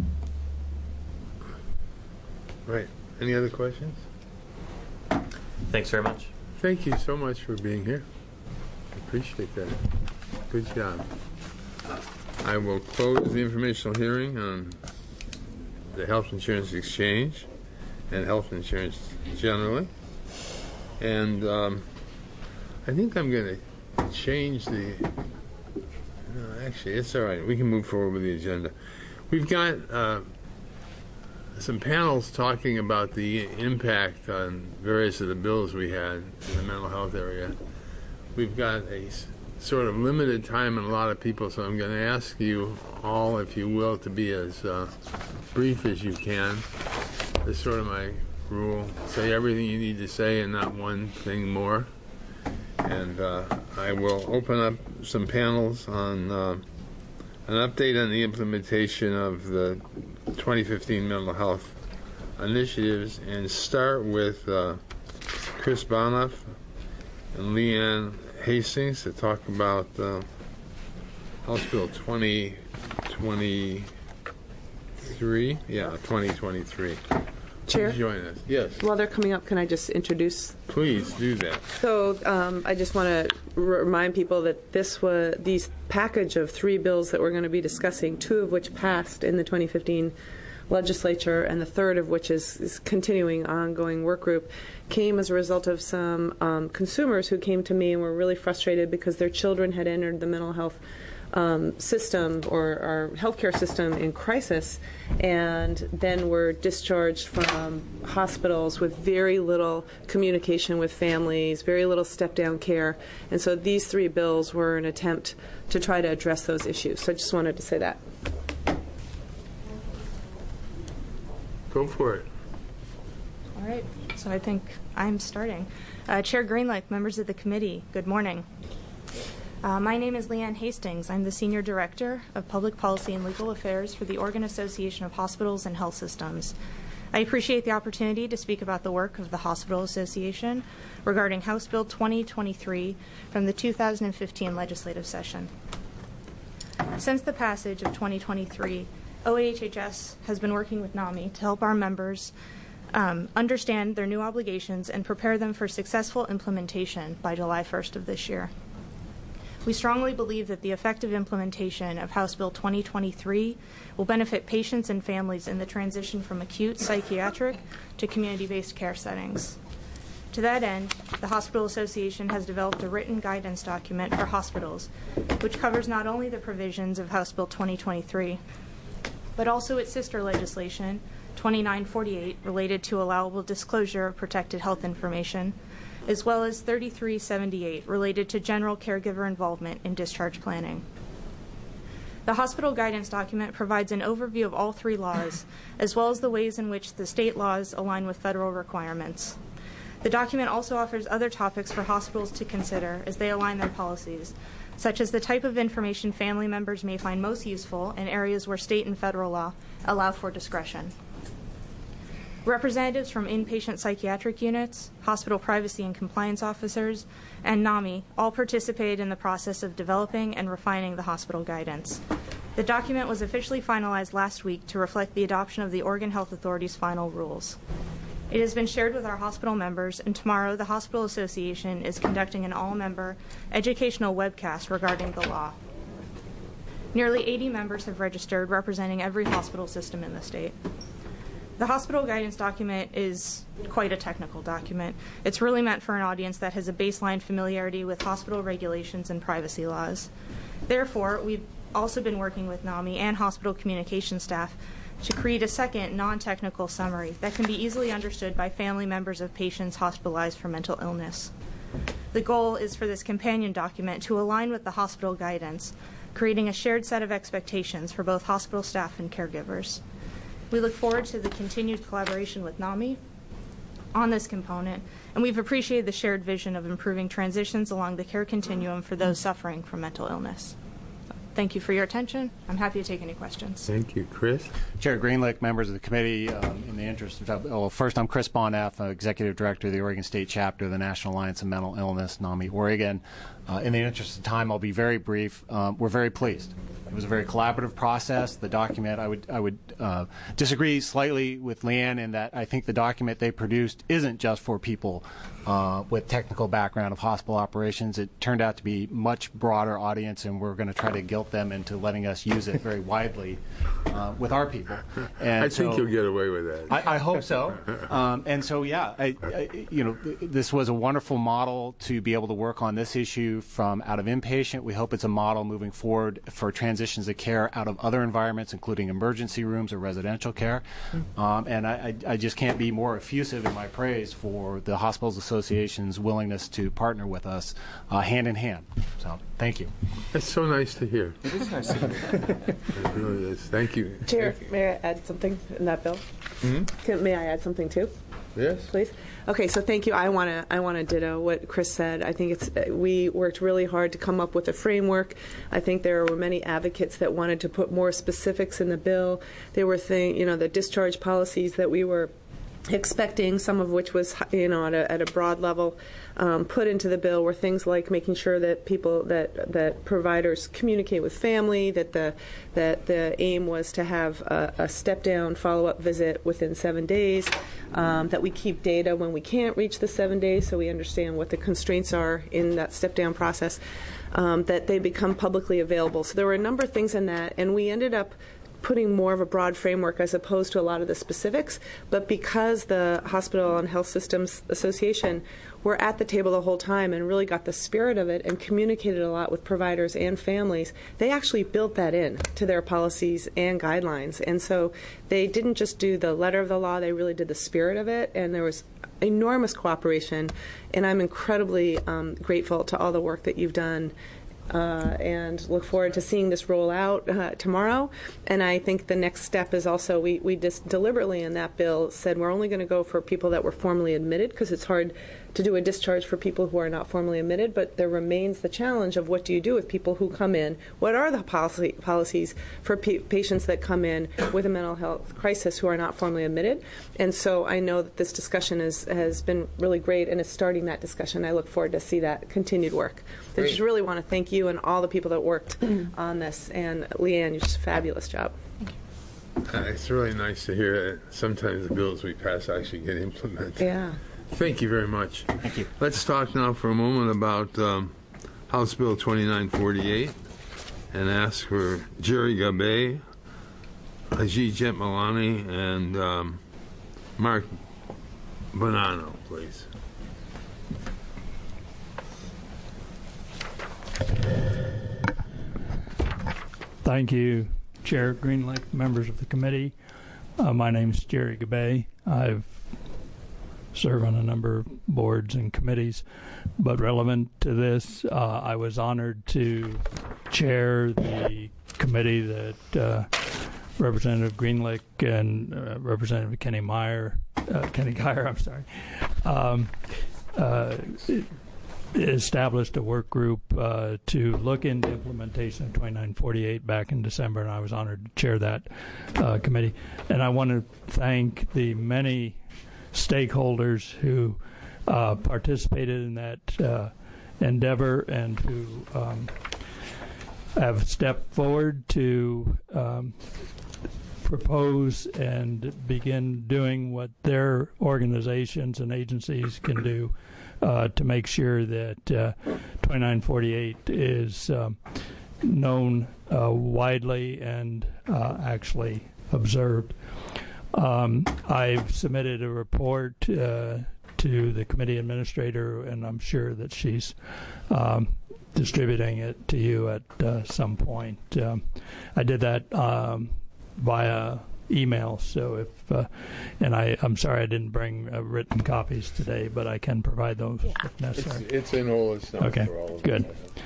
Right. Any other questions? Thanks very much. Thank you so much for being here. I appreciate that. Good job. I will close the informational hearing on the health insurance exchange and health insurance generally. And um, I think I'm going to change the... No, actually, it's all right. We can move forward with the agenda. We've got... Uh, some panels talking about the impact on various of the bills we had in the mental health area. We've got a s- sort of limited time and a lot of people, so I'm going to ask you all, if you will, to be as uh, brief as you can. That's sort of my rule. Say everything you need to say and not one thing more. And uh, I will open up some panels on uh, an update on the implementation of the twenty fifteen mental health initiatives, and start with uh, Chris Bonoff and Leanne Hastings to talk about uh, House Bill twenty twenty-three. Yeah, twenty twenty-three. Chair? Please join us. Yes. While they're coming up, can I just introduce? Please do that. So um, I just want to r- remind people that this was these package of three bills that we're going to be discussing, two of which passed in the twenty fifteen legislature, and the third of which is, is continuing ongoing work group, came as a result of some um, consumers who came to me and were really frustrated because their children had entered the mental health Um, system or our healthcare system in crisis, and then were discharged from hospitals with very little communication with families, very little step-down care. And so these three bills were an attempt to try to address those issues. So I just wanted to say that. Go for it. All right. So I think I'm starting. Uh, Chair Greenlick, members of the committee, good morning. Uh, my name is Leanne Hastings. I'm the Senior Director of Public Policy and Legal Affairs for the Oregon Association of Hospitals and Health Systems. I appreciate the opportunity to speak about the work of the Hospital Association regarding House Bill twenty twenty-three from the two thousand fifteen legislative session. Since the passage of twenty twenty-three, O A H H S has been working with NAMI to help our members um, understand their new obligations and prepare them for successful implementation by July first of this year. We strongly believe that the effective implementation of House Bill twenty twenty-three will benefit patients and families in the transition from acute psychiatric to community-based care settings. To that end, the Hospital Association has developed a written guidance document for hospitals, which covers not only the provisions of House Bill twenty twenty-three, but also its sister legislation, twenty-nine forty-eight, related to allowable disclosure of protected health information, as well as thirty-three seventy-eight, related to general caregiver involvement in discharge planning. The hospital guidance document provides an overview of all three laws, as well as the ways in which the state laws align with federal requirements. The document also offers other topics for hospitals to consider as they align their policies, such as the type of information family members may find most useful in areas where state and federal law allow for discretion. Representatives from inpatient psychiatric units, hospital privacy and compliance officers, and NAMI all participated in the process of developing and refining the hospital guidance. The document was officially finalized last week to reflect the adoption of the Oregon Health Authority's final rules. It has been shared with our hospital members, and tomorrow the Hospital Association is conducting an all-member educational webcast regarding the law. Nearly eighty members have registered, representing every hospital system in the state. The hospital guidance document is quite a technical document. It's really meant for an audience that has a baseline familiarity with hospital regulations and privacy laws. Therefore, we've also been working with NAMI and hospital communication staff to create a second non-technical summary that can be easily understood by family members of patients hospitalized for mental illness. The goal is for this companion document to align with the hospital guidance, creating a shared set of expectations for both hospital staff and caregivers. We look forward to the continued collaboration with NAMI on this component, and we've appreciated the shared vision of improving transitions along the care continuum for those suffering from mental illness. Thank you for your attention. I'm happy to take any questions. Thank you. Chris? Chair Greenlick, members of the committee, um, in the interest of, well, first, I'm Chris Bonneff, uh, Executive Director of the Oregon State Chapter of the National Alliance of Mental Illness, NAMI Oregon. Uh, in the interest of time, I'll be very brief. Um, we're very pleased. It was a very collaborative process. The document, I would, I would uh, disagree slightly with Leanne in that I think the document they produced isn't just for people uh, with technical background of hospital operations. It turned out to be much broader audience, and we're going to try to guilt them into letting us use it very widely uh, with our people. And I think so, you'll get away with that. I, I hope so. Um, and so, yeah, I, I, you know, this was a wonderful model to be able to work on this issue from out of inpatient. We hope it's a model moving forward for transitions of care out of other environments, including emergency rooms or residential care. Um, and I, I, I just can't be more effusive in my praise for the Hospitals Association's willingness to partner with us uh, hand in hand. So, thank you. That's so nice to hear. It is nice to hear. It really is. Thank you. Chair, may I add something in that bill? Hmm? Can, may I add something too? Yes. Please. Okay, so thank you. I want to I want to ditto what Chris said. I think it's we worked really hard to come up with a framework. I think there were many advocates that wanted to put more specifics in the bill. There were things, you know, the discharge policies that we were expecting, some of which was, you know, at a, at a broad level, um, put into the bill were things like making sure that people that that providers communicate with family, that the that the aim was to have a, a step down follow-up visit within seven days, um, that we keep data when we can't reach the seven days, so we understand what the constraints are in that step down process, um, that they become publicly available. So there were a number of things in that, and we ended up putting more of a broad framework as opposed to a lot of the specifics. But because the Hospital and Health Systems Association were at the table the whole time and really got the spirit of it and communicated a lot with providers and families, they actually built that in to their policies and guidelines. And so they didn't just do the letter of the law, they really did the spirit of it, and there was enormous cooperation. And I'm incredibly um, grateful to all the work that you've done. Uh, and look forward to seeing this roll out uh, tomorrow. And I think the next step is also, we, we just deliberately in that bill said we're only going to go for people that were formally admitted, because it's hard to do a discharge for people who are not formally admitted, but there remains the challenge of what do you do with people who come in? What are the policy, policies for pa- patients that come in with a mental health crisis who are not formally admitted? And so I know that this discussion is, has been really great and is starting that discussion. I look forward to see that continued work. I just really want to thank you and all the people that worked on this. And Leanne, you did a fabulous job. Uh, it's really nice to hear that sometimes the bills we pass actually get implemented. Yeah. Thank you very much. Thank you. Let's talk now for a moment about um, House Bill twenty-nine forty-eight and ask for Jerry Gabay, Ajit Jetmalani, and um, Mark Bonanno, please. Thank you, Chair Greenlick, members of the committee. Uh, my name is Jerry Gabay. I've served on a number of boards and committees, but relevant to this, uh, I was honored to chair the committee that uh, Representative Greenlick and uh, Representative Kenny Meyer, uh, Kenny Geyer, I'm sorry, um, uh, it, established a work group uh, to look into implementation of twenty-nine forty-eight back in December, and I was honored to chair that uh, committee. And I want to thank the many stakeholders who uh, participated in that uh, endeavor and who um, have stepped forward to um, propose and begin doing what their organizations and agencies can do Uh, to make sure that uh, twenty-nine forty-eight is um, known uh, widely and uh, actually observed. Um, I've submitted a report uh, to the committee administrator, and I'm sure that she's um, distributing it to you at uh, some point. Um, I did that um, via email, so if uh, and I, I'm sorry I didn't bring uh, written copies today, but I can provide those yeah. if necessary. It's, it's in all its okay, for all of good.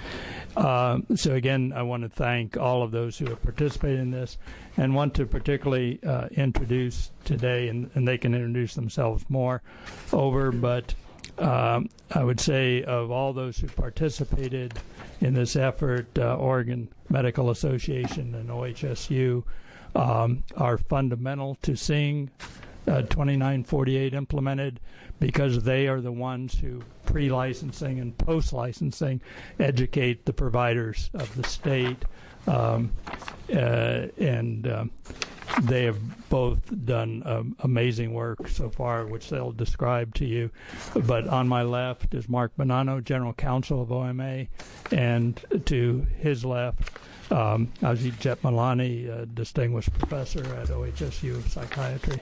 Um, so again, I want to thank all of those who have participated in this, and want to particularly uh, introduce today, and, and they can introduce themselves more over, but um, I would say of all those who participated in this effort, uh, Oregon Medical Association and O H S U Um, are fundamental to seeing uh, twenty-nine forty-eight implemented, because they are the ones who pre-licensing and post-licensing educate the providers of the state, um, uh, and um, they have both done um, amazing work so far, which they'll describe to you. But on my left is Mark Bonanno, General Counsel of O M A, and to his left, Um, Ajit Jetmalani, a distinguished professor at O H S U of psychiatry.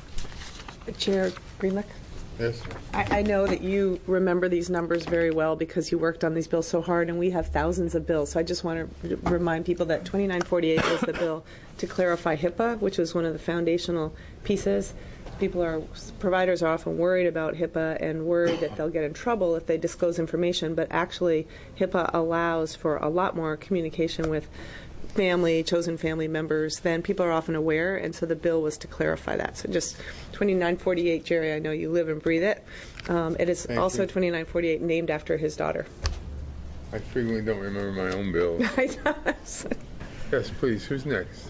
Chair Greenlick? Yes. I, I know that you remember these numbers very well because you worked on these bills so hard, and we have thousands of bills. So I just want to r- remind people that twenty-nine forty-eight was the bill to clarify HIPAA, which was one of the foundational pieces. People are, providers are often worried about HIPAA and worried that they'll get in trouble if they disclose information, but actually HIPAA allows for a lot more communication with family, chosen family members than people are often aware, and so the bill was to clarify that. So just twenty-nine forty-eight, Jerry, I know you live and breathe it. Um, it is Thank also you. twenty-nine forty-eight named after his daughter. I frequently don't remember my own bill. Yes, please. Who's next?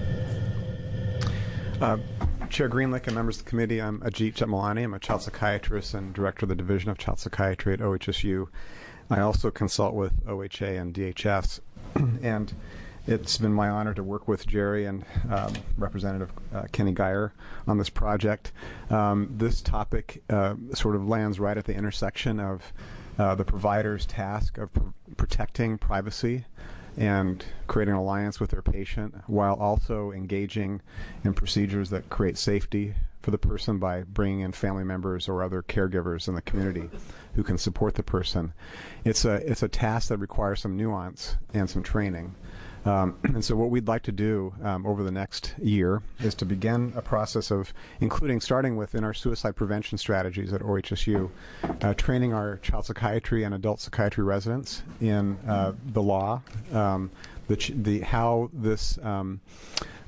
Uh, Chair Greenlick and members of the committee, I'm Ajit Jetmalani. I'm a child psychiatrist and director of the Division of Child Psychiatry at O H S U. I also consult with O H A and D H S. And it's been my honor to work with Jerry and um, Representative uh, Kenny Geyer on this project. Um, this topic uh, sort of lands right at the intersection of uh, the provider's task of pr- protecting privacy and creating an alliance with their patient, while also engaging in procedures that create safety for the person by bringing in family members or other caregivers in the community who can support the person. It's a it's a task that requires some nuance and some training. Um, and so what we'd like to do um, over the next year is to begin a process of including, starting with in our suicide prevention strategies at O H S U, uh, training our child psychiatry and adult psychiatry residents in uh, the law, um, the, ch- the how this um,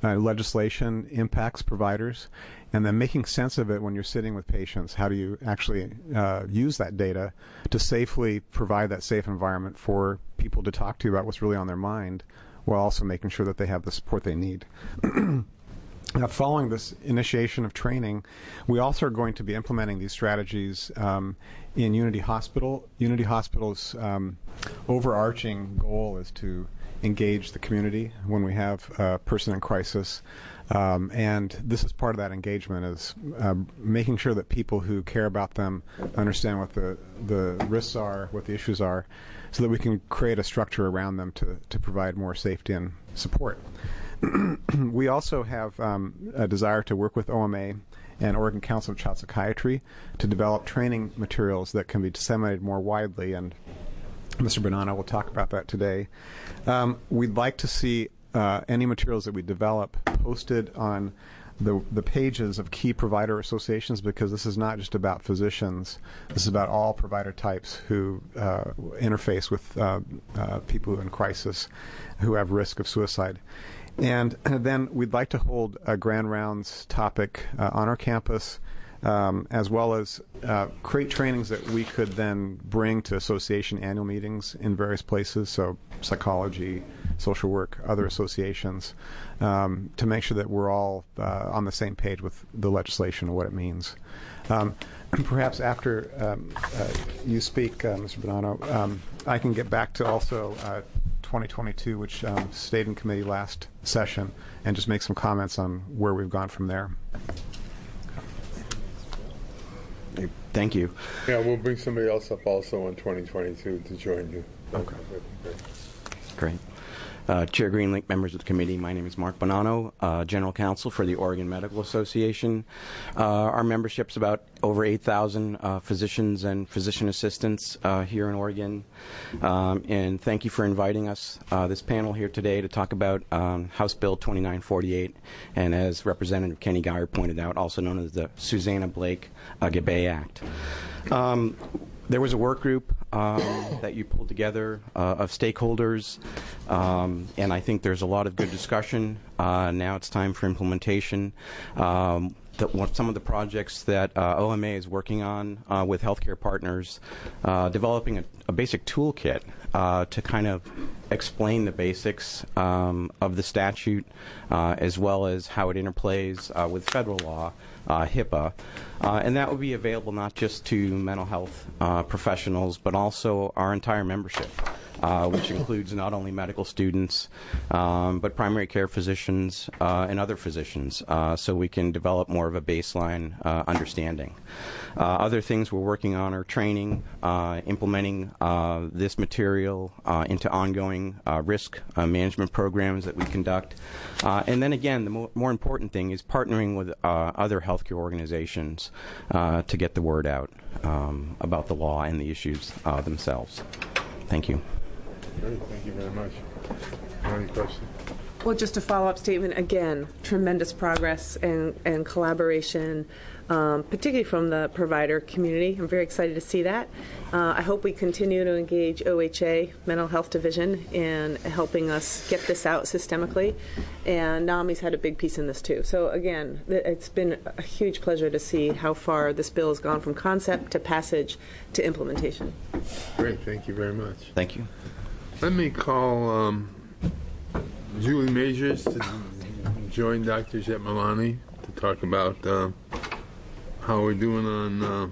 uh, legislation impacts providers, and then making sense of it when you're sitting with patients. How do you actually uh, use that data to safely provide that safe environment for people to talk to about what's really on their mind, while also making sure that they have the support they need. Now, following this initiation of training, we also are going to be implementing these strategies um, in Unity Hospital. Unity Hospital's um, overarching goal is to engage the community when we have a person in crisis. Um, and this is part of that engagement, is uh, making sure that people who care about them understand what the, the risks are, what the issues are, so that we can create a structure around them to, to provide more safety and support. We also have um, a desire to work with O M A and Oregon Council of Child Psychiatry to develop training materials that can be disseminated more widely, and Mister Bonanno will talk about that today. Um, we'd like to see uh, any materials that we develop posted on the, the pages of key provider associations, because this is not just about physicians. This is about all provider types who uh, interface with uh, uh, people in crisis who have risk of suicide. And then we'd like to hold a Grand Rounds topic uh, on our campus, um, as well as uh, create trainings that we could then bring to association annual meetings in various places, so psychology, social work, other associations, um, to make sure that we're all uh, on the same page with the legislation and what it means. Um, perhaps after um, uh, you speak, uh, Mister Bonanno, um, I can get back to also uh, twenty twenty-two, which um, stayed in committee last session, and just make some comments on where we've gone from there. Thank you. Yeah, we'll bring somebody else up also on twenty twenty-two to join you. Okay. Great. Uh, Chair Greenlake, members of the committee, my name is Mark Bonanno, uh, General Counsel for the Oregon Medical Association. Uh, our membership's about over eight thousand uh, physicians and physician assistants uh, here in Oregon. Um, and thank you for inviting us, uh, this panel here today, to talk about um, House Bill twenty-nine forty-eight, and as Representative Kenny Geyer pointed out, also known as the Susanna Blake uh, Gabay Act. Um, There was a work group um, that you pulled together uh, of stakeholders, um, and I think there's a lot of good discussion. Uh, now it's time for implementation. Um, the, what, some of the projects that uh, O M A is working on uh, with healthcare partners, uh, developing a, a basic toolkit uh, to kind of explain the basics um, of the statute, uh, as well as how it interplays uh, with federal law. Uh, HIPAA, uh, and that will be available not just to mental health uh, professionals, but also our entire membership, uh, which includes not only medical students, um, but primary care physicians uh, and other physicians, uh, so we can develop more of a baseline uh, understanding. Uh, other things we're working on are training, uh, implementing uh, this material uh, into ongoing uh, risk uh, management programs that we conduct. Uh, and then again, the mo- more important thing is partnering with uh, other healthcare organizations uh, to get the word out um, about the law and the issues uh, themselves. Thank you. Great, thank you very much. Any questions? Well, just a follow-up statement. Again, tremendous progress and, and collaboration, um, particularly from the provider community. I'm very excited to see that. Uh, I hope we continue to engage O H A, Mental Health Division, in helping us get this out systemically. And NAMI's had a big piece in this, too. So, again, it's been a huge pleasure to see how far this bill has gone from concept to passage to implementation. Great, thank you very much. Thank you. Let me call um, Julie Majors to join Doctor Jetmalani to talk about uh, how we're doing on uh,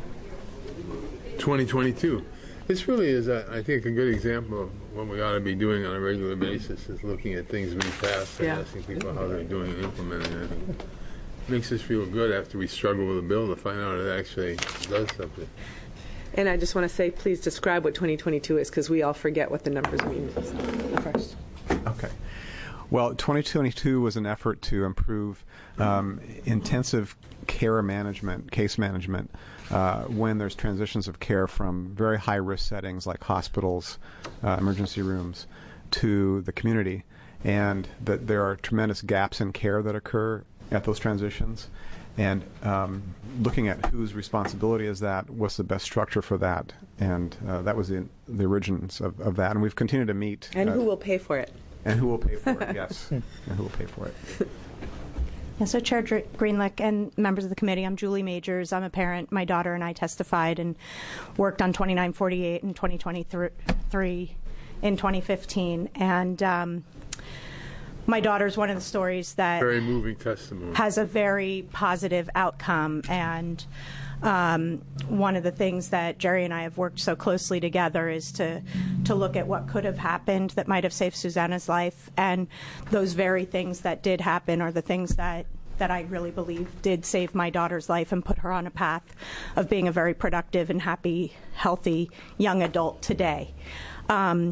twenty twenty-two. This really is, uh, I think, a good example of what we ought to be doing on a regular basis, is looking at things we passed and Yeah. asking people how they're doing and implementing it. It makes us feel good after we struggle with a bill to find out it actually does something. And I just want to say, please describe what twenty twenty-two is, because we all forget what the numbers mean first. Okay. Well, twenty twenty-two was an effort to improve um, intensive care management, case management, uh, when there's transitions of care from very high-risk settings like hospitals, uh, emergency rooms, to the community, and that there are tremendous gaps in care that occur at those transitions. And um, looking at whose responsibility is that, what's the best structure for that, and uh, that was the, the origins of, of that. And we've continued to meet. And uh, who will pay for it? And who will pay for it? Yes. And who will pay for it? Yeah, so Chair Dr- Greenlick and members of the committee, I'm Julie Majors. I'm a parent. My daughter and I testified and worked on twenty-nine forty-eight and twenty twenty-three in twenty fifteen. And um, my daughter's one of the stories that very moving testimony has a very positive outcome. And um, one of the things that Jerry and I have worked so closely together is to to look at what could have happened that might have saved Susanna's life, and those very things that did happen are the things that that I really believe did save my daughter's life and put her on a path of being a very productive and happy, healthy young adult today. Um,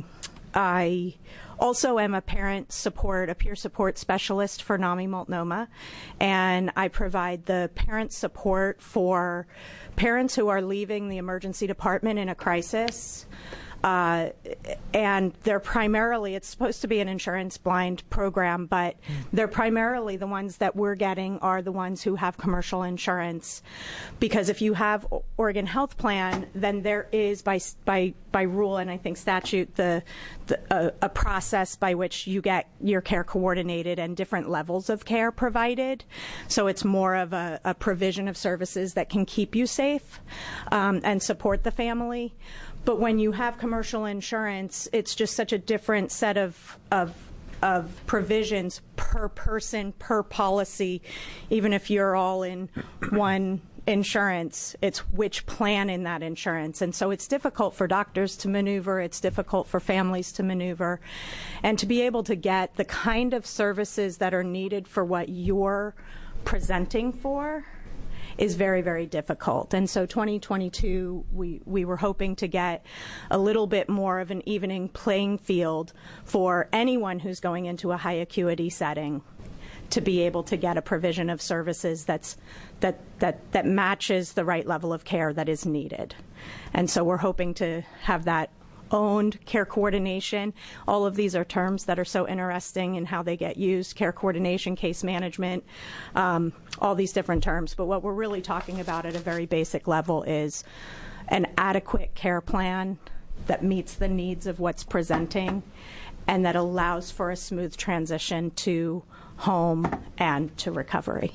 I also am a parent support, a peer support specialist for NAMI Multnomah, and I provide the parent support for parents who are leaving the emergency department in a crisis. Uh, and they're primarily, it's supposed to be an insurance blind program, but they're primarily the ones that we're getting are the ones who have commercial insurance. Because if you have Oregon Health Plan, then there is by by by rule and I think statute the, the a, a process by which you get your care coordinated and different levels of care provided. So it's more of a, a provision of services that can keep you safe um, and support the family. But when you have commercial insurance, it's just such a different set of of of provisions per person, per policy. Even if you're all in one insurance, it's which plan in that insurance. And so it's difficult for doctors to maneuver, it's difficult for families to maneuver, and to be able to get the kind of services that are needed for what you're presenting for is very, very difficult. And so twenty twenty-two, we, we were hoping to get a little bit more of an evening playing field for anyone who's going into a high acuity setting to be able to get a provision of services that's that that that matches the right level of care that is needed. And so we're hoping to have that owned care coordination. All of these are terms that are so interesting in how they get used: care coordination, case management, um, all these different terms. But what we're really talking about at a very basic level is an adequate care plan that meets the needs of what's presenting and that allows for a smooth transition to home and to recovery.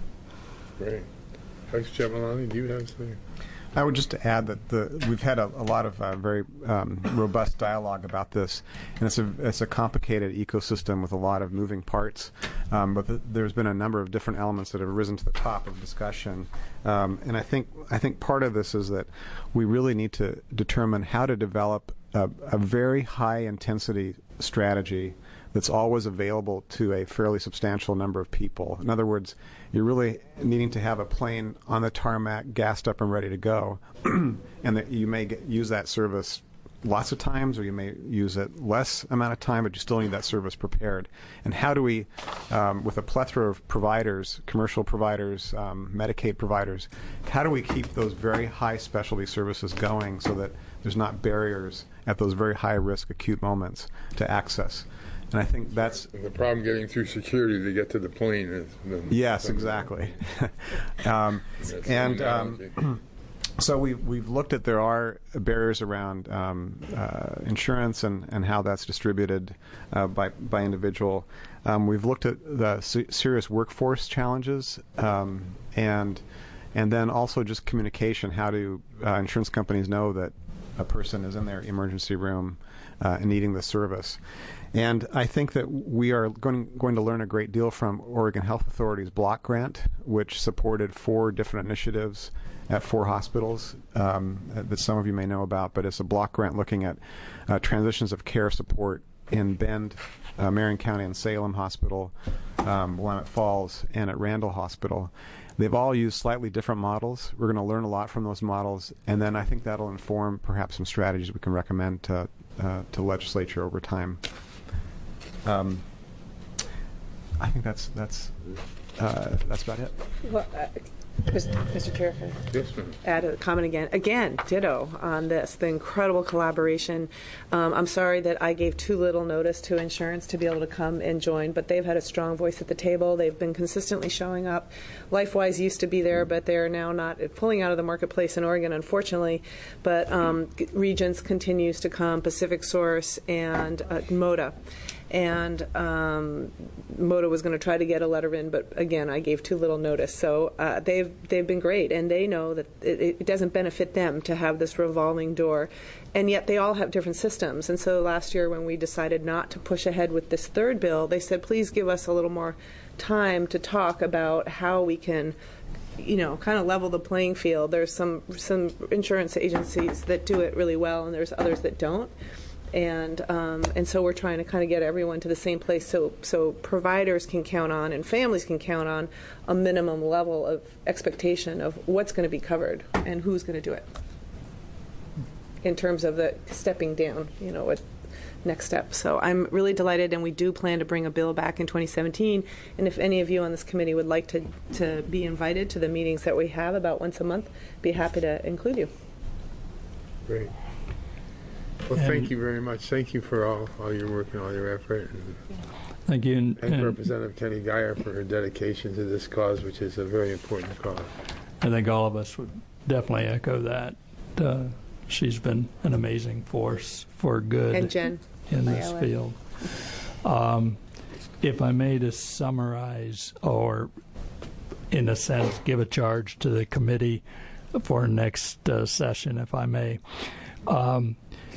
Great. Doctor Jaimalani, do you have something? I would just add that the, we've had a, a lot of uh, very um, robust dialogue about this, and it's a it's a complicated ecosystem with a lot of moving parts. Um, but the, there's been a number of different elements that have risen to the top of discussion, um, and I think I think part of this is that we really need to determine how to develop a, a very high intensity strategy that's always available to a fairly substantial number of people. In other words, you're really needing to have a plane on the tarmac, gassed up and ready to go, and that you may get, use that service lots of times, or you may use it less amount of time, but you still need that service prepared. And how do we, um, with a plethora of providers, commercial providers, um, Medicaid providers, how do we keep those very high specialty services going so that there's not barriers at those very high risk acute moments to access? And I think that's the problem getting through security to get to the plane. Is the, yes, exactly. um, and um, so we, we've looked at there are barriers around um, uh, insurance and, and how that's distributed uh, by, by individual. Um, we've looked at the se- serious workforce challenges um, and and then also just communication. How do uh, insurance companies know that a person is in their emergency room uh, and needing the service? And I think that we are going, going to learn a great deal from Oregon Health Authority's block grant, which supported four different initiatives at four hospitals um, that some of you may know about. But it's a block grant looking at uh, transitions of care support in Bend, uh, Marion County and Salem Hospital, um, Willamette Falls, and at Randall Hospital. They've all used slightly different models. We're going to learn a lot from those models, and then I think that'll inform perhaps some strategies we can recommend to, uh, to legislature over time. Um, I think that's that's uh, that's about it. Well, uh, Mister Chair, can I yes, ma'am. add a comment again? Again, ditto on this, the incredible collaboration. Um, I'm sorry that I gave too little notice to insurance to be able to come and join, but they've had a strong voice at the table. They've been consistently showing up. LifeWise used to be there, but they're now not pulling out of the marketplace in Oregon, unfortunately. But um, Regents continues to come, Pacific Source, and uh, MODA. and um, MODA was going to try to get a letter in, but again, I gave too little notice. So uh, they've they've been great, and they know that it, it doesn't benefit them to have this revolving door, and yet they all have different systems. And so last year, when we decided not to push ahead with this third bill, they said, please give us a little more time to talk about how we can, you know, kind of level the playing field. There's some some insurance agencies that do it really well, and there's others that don't. And um, and so we're trying to kind of get everyone to the same place, so so providers can count on and families can count on a minimum level of expectation of what's going to be covered and who's going to do it. In terms of the stepping down, you know, what next step. So I'm really delighted, and we do plan to bring a bill back in twenty seventeen. And if any of you on this committee would like to to be invited to the meetings that we have about once a month, be happy to include you. Great. Well, And thank you very much. Thank you for all, all your work and all your effort. And thank you. And, thank and Representative Kenny Geyer for her dedication to this cause, which is a very important cause. I think all of us would definitely echo that. Uh, she's been an amazing force for good And Jen, in my this ally. field. Um, if I may to summarize, or in a sense give a charge to the committee for next uh, session, if I may. Um,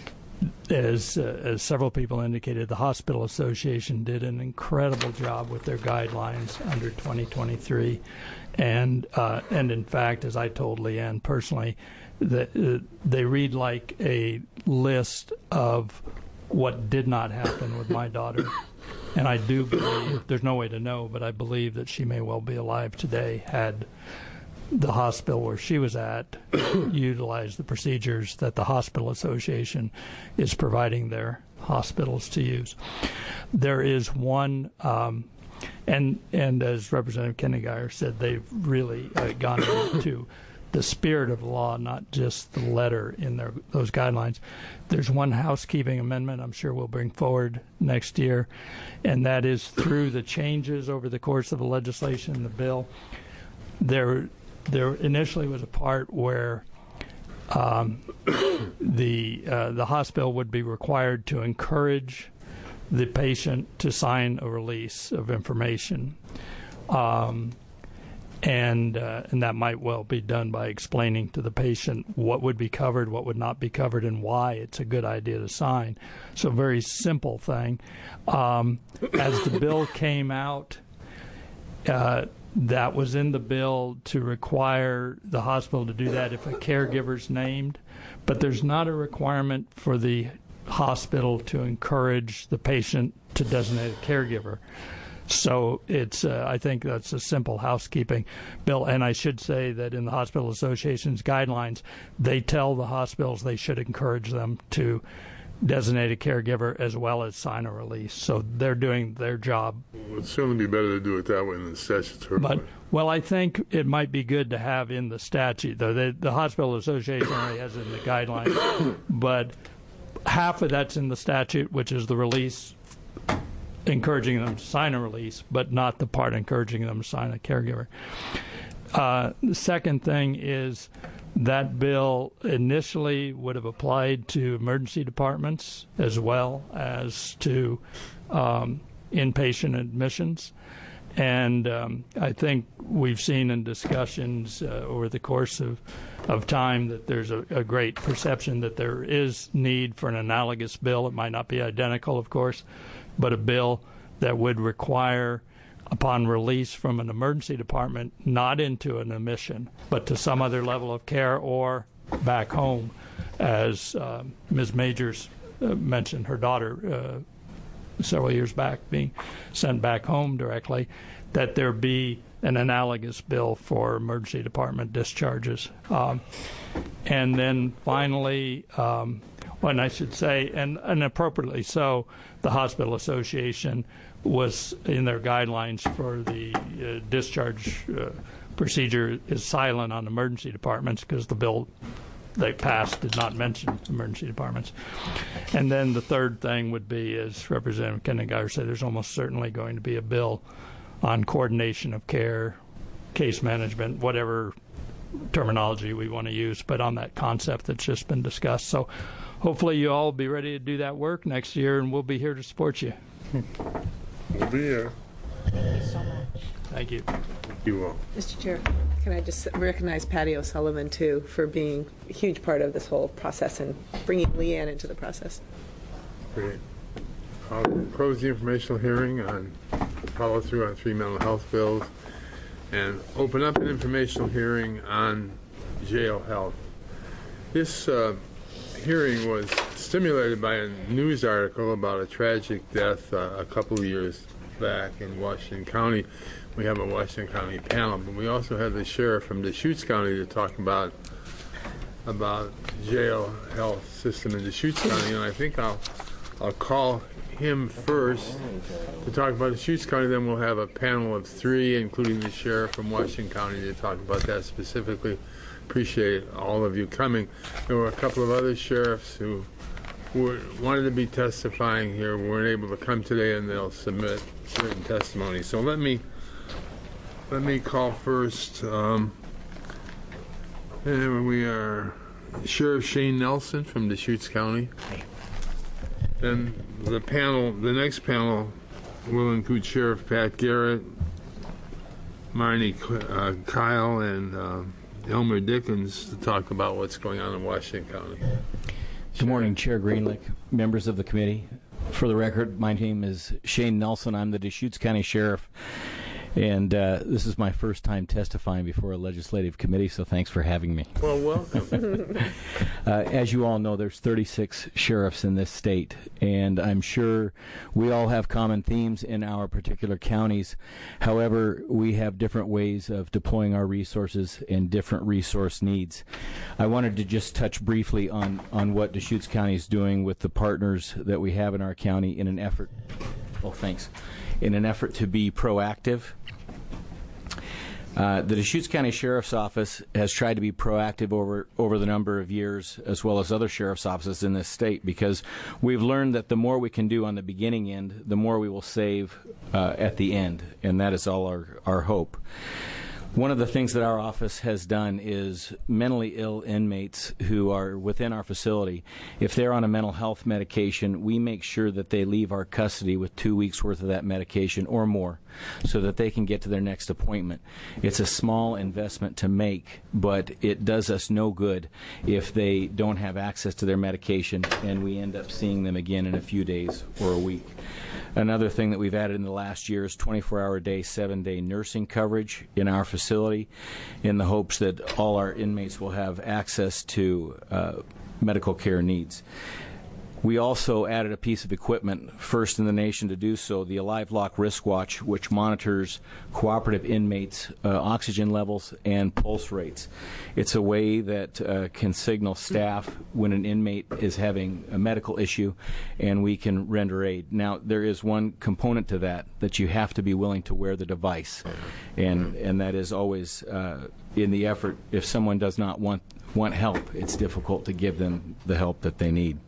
As, uh, as several people indicated, the Hospital Association did an incredible job with their guidelines under twenty twenty-three. And, uh, and in fact, as I told Leanne personally, the, uh, they read like a list of what did not happen with my daughter. And I do believe, there's no way to know, but I believe that she may well be alive today had the hospital where she was at utilize the procedures that the Hospital Association is providing their hospitals to use. There is one, um, and and as Representative Kenny Geyer said, they've really uh, gone into the spirit of the law, not just the letter in their those guidelines. There's one housekeeping amendment I'm sure we'll bring forward next year, and that is through the changes over the course of the legislation in the bill. There There initially was a part where um, the uh, the hospital would be required to encourage the patient to sign a release of information, um, and uh, and that might well be done by explaining to the patient what would be covered, what would not be covered, and why it's a good idea to sign. So a very simple thing. Um, as the bill came out, Uh, that was in the bill to require the hospital to do that if a caregiver's named, but there's not a requirement for the hospital to encourage the patient to designate a caregiver. So it's, uh, I think that's a simple housekeeping bill. And I should say that in the Hospital Association's guidelines, they tell the hospitals they should encourage them to designate a caregiver as well as sign a release. So they're doing their job. It would certainly be better to do it that way than statutory. But, well, I think it might be good to have in the statute, though. The, the Hospital Association already has it in the guidelines. But half of that's in the statute, which is the release, encouraging them to sign a release, but not the part encouraging them to sign a caregiver. Uh, the second thing is that bill initially would have applied to emergency departments as well as to um, inpatient admissions. And um, I think we've seen in discussions uh, over the course of, of time that there's a, a great perception that there is need for an analogous bill. It might not be identical, of course, but a bill that would require, upon release from an emergency department, not into an admission, but to some other level of care or back home, as uh, Miz Majors uh, mentioned, her daughter uh, several years back being sent back home directly, that there be an analogous bill for emergency department discharges. Um, and then finally, um, and I should say, and, and appropriately so, the Hospital Association was in their guidelines for the uh, discharge uh, procedure is silent on emergency departments because the bill they passed did not mention emergency departments. And then the third thing would be, as Representative Kenny Geyer said, there's almost certainly going to be a bill on coordination of care, case management, whatever terminology we want to use, but on that concept that's just been discussed. So hopefully you all will be ready to do that work next year, and we'll be here to support you. We'll be here. Thank you so much. Thank you. Thank you all. Mister Chair, can I just recognize Patty O'Sullivan, too, for being a huge part of this whole process and bringing Leanne into the process. Great. I'll close the informational hearing on follow through on three mental health bills and open up an informational hearing on jail health. This uh, hearing was stimulated by a news article about a tragic death uh, a couple of years back in Washington County. We have a Washington County panel, but we also have the sheriff from Deschutes County to talk about about jail health system in Deschutes County, and I think I'll I'll call him first to talk about Deschutes County. Then we'll have a panel of three, including the sheriff from Washington County, to talk about that specifically. Appreciate all of you coming. There were a couple of other sheriffs who were, wanted to be testifying here, weren't able to come today, and they'll submit certain testimony. So let me let me call first. Um, and we are Sheriff Shane Nelson from Deschutes County. Then the panel, the next panel, will include Sheriff Pat Garrett, Marnie uh, Kyle, and uh, Elmer Dickens to talk about what's going on in Washington County. Good morning, Chair Greenlick, members of the committee. For the record, my name is Shane Nelson. I'm the Deschutes County Sheriff, and uh, this is my first time testifying before a legislative committee, so thanks for having me. Well, welcome. uh, as you all know, there's thirty-six sheriffs in this state, and I'm sure we all have common themes in our particular counties. However, we have different ways of deploying our resources and different resource needs. I wanted to just touch briefly on, on what Deschutes County is doing with the partners that we have in our county in an effort, oh, thanks, in an effort to be proactive. Uh, the Deschutes County Sheriff's Office has tried to be proactive over over the number of years, as well as other sheriff's offices in this state, because we've learned that the more we can do on the beginning end, the more we will save uh, at the end, and that is all our, our hope. One of the things that our office has done is mentally ill inmates who are within our facility, if they're on a mental health medication, we make sure that they leave our custody with two weeks worth of that medication or more so that they can get to their next appointment. It's a small investment to make, but it does us no good if they don't have access to their medication and we end up seeing them again in a few days or a week. Another thing that we've added in the last year is twenty-four hour a day, seven day nursing coverage in our facility in the hopes that all our inmates will have access to uh, medical care needs. We also added a piece of equipment, first in the nation to do so, the AliveLock Wristwatch, which monitors cooperative inmates' uh, oxygen levels and pulse rates. It's a way that uh, can signal staff when an inmate is having a medical issue, and we can render aid. Now, there is one component to that, that you have to be willing to wear the device, and, and that is always uh, in the effort. If someone does not want, want help, it's difficult to give them the help that they need.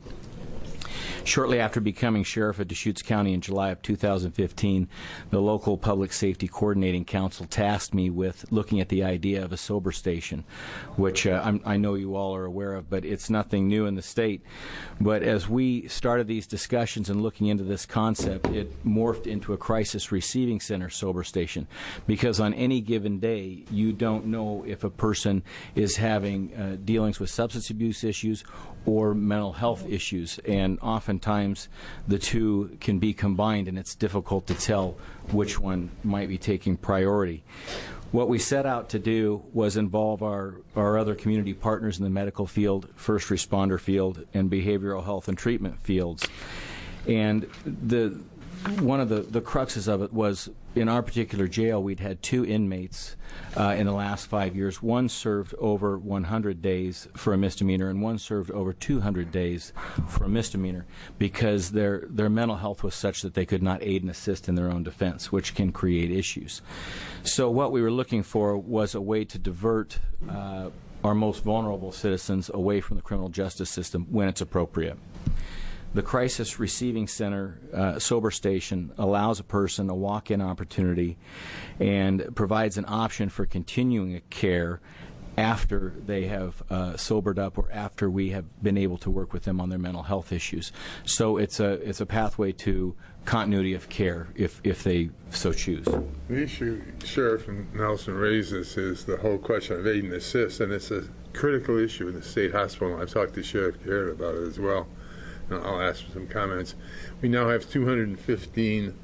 Shortly after becoming sheriff of Deschutes County in July of two thousand fifteen, the local Public Safety Coordinating Council tasked me with looking at the idea of a sober station, which uh, I'm, I know you all are aware of, but it's nothing new in the state. But as we started these discussions and looking into this concept, it morphed into a crisis receiving center sober station, because on any given day, you don't know if a person is having uh, dealings with substance abuse issues or mental health issues, and oftentimes the two can be combined, and it's difficult to tell which one might be taking priority. What we set out to do was involve our, our other community partners in the medical field, first responder field, and behavioral health and treatment fields. And the one of the, the cruxes of it was, in our particular jail, we'd had two inmates uh, in the last five years. One served over one hundred days for a misdemeanor, and one served over two hundred days for a misdemeanor, because their, their mental health was such that they could not aid and assist in their own defense, which can create issues. So what we were looking for was a way to divert uh, our most vulnerable citizens away from the criminal justice system when it's appropriate. The Crisis Receiving Center uh, sober station allows a person a walk-in opportunity and provides an option for continuing care after they have uh, sobered up or after we have been able to work with them on their mental health issues. So it's a it's a pathway to continuity of care if, if they so choose. The issue Sheriff Nelson raises is the whole question of aid and assist, and it's a critical issue in the state hospital. I've talked to Sheriff Garrett about it as well, and I'll ask for some comments. We now have two hundred fifteen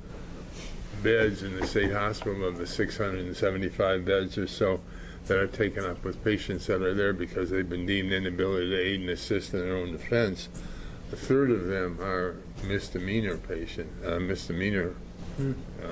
beds in the state hospital of the six hundred seventy-five beds or so that are taken up with patients that are there because they've been deemed inability to aid and assist in their own defense. A third of them are misdemeanor patient, uh, misdemeanor uh,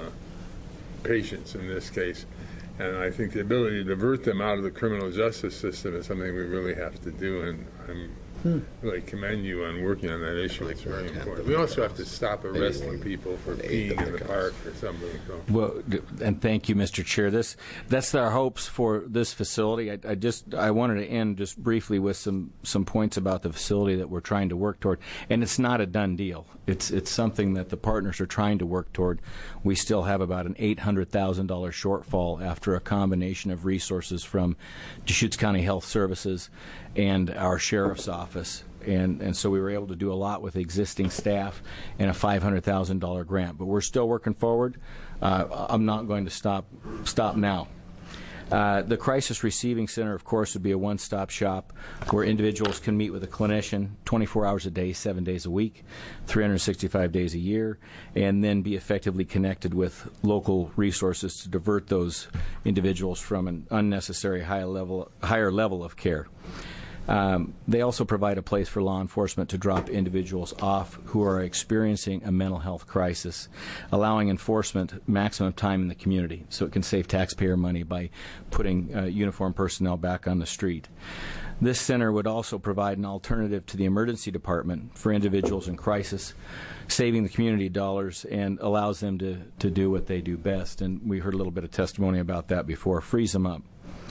patients in this case. And I think the ability to divert them out of the criminal justice system is something we really have to do, and I'm Hmm. really commend you on working on that issue. It's very important. We also have to stop arresting people for peeing in the park or something. So. Well, and thank you, Mister Chair. This that's our hopes for this facility. I, I just I wanted to end just briefly with some some points about the facility that we're trying to work toward. And it's not a done deal. It's it's something that the partners are trying to work toward. We still have about an eight hundred thousand dollars shortfall after a combination of resources from Deschutes County Health Services and our sheriff's office. And, and so we were able to do a lot with existing staff and a five hundred thousand dollars grant. But we're still working forward. Uh, I'm not going to stop stop now. Uh, the Crisis Receiving Center, of course, would be a one-stop shop where individuals can meet with a clinician twenty-four hours a day, seven days a week, three hundred sixty-five days a year, and then be effectively connected with local resources to divert those individuals from an unnecessary high level, higher level of care. Um, they also provide a place for law enforcement to drop individuals off who are experiencing a mental health crisis, allowing enforcement maximum time in the community so it can save taxpayer money by putting uh, uniformed personnel back on the street. This center would also provide an alternative to the emergency department for individuals in crisis, saving the community dollars, and allows them to, to do what they do best. And we heard a little bit of testimony about that before. Frees them up.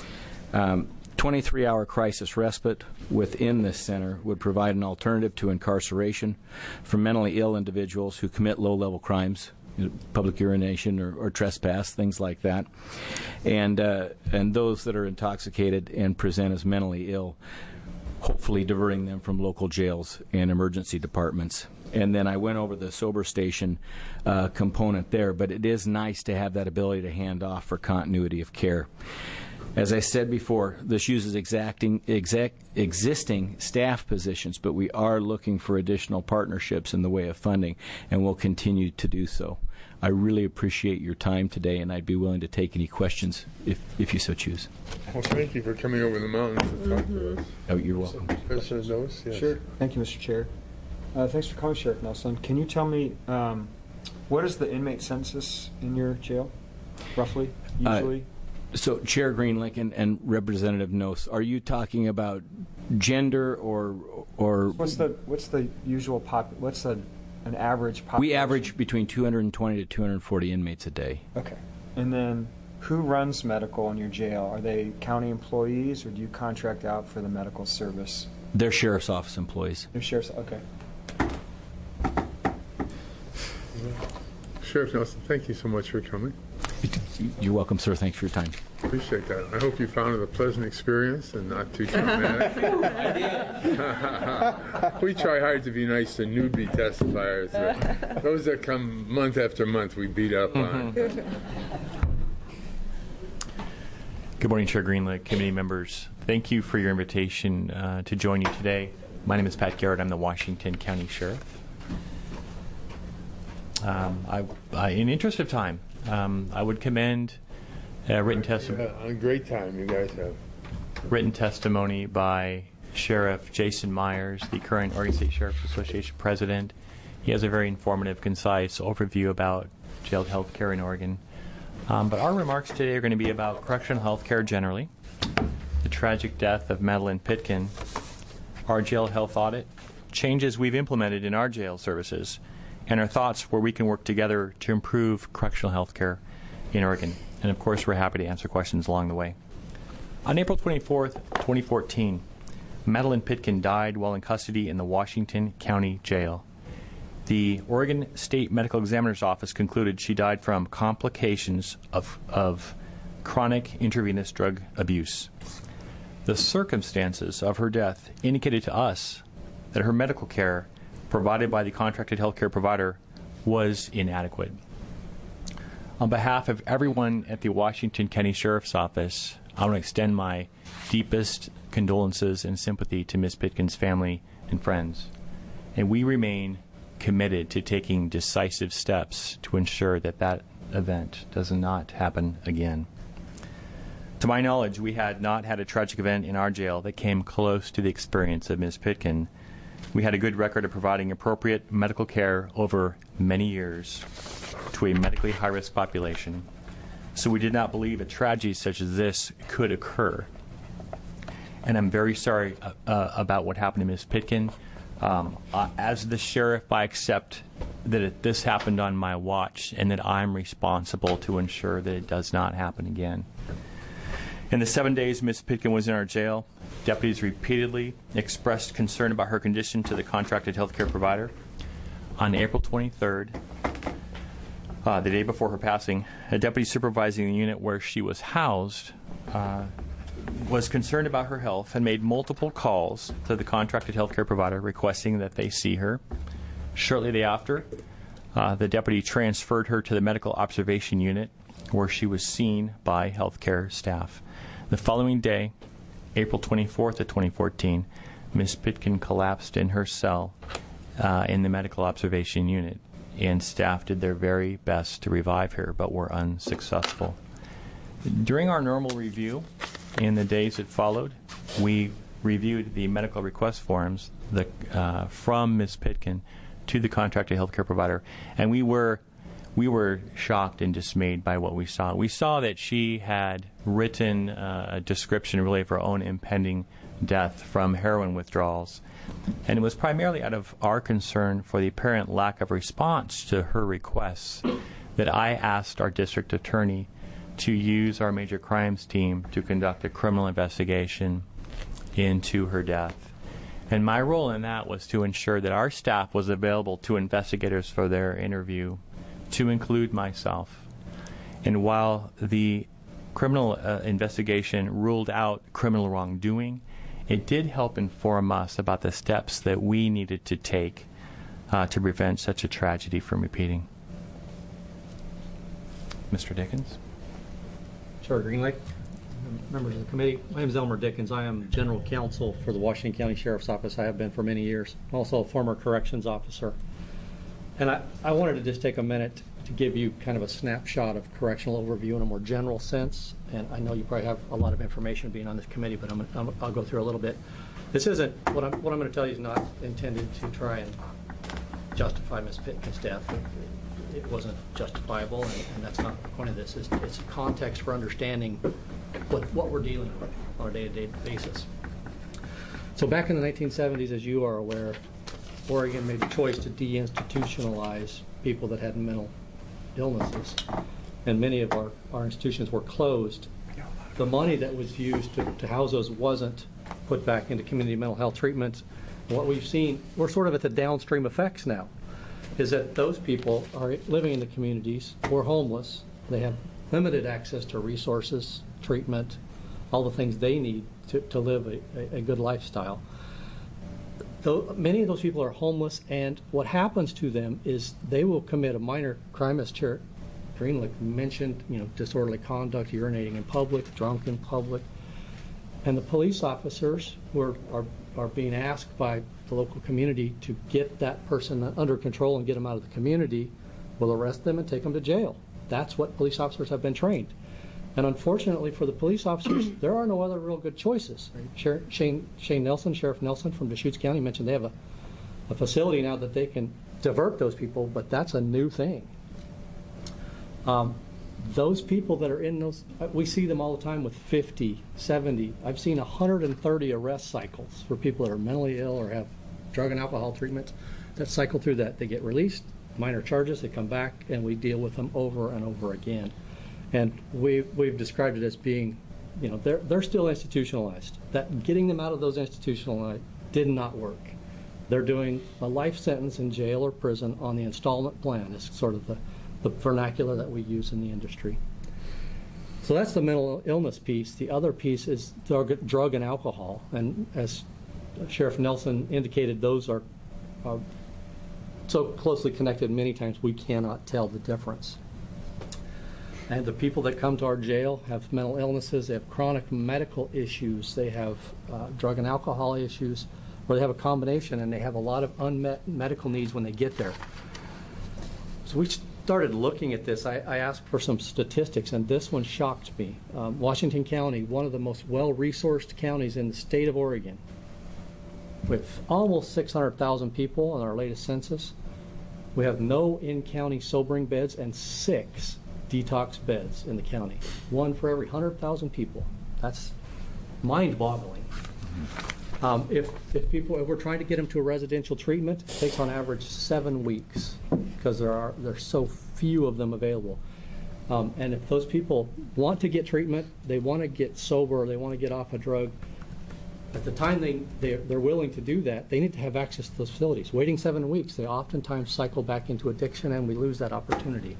Um, twenty-three hour crisis respite within this center would provide an alternative to incarceration for mentally ill individuals who commit low-level crimes, you know, public urination or, or trespass, things like that, and uh, and those that are intoxicated and present as mentally ill, hopefully diverting them from local jails and emergency departments. And then I went over the sober station uh, component there, but it is nice to have that ability to hand off for continuity of care. As I said before, this uses exacting, exact, existing staff positions, but we are looking for additional partnerships in the way of funding, and we'll continue to do so. I really appreciate your time today, and I'd be willing to take any questions if, if you so choose. Well, thank you for coming over the mountains to talk to us. Oh, you're welcome. Commissioner Dose? Yes. Sure. Thank you, Mister Chair. Uh, thanks for calling, Sheriff Nelson. Can you tell me um, what is the inmate census in your jail, roughly, usually? Uh, So, Chair Greenlick and, and Representative Nose, are you talking about gender or or? What's the what's the usual pop? What's the an average population? We average between two hundred twenty to two hundred forty inmates a day. Okay, and then who runs medical in your jail? Are they county employees, or do you contract out for the medical service? They're sheriff's office employees. They're sheriff's. Okay. Sheriff Nelson, thank you so much for coming. You're welcome, sir. Thanks for your time. Appreciate that. I hope you found it a pleasant experience and not too traumatic. We try hard to be nice to newbie testifiers. But those that come month after month, we beat up on. Good morning, Chair Greenlick, committee members. Thank you for your invitation uh, to join you today. My name is Pat Garrett. I'm the Washington County Sheriff. Um, I, I, in interest of time, um, I would commend uh, written testimony. Yeah, a great time you guys have. Written testimony by Sheriff Jason Myers, the current Oregon State Sheriff's Association president. He has a very informative, concise overview about jail health care in Oregon. Um, but our remarks today are going to be about correctional health care generally, the tragic death of Madeline Pitkin, our jail health audit, changes we've implemented in our jail services, and our thoughts where we can work together to improve correctional health care in Oregon. And of course, we're happy to answer questions along the way. On April twenty-fourth, twenty fourteen, Madeline Pitkin died while in custody in the Washington County Jail. The Oregon State Medical Examiner's Office concluded she died from complications of, of chronic intravenous drug abuse. The circumstances of her death indicated to us that her medical care provided by the contracted healthcare provider was inadequate. On behalf of everyone at the Washington County Sheriff's Office, I want to extend my deepest condolences and sympathy to Miz Pitkin's family and friends. And we remain committed to taking decisive steps to ensure that that event does not happen again. To my knowledge, we had not had a tragic event in our jail that came close to the experience of Miz Pitkin. We had a good record of providing appropriate medical care over many years to a medically high-risk population, so we did not believe a tragedy such as this could occur. And I'm very sorry uh, uh, about what happened to Miz Pitkin. Um, uh, as the sheriff, I accept that it, this happened on my watch and that I'm responsible to ensure that it does not happen again. In the seven days Miz Pitkin was in our jail, deputies repeatedly expressed concern about her condition to the contracted healthcare provider. On April twenty-third, uh, the day before her passing, a deputy supervising the unit where she was housed uh, was concerned about her health and made multiple calls to the contracted healthcare provider requesting that they see her. Shortly thereafter, uh, the deputy transferred her to the medical observation unit where she was seen by healthcare staff. The following day, April twenty-fourth of twenty fourteen, Miz Pitkin collapsed in her cell uh, in the medical observation unit, and staff did their very best to revive her, but were unsuccessful. During our normal review, in the days that followed, we reviewed the medical request forms the, uh, from Miz Pitkin to the contracted healthcare provider, and we were we were shocked and dismayed by what we saw. We saw that she had written uh, a description really of her own impending death from heroin withdrawals, and it was primarily out of our concern for the apparent lack of response to her requests that I asked our district attorney to use our major crimes team to conduct a criminal investigation into her death. And my role in that was to ensure that our staff was available to investigators for their interview, to include myself. And while the criminal uh, investigation ruled out criminal wrongdoing, it did help inform us about the steps that we needed to take uh, to prevent such a tragedy from repeating. Mister Dickens? Chair Greenlake, members of the committee. My name is Elmer Dickens. I am General Counsel for the Washington County Sheriff's Office. I have been for many years. I'm also a former corrections officer. And I, I wanted to just take a minute to give you kind of a snapshot of correctional overview in a more general sense. And I know you probably have a lot of information being on this committee, but I'm, I'm, I'll go through a little bit. This isn't, what I'm, what I'm going to tell you is not intended to try and justify Miz Pitkin's death. It, it wasn't justifiable, and, and that's not the point of this. It's, it's a context for understanding what, what we're dealing with on a day-to-day basis. So back in the nineteen seventies, as you are aware, Oregon made the choice to deinstitutionalize people that had mental illnesses, and many of our, our institutions were closed. The money that was used to, to house those wasn't put back into community mental health treatment. What we've seen, we're sort of at the downstream effects now, is that those people are living in the communities, we're homeless, they have limited access to resources, treatment, all the things they need to, to live a, a, a good lifestyle. Though many of those people are homeless, and what happens to them is they will commit a minor crime, as Chair Greenlick mentioned, you know, disorderly conduct, urinating in public, drunk in public, and the police officers who are, are, are being asked by the local community to get that person under control and get them out of the community will arrest them and take them to jail. That's what police officers have been trained. And unfortunately for the police officers, there are no other real good choices. Right? Shane, Shane Nelson, Sheriff Nelson from Deschutes County mentioned they have a, a facility now that they can divert those people, but that's a new thing. Um, those people that are in those, we see them all the time with fifty, seventy. I've seen one hundred thirty arrest cycles for people that are mentally ill or have drug and alcohol treatment that cycle through that. They get released, minor charges, they come back, and we deal with them over and over again. And we, we've described it as being, you know, they're, they're still institutionalized. That getting them out of those institutionalized did not work. They're doing a life sentence in jail or prison on the installment plan is sort of the, the vernacular that we use in the industry. So that's the mental illness piece. The other piece is drug, drug and alcohol. And as Sheriff Nelson indicated, those are, are so closely connected many times we cannot tell the difference. And the people that come to our jail have mental illnesses, they have chronic medical issues, they have uh, drug and alcohol issues, or they have a combination, and they have a lot of unmet medical needs when they get there. So we started looking at this. I, I asked for some statistics, and this one shocked me. Um, Washington County, one of the most well-resourced counties in the state of Oregon, with almost six hundred thousand people in our latest census. We have no in-county sobering beds and six detox beds in the county, one for every one hundred thousand people. That's mind-boggling. Um, if, if people, if we're trying to get them to a residential treatment, it takes on average seven weeks because there are there's so few of them available. Um, and if those people want to get treatment, they want to get sober, they want to get off a drug, at the time they, they're, they're willing to do that, they need to have access to those facilities. Waiting seven weeks, they oftentimes cycle back into addiction, and we lose that opportunity.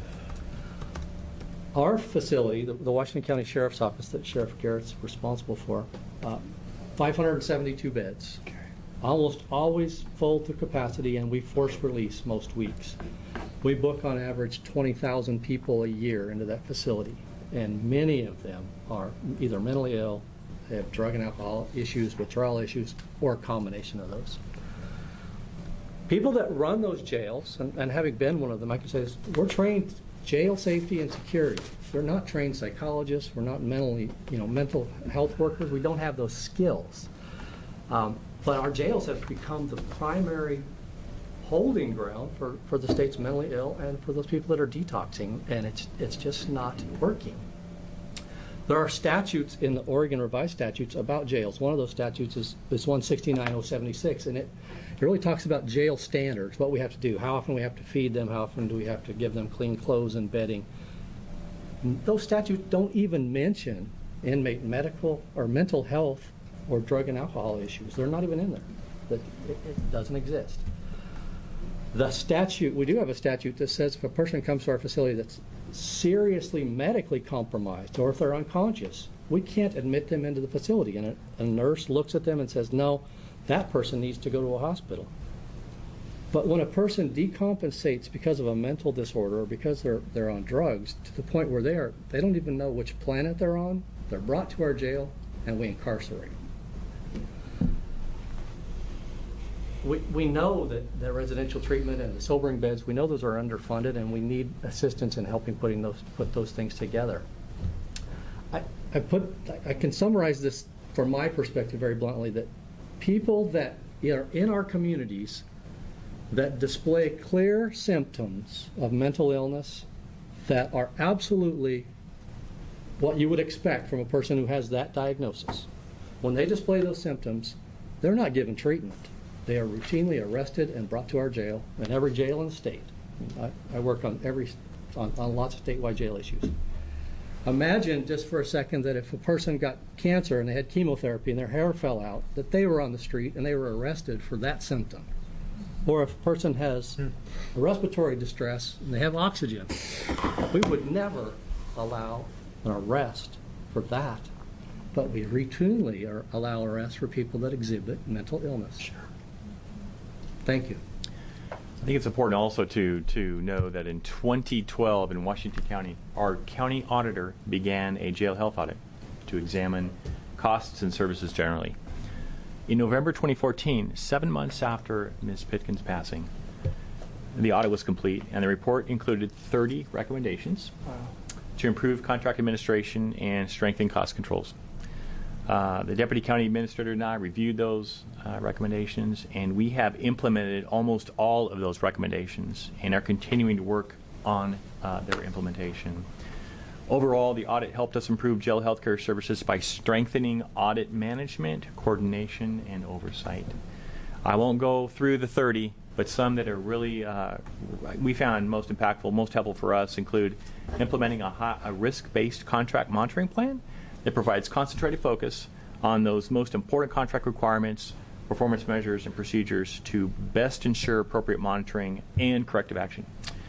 Our facility, the, the Washington County Sheriff's Office that Sheriff Garrett's responsible for, uh, five hundred seventy-two beds, okay. Almost always full to capacity, and we force release most weeks. We book on average twenty thousand people a year into that facility, and many of them are either mentally ill, they have drug and alcohol issues, withdrawal issues, or a combination of those. People that run those jails, and, and having been one of them, I can say this, we're trained jail safety and security. We're not trained psychologists. We're not mentally, you know, mental health workers. We don't have those skills. Um, but our jails have become the primary holding ground for, for the state's mentally ill and for those people that are detoxing, and it's it's just not working. There are statutes in the Oregon Revised Statutes about jails. One of those statutes is, is one sixty-nine oh seventy-six, and it, it really talks about jail standards, what we have to do, how often we have to feed them, how often do we have to give them clean clothes and bedding. Those statutes don't even mention inmate medical or mental health or drug and alcohol issues. They're not even in there. That it, it doesn't exist. The statute, we do have a statute that says if a person comes to our facility that's seriously medically compromised, or if they're unconscious, we can't admit them into the facility. And a, a nurse looks at them and says, no, that person needs to go to a hospital. But when a person decompensates because of a mental disorder or because they're they're on drugs to the point where they are they don't even know which planet they're on, they're brought to our jail and we incarcerate them. We, we know that, that residential treatment and the sobering beds, we know those are underfunded, and we need assistance in helping putting those put those things together. I, I put I can summarize this from my perspective very bluntly, that people that are in our communities that display clear symptoms of mental illness that are absolutely what you would expect from a person who has that diagnosis. When they display those symptoms, they're not given treatment. They are routinely arrested and brought to our jail, and every jail in the state. I, I work on every on, on lots of statewide jail issues. Imagine just for a second that if a person got cancer and they had chemotherapy and their hair fell out, that they were on the street and they were arrested for that symptom. Or if a person has respiratory distress and they have oxygen, we would never allow an arrest for that. But we routinely are, allow arrests for people that exhibit mental illness. Sure. Thank you. I think it's important also to to know that in twenty twelve in Washington County, our county auditor began a jail health audit to examine costs and services generally. In November twenty fourteen, seven months after Miz Pitkin's passing, the audit was complete, and the report included thirty recommendations wow. to improve contract administration and strengthen cost controls. Uh, the Deputy County Administrator and I reviewed those uh, recommendations, and we have implemented almost all of those recommendations and are continuing to work on uh, their implementation. Overall, the audit helped us improve jail healthcare services by strengthening audit management, coordination, and oversight. I won't go through the thirty, but some that are really, uh, we found most impactful, most helpful for us include implementing a, high, a risk-based contract monitoring plan that provides concentrated focus on those most important contract requirements, performance measures, and procedures to best ensure appropriate monitoring and corrective action.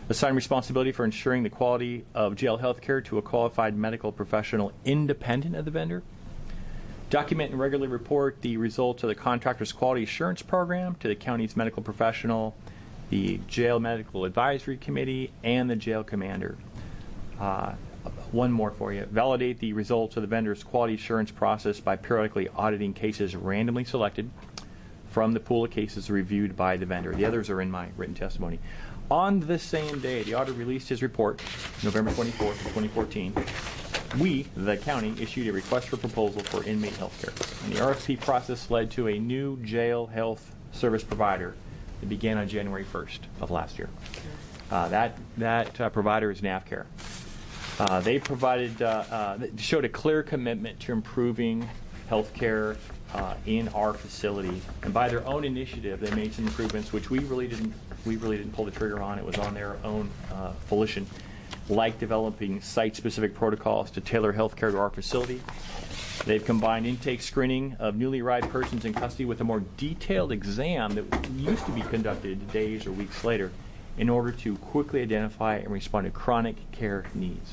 assign responsibility for ensuring the quality of jail health care to a qualified medical professional independent of the vendor, document and regularly report the results of the contractor's quality assurance program to the county's medical professional, the Jail Medical Advisory Committee, and the jail commander. Uh, one more for you. Validate the results of the vendor's quality assurance process by periodically auditing cases randomly selected from the pool of cases reviewed by the vendor. The others are in my written testimony. On the same day, the auditor released his report, November twenty-fourth of twenty fourteen. We, the county, issued a request for proposal for inmate health care. And the R F P process led to a new jail health service provider that began on January first of last year. Uh, that that uh, provider is NAFCare. Uh, they provided, uh, uh, showed a clear commitment to improving health care uh, in our facility, and by their own initiative, they made some improvements which we really didn't we really didn't pull the trigger on. It was on their own uh, volition, like developing site-specific protocols to tailor health care to our facility. They've combined intake screening of newly arrived persons in custody with a more detailed exam that used to be conducted days or weeks later in order to quickly identify and respond to chronic care needs.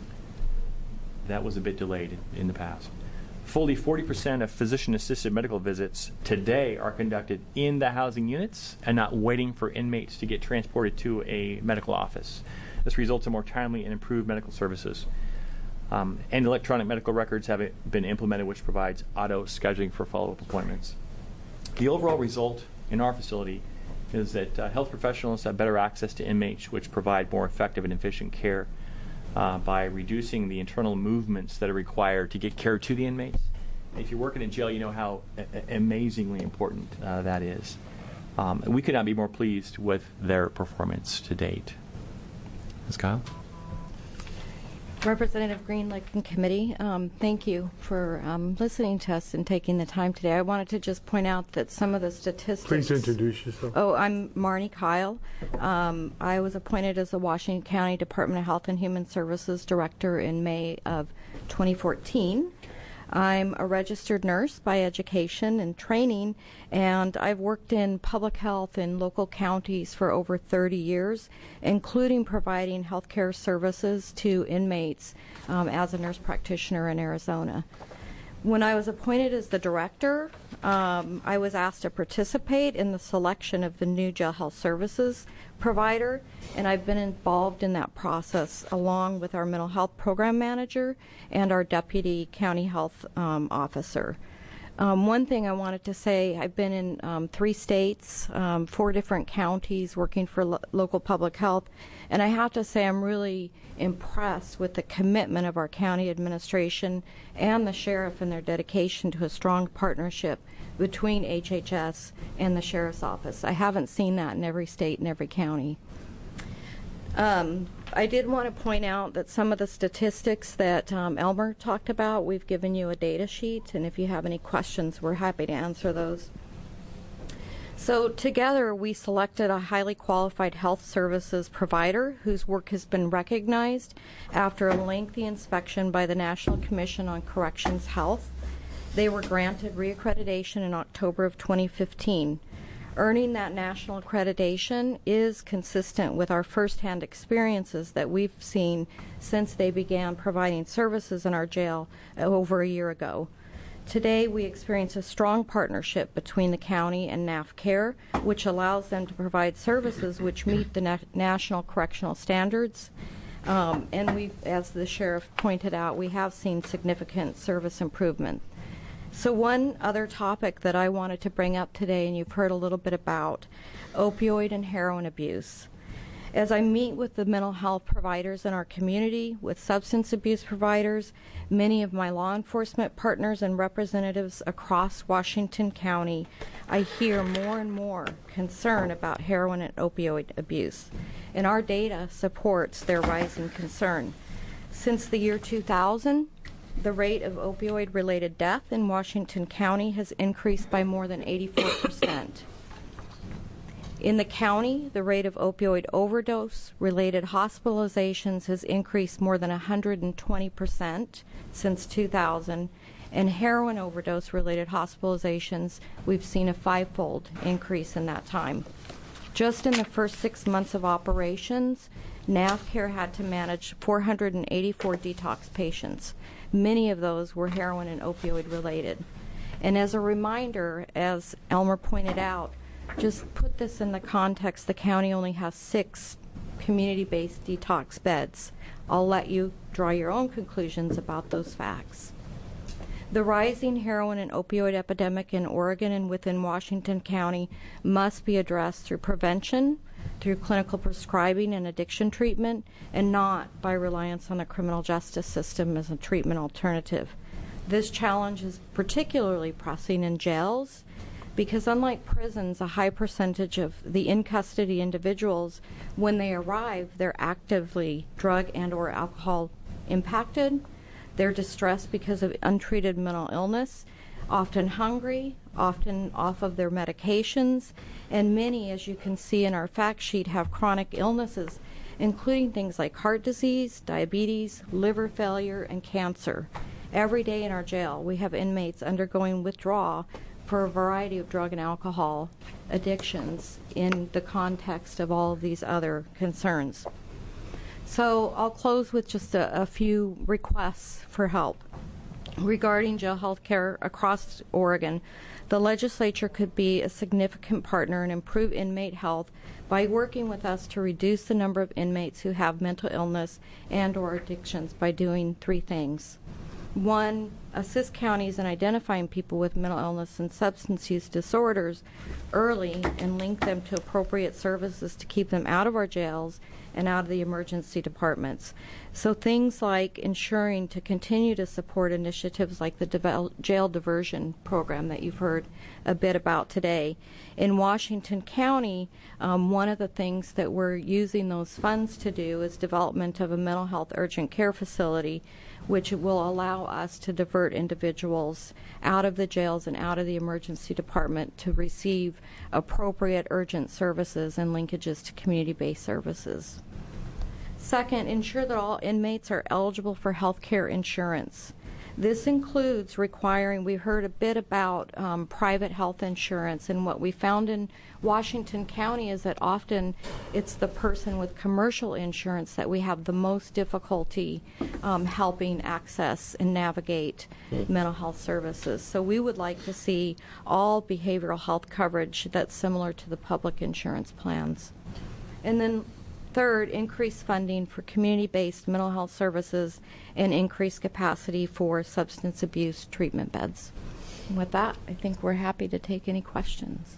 That was a bit delayed in the past. Fully forty percent of physician-assisted medical visits today are conducted in the housing units and not waiting for inmates to get transported to a medical office. This results in more timely and improved medical services. Um, and electronic medical records have been implemented, which provides auto scheduling for follow-up appointments. The overall result in our facility is that uh, health professionals have better access to inmates, which provide more effective and efficient care uh, by reducing the internal movements that are required to get care to the inmates. If you work in a jail, you know how a- amazingly important uh, that is. Um, we could not be more pleased with their performance to date. Miz Kyle? Representative Greenlick and committee, um, thank you for um, listening to us and taking the time today. I wanted to just point out that some of the statistics... Please introduce yourself. Oh, I'm Marnie Kyle. Um, I was appointed as the Washington County Department of Health and Human Services Director in May of twenty fourteen. I'm a registered nurse by education and training, and I've worked in public health in local counties for over thirty years, including providing health care services to inmates um, as a nurse practitioner in Arizona. When I was appointed as the director, um, I was asked to participate in the selection of the new jail health services provider, and I've been involved in that process along with our mental health program manager and our deputy county health um, officer. Um, one thing I wanted to say, I've been in um, three states, um, four different counties working for lo- local public health, and I have to say I'm really impressed with the commitment of our county administration and the sheriff and their dedication to a strong partnership between H H S and the sheriff's office. I haven't seen that in every state and every county. Um, I did want to point out that some of the statistics that um, Elmer talked about, we've given you a data sheet, and if you have any questions, we're happy to answer those. So together, we selected a highly qualified health services provider whose work has been recognized after a lengthy inspection by the National Commission on Corrections Health. They were granted reaccreditation in October of twenty fifteen. Earning that national accreditation is consistent with our firsthand experiences that we've seen since they began providing services in our jail over a year ago. Today, we experience a strong partnership between the county and NAFCare, which allows them to provide services which meet the na- national correctional standards. Um, and we, as the sheriff pointed out, we have seen significant service improvement. So one other topic that I wanted to bring up today, and you've heard a little bit about, opioid and heroin abuse. As I meet with the mental health providers in our community, with substance abuse providers, many of my law enforcement partners and representatives across Washington County, I hear more and more concern about heroin and opioid abuse. And our data supports their rising concern. Since the year two thousand, the rate of opioid-related death in Washington County has increased by more than eighty-four percent. In the county, the rate of opioid overdose-related hospitalizations has increased more than one hundred twenty percent since two thousand, and heroin overdose-related hospitalizations, we've seen a five-fold increase in that time. Just in the first six months of operations, NavCare had to manage four hundred eighty-four detox patients. Many of those were heroin and opioid related. And as a reminder, as Elmer pointed out, just put this in the context, the county only has six community-based detox beds. I'll let you draw your own conclusions about those facts. The rising heroin and opioid epidemic in Oregon and within Washington County must be addressed through prevention, through clinical prescribing and addiction treatment, and not by reliance on the criminal justice system as a treatment alternative. This challenge is particularly pressing in jails because, unlike prisons, a high percentage of the in-custody individuals, when they arrive, they're actively drug and or alcohol impacted. They're distressed because of untreated mental illness, often hungry, often off of their medications, and many, as you can see in our fact sheet, have chronic illnesses, including things like heart disease, diabetes, liver failure, and cancer. Every day in our jail, we have inmates undergoing withdrawal for a variety of drug and alcohol addictions in the context of all of these other concerns. So I'll close with just a, a few requests for help. Regarding jail health care across Oregon, the legislature could be a significant partner and improve inmate health by working with us to reduce the number of inmates who have mental illness and or addictions by doing three things. One, assist counties in identifying people with mental illness and substance use disorders early and link them to appropriate services to keep them out of our jails and out of the emergency departments. So things like ensuring to continue to support initiatives like the devel- jail diversion program that you've heard a bit about today. In Washington County, um, one of the things that we're using those funds to do is development of a mental health urgent care facility, which will allow us to divert individuals out of the jails and out of the emergency department to receive appropriate urgent services and linkages to community-based services. Second, ensure that all inmates are eligible for health care insurance. This includes requiring, we heard a bit about um, private health insurance, and what we found in Washington County is that often it's the person with commercial insurance that we have the most difficulty um, helping access and navigate mental health services. So we would like to see all behavioral health coverage that's similar to the public insurance plans. And then third, increase funding for community-based mental health services and increase capacity for substance abuse treatment beds. And with that, I think we're happy to take any questions.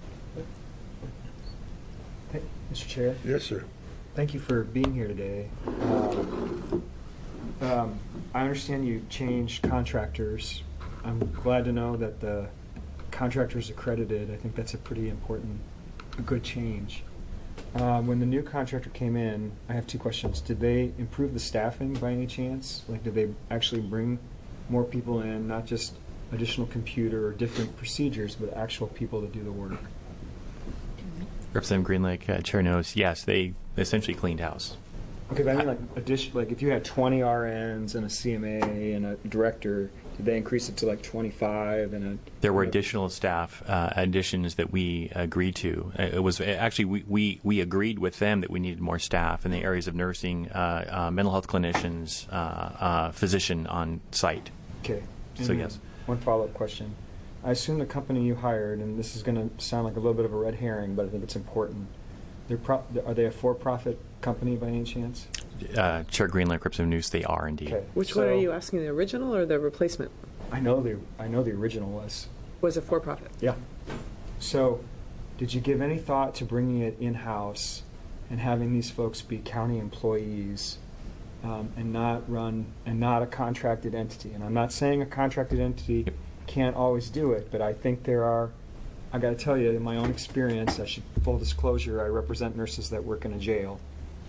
Hey, Mister Chair. Yes, sir. Thank you for being here today. Um, um, I understand you changed contractors. I'm glad to know that the contractor's accredited. I think that's a pretty important, a good change. Um, when the new contractor came in, I have two questions. Did they improve the staffing by any chance? Like, did they actually bring more people in, not just additional computer or different procedures, but actual people to do the work? Representative Greenlick, uh, Chair knows, yes, they essentially cleaned house. Okay, but I mean, like, addition, like if you had twenty R Ns and a C M A and a director, did they increase it to like twenty-five? And a there were additional staff uh, additions that we agreed to. It was actually we, we, we agreed with them that we needed more staff in the areas of nursing, uh, uh, mental health clinicians, uh, uh, physician on site. Okay. So and yes. One follow-up question. I assume the company you hired, and this is going to sound like a little bit of a red herring, but I think it's important. They're pro- are they a for-profit company by any chance? Uh, Chair Greenlick, Representative News, they are indeed. Okay. Which so, one are you asking, the original or the replacement? I know the I know the original was. Was a for-profit? Yeah. So, did you give any thought to bringing it in-house and having these folks be county employees um, and not run and not a contracted entity? And I'm not saying a contracted entity can't always do it, but I think there are. I got to tell you, in my own experience, I should full disclosure, I represent nurses that work in a jail.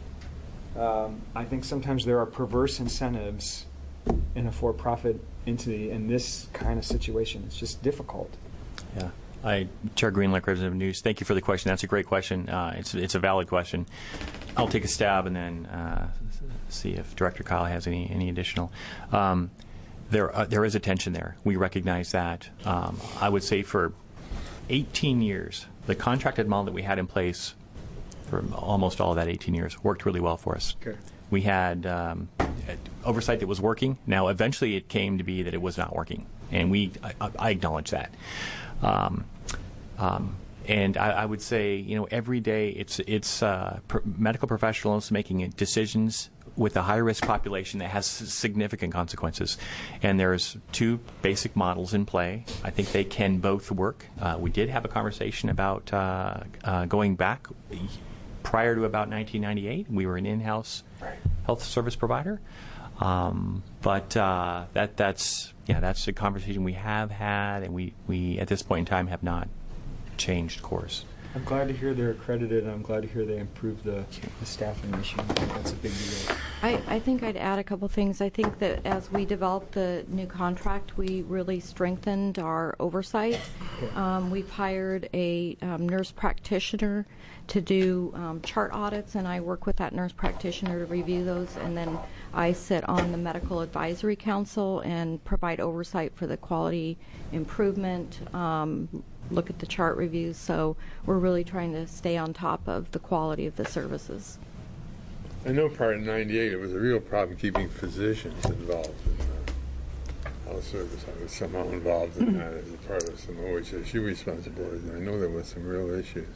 Um, I think sometimes there are perverse incentives in a for-profit entity in this kind of situation. It's just difficult. Yeah. I, Chair Greenlick, Representative News, thank you for the question. That's a great question. Uh, it's it's a valid question. I'll take a stab and then uh, see if Director Kyle has any any additional. Um, there uh, there is a tension there. We recognize that. Um, I would say for eighteen years, the contracted model that we had in place for almost all of that eighteen years. Worked really well for us. Okay. We had um, oversight that was working. Now, eventually, it came to be that it was not working, and we I, I acknowledge that. Um, um, and I, I would say, you know, every day it's it's uh, pr- medical professionals making decisions with a high-risk population that has significant consequences. And there's two basic models in play. I think they can both work. Uh, we did have a conversation about uh, uh, going back. Prior to about nineteen ninety-eight, we were an in-house health service provider. Um, but uh, that that's yeah, that's a conversation we have had, and we, we at this point in time have not changed course. I'm glad to hear they're accredited, and I'm glad to hear they improved the, the staffing issue. I think that's a big deal. I, I think I'd add a couple things. I think that as we developed the new contract, we really strengthened our oversight. Um, we've hired a um, nurse practitioner to do um, chart audits, and I work with that nurse practitioner to review those, and then I sit on the Medical Advisory Council and provide oversight for the quality improvement, um, look at the chart reviews. So we're really trying to stay on top of the quality of the services. I know prior to ninety-eight, it was a real problem keeping physicians involved in the health service. I was somehow involved in that as a part of some O H S U responsibilities, and I know there was some real issues.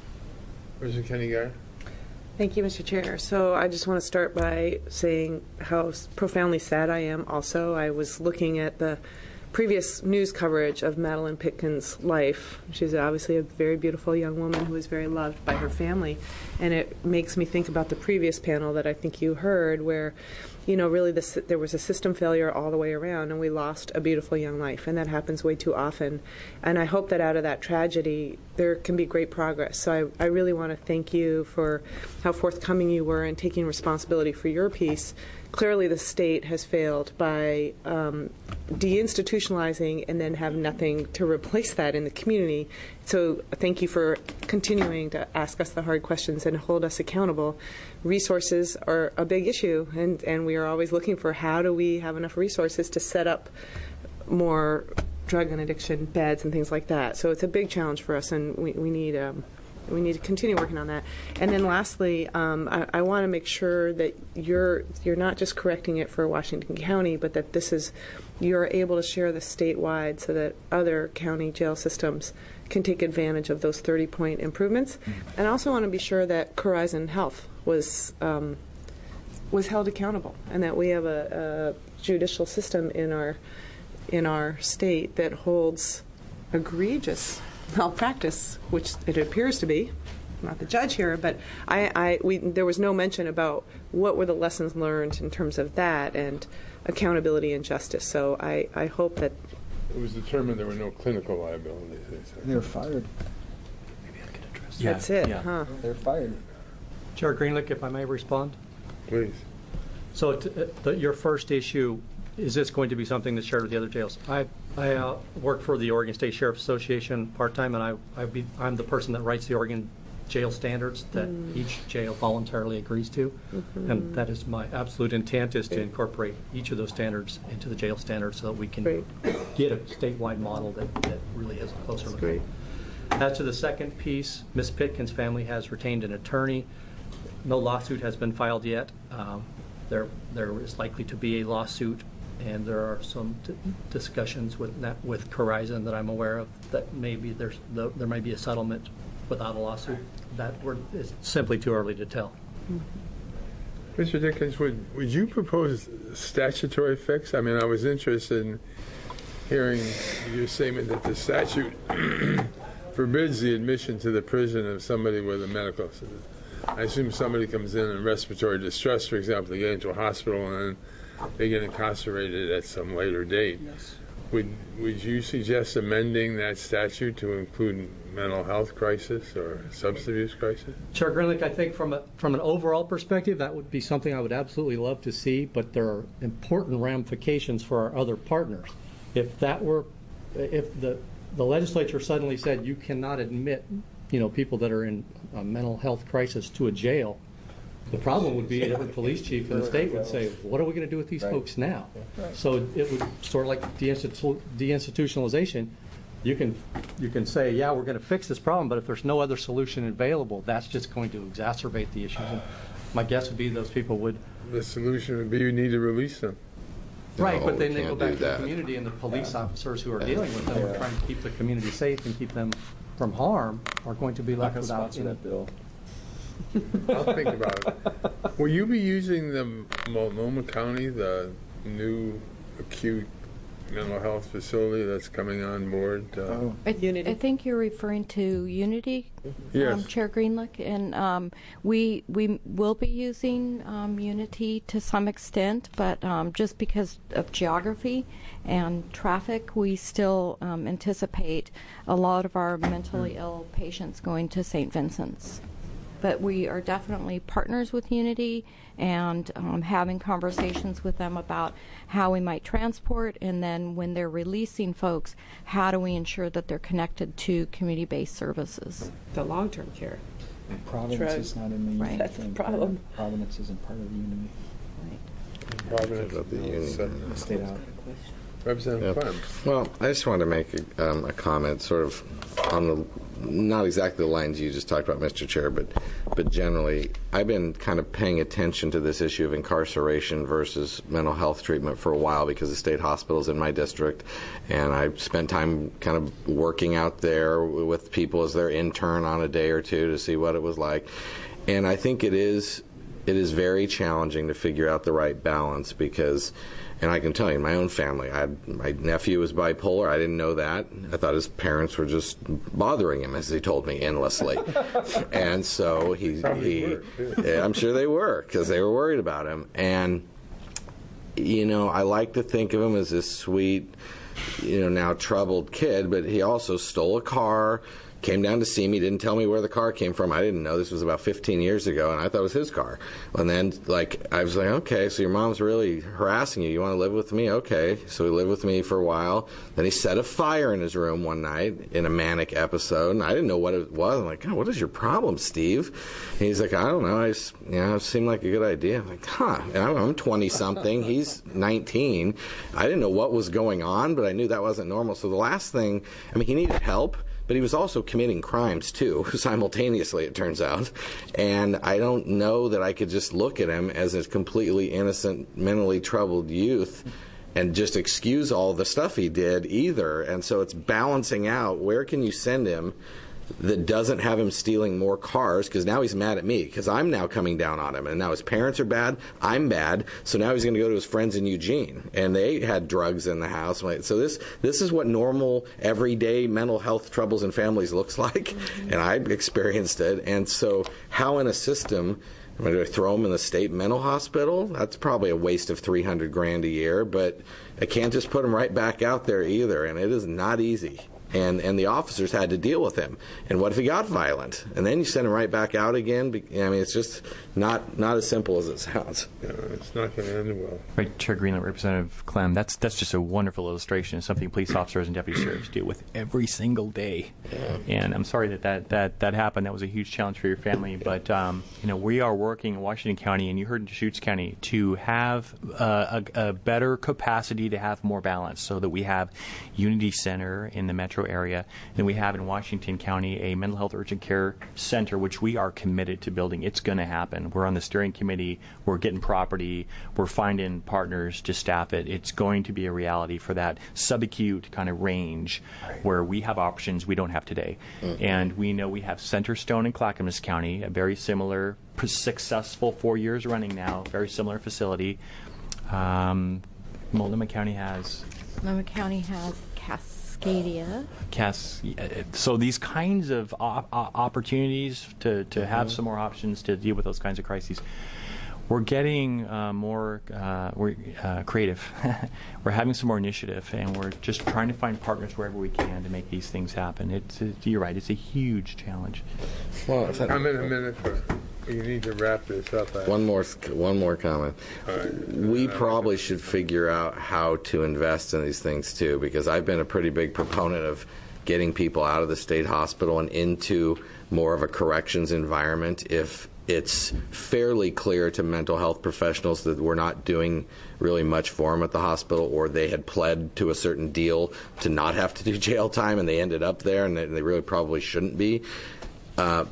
Mister Kenny Guy? Thank you, Mister Chair. So I just want to start by saying how profoundly sad I am also. I was looking at the previous news coverage of Madeline Pitkin's life. She's obviously a very beautiful young woman who is very loved by her family. And it makes me think about the previous panel that I think you heard where, you know, really this, there was a system failure all the way around and we lost a beautiful young life. And that happens way too often. And I hope that out of that tragedy, there can be great progress. So I, I really want to thank you for how forthcoming you were in taking responsibility for your piece. Clearly, the state has failed by um, deinstitutionalizing and then have nothing to replace that in the community. So thank you for continuing to ask us the hard questions and hold us accountable. Resources are a big issue, and, and we are always looking for how do we have enough resources to set up more drug and addiction beds and things like that. So it's a big challenge for us, and we, we need um, we need to continue working on that. And then lastly, um, I, I want to make sure that you're you're not just correcting it for Washington County, but that this is you're able to share this statewide so that other county jail systems can take advantage of those thirty-point improvements. Mm-hmm. And I also want to be sure that Corizon Health was um, was held accountable, and that we have a, a judicial system in our in our state that holds egregious malpractice, which it appears to be. I'm not the judge here, but I, I, we, there was no mention about what were the lessons learned in terms of that and accountability and justice. So I, I hope that it was determined there were no clinical liabilities. They were fired. Maybe I could address that. That's it, yeah. huh? They're fired. Chair Greenlick, if I may respond. Please. So t- uh, the, your first issue, is this going to be something that's shared with the other jails? I I uh, work for the Oregon State Sheriff's Association part-time, and I, I be, I'm the person that writes the Oregon jail standards that mm. each jail voluntarily agrees to. Mm-hmm. And that is my absolute intent, is to incorporate each of those standards into the jail standards so that we can Great. get a statewide model that, that really is a closer look. Great. As to the second piece, Miz Pitkin's family has retained an attorney. No lawsuit has been filed yet. Um, there, there is likely to be a lawsuit, and there are some d- discussions with that, with Corizon that I'm aware of that maybe there's the, there may be a settlement without a lawsuit. That we're, it's simply too early to tell. Mister Dickens, would would you propose a statutory fix? I mean, I was interested in hearing your statement that the statute forbids the admission to the prison of somebody with a medical. I assume somebody comes in in respiratory distress, for example, they get into a hospital and they get incarcerated at some later date. Yes. Would would you suggest amending that statute to include mental health crisis or substance abuse crisis? Chair Greenlick, I think from a, from an overall perspective, that would be something I would absolutely love to see, but there are important ramifications for our other partners. If that were, if the the legislature suddenly said you cannot admit, you know, people that are in a mental health crisis to a jail, the problem would be that the police chief in the state would say, what are we going to do with these right. folks now? Right. So it would sort of like deinstitu- deinstitutionalization. you can you can say, yeah, we're going to fix this problem, but if there's no other solution available, that's just going to exacerbate the issues. And my guess would be those people would. The solution would be you need to release them. Right, No, but then we they go can't back do to the that. community, and the police officers who are dealing with them are trying to keep the community safe and keep them from harm are going to be left without any. bill. I'll think about it. Will you be using the Multnomah County, the new acute mental health facility that's coming on board? Uh, Oh. I, th- I think you're referring to Unity, Yes. um, Chair Greenlick, and um, we we will be using um, Unity to some extent, but um, just because of geography and traffic, we still um, anticipate a lot of our mentally ill patients going to Saint Vincent's. But we are definitely partners with Unity and um, having conversations with them about how we might transport, and then when they're releasing folks, how do we ensure that they're connected to community-based services? The long-term care. And Providence Right. is not in the Right. unity That's the thing. problem. Providence isn't part of the unity. Providence About the union. Stayed out. Representative Yep. Clem. Well, I just wanted to make a, um, a comment, sort of on the not exactly the lines you just talked about, Mister Chair, but but generally, I've been kind of paying attention to this issue of incarceration versus mental health treatment for a while because the state hospitals in my district, and I spent time kind of working out there with people as their intern on a day or two to see what it was like, and I think it is it is very challenging to figure out the right balance because. And I can tell you, in my own family, I had, my nephew was bipolar. I didn't know that. I thought his parents were just bothering him, as he told me, endlessly. And so he, he yeah, I'm sure they were, because they were worried about him. And, you know, I like to think of him as this sweet, you know, now troubled kid, but he also stole a car, came down to see me, didn't tell me where the car came from. I didn't know. This was about fifteen years ago, and I thought it was his car. And then, like, I was like, okay, so your mom's really harassing you. You want to live with me? Okay. So he lived with me for a while. Then he set a fire in his room one night in a manic episode, and I didn't know what it was. I'm like, God, what is your problem, Steve? And he's like, I don't know. I just, you know, it seemed like a good idea. I'm like, huh. And I'm, I'm twenty-something. He's nineteen. I didn't know what was going on, but I knew that wasn't normal. So the last thing, I mean, he needed help. But he was also committing crimes, too, simultaneously, it turns out. And I don't know that I could just look at him as a completely innocent, mentally troubled youth and just excuse all the stuff he did either. And so it's balancing out, where can you send him that doesn't have him stealing more cars, because now he's mad at me, because I'm now coming down on him, and now his parents are bad, I'm bad, so now he's going to go to his friends in Eugene, and they had drugs in the house. So this this is what normal, everyday mental health troubles in families looks like, mm-hmm. and I experienced it. And so how in a system, do I throw him in the state mental hospital? That's probably a waste of three hundred grand a year, but I can't just put him right back out there either, and it is not easy. And and the officers had to deal with him. And what if he got violent? And then you send him right back out again? I mean, it's just not not as simple as it sounds. Yeah, it's not going to end well. Right, Chair Greenlight, Representative Clem, that's that's just a wonderful illustration of something police officers and deputy sheriffs deal with every single day. Yeah. And I'm sorry that that, that that happened. That was a huge challenge for your family. But, um, you know, we are working in Washington County, and you heard in Deschutes County, to have uh, a, a better capacity to have more balance so that we have Unity Center in the metro area. Then we have in Washington County a mental health urgent care center, which we are committed to building. It's going to happen. We're on the steering committee. We're getting property. We're finding partners to staff it. It's going to be a reality for that subacute kind of range where we have options we don't have today. Mm-hmm. And we know we have Centerstone in Clackamas County, a very similar, successful, four years running now, very similar facility. Um, Multnomah County has... Multnomah County has Cass. Cascadia. Cass, so these kinds of op- opportunities to, to have some more options to deal with those kinds of crises, we're getting uh, more uh, we're uh, creative. We're having some more initiative, and we're just trying to find partners wherever we can to make these things happen. It's a, you're right. It's a huge challenge. Well, I'm in a minute for. You need to wrap this up. I one more, one more comment. Right. We probably should figure out how to invest in these things too, because I've been a pretty big proponent of getting people out of the state hospital and into more of a corrections environment if it's fairly clear to mental health professionals that we're not doing really much for them at the hospital, or they had pled to a certain deal to not have to do jail time, and they ended up there, and they, they really probably shouldn't be. Uh,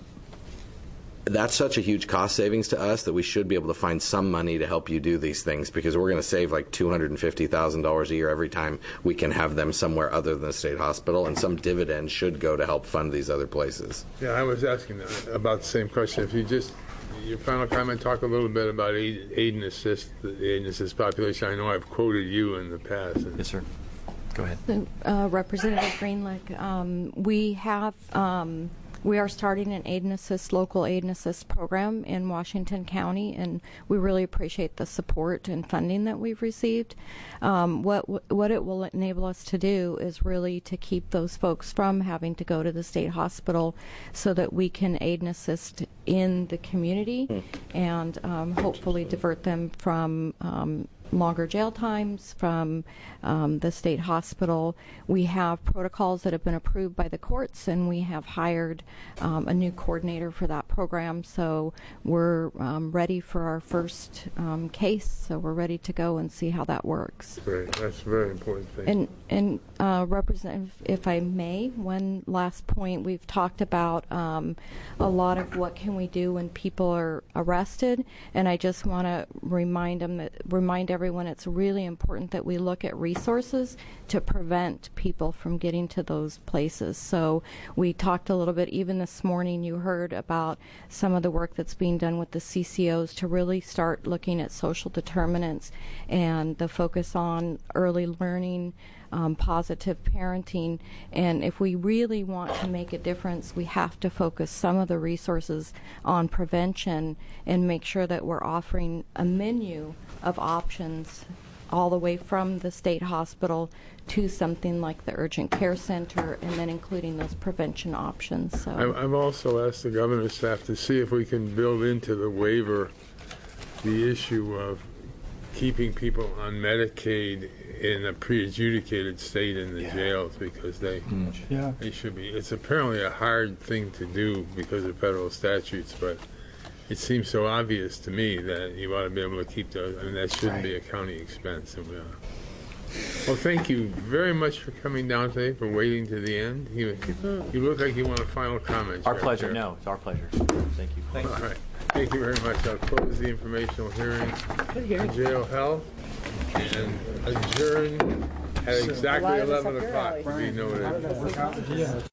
that's such a huge cost savings to us that we should be able to find some money to help you do these things, because we're going to save like two hundred fifty thousand dollars a year every time we can have them somewhere other than the state hospital, and some dividend should go to help fund these other places. Yeah, I was asking about the same question. If you just, your final comment, talk a little bit about aid, aid and assist, the aid and assist population. I know I've quoted you in the past. Yes, sir. Go ahead. So, uh, Representative Greenlick, um, we have... Um, We are starting an aid and assist, local aid and assist program in Washington County, and we really appreciate the support and funding that we've received. Um, what what it will enable us to do is really to keep those folks from having to go to the state hospital, so that we can aid and assist in the community, and um, hopefully divert them from um, longer jail times, from um, the state hospital. We have protocols that have been approved by the courts, and we have hired um, a new coordinator for that program. So we're um, ready for our first um, case. So we're ready to go and see how that works. Great. That's a very important thing. And, and uh, Representative, if I may, one last point. We've talked about um, a lot of what can we do when people are arrested, and I just want to remind them that remind everyone everyone it's really important that we look at resources to prevent people from getting to those places. So we talked a little bit, even this morning you heard about some of the work that's being done with the C C Os to really start looking at social determinants and the focus on early learning, Um, positive parenting. And if we really want to make a difference, we have to focus some of the resources on prevention and make sure that we're offering a menu of options all the way from the state hospital to something like the urgent care center, and then including those prevention options. So I- I've also asked the governor's staff to see if we can build into the waiver the issue of keeping people on Medicaid in a pre-adjudicated state in the yeah. jails, because they mm. yeah. they should be. It's apparently a hard thing to do because of federal statutes, but it seems so obvious to me that you ought to be able to keep those. I mean, that shouldn't right. be a county expense. And, uh, well, thank you very much for coming down today, for waiting to the end. You, you look like you want a final comment. Our right pleasure. there. No, it's our pleasure. Thank you. Thank you. All right. Thank you very much. I'll close the informational hearing on jail health and adjourn at exactly eleven o'clock. We know it.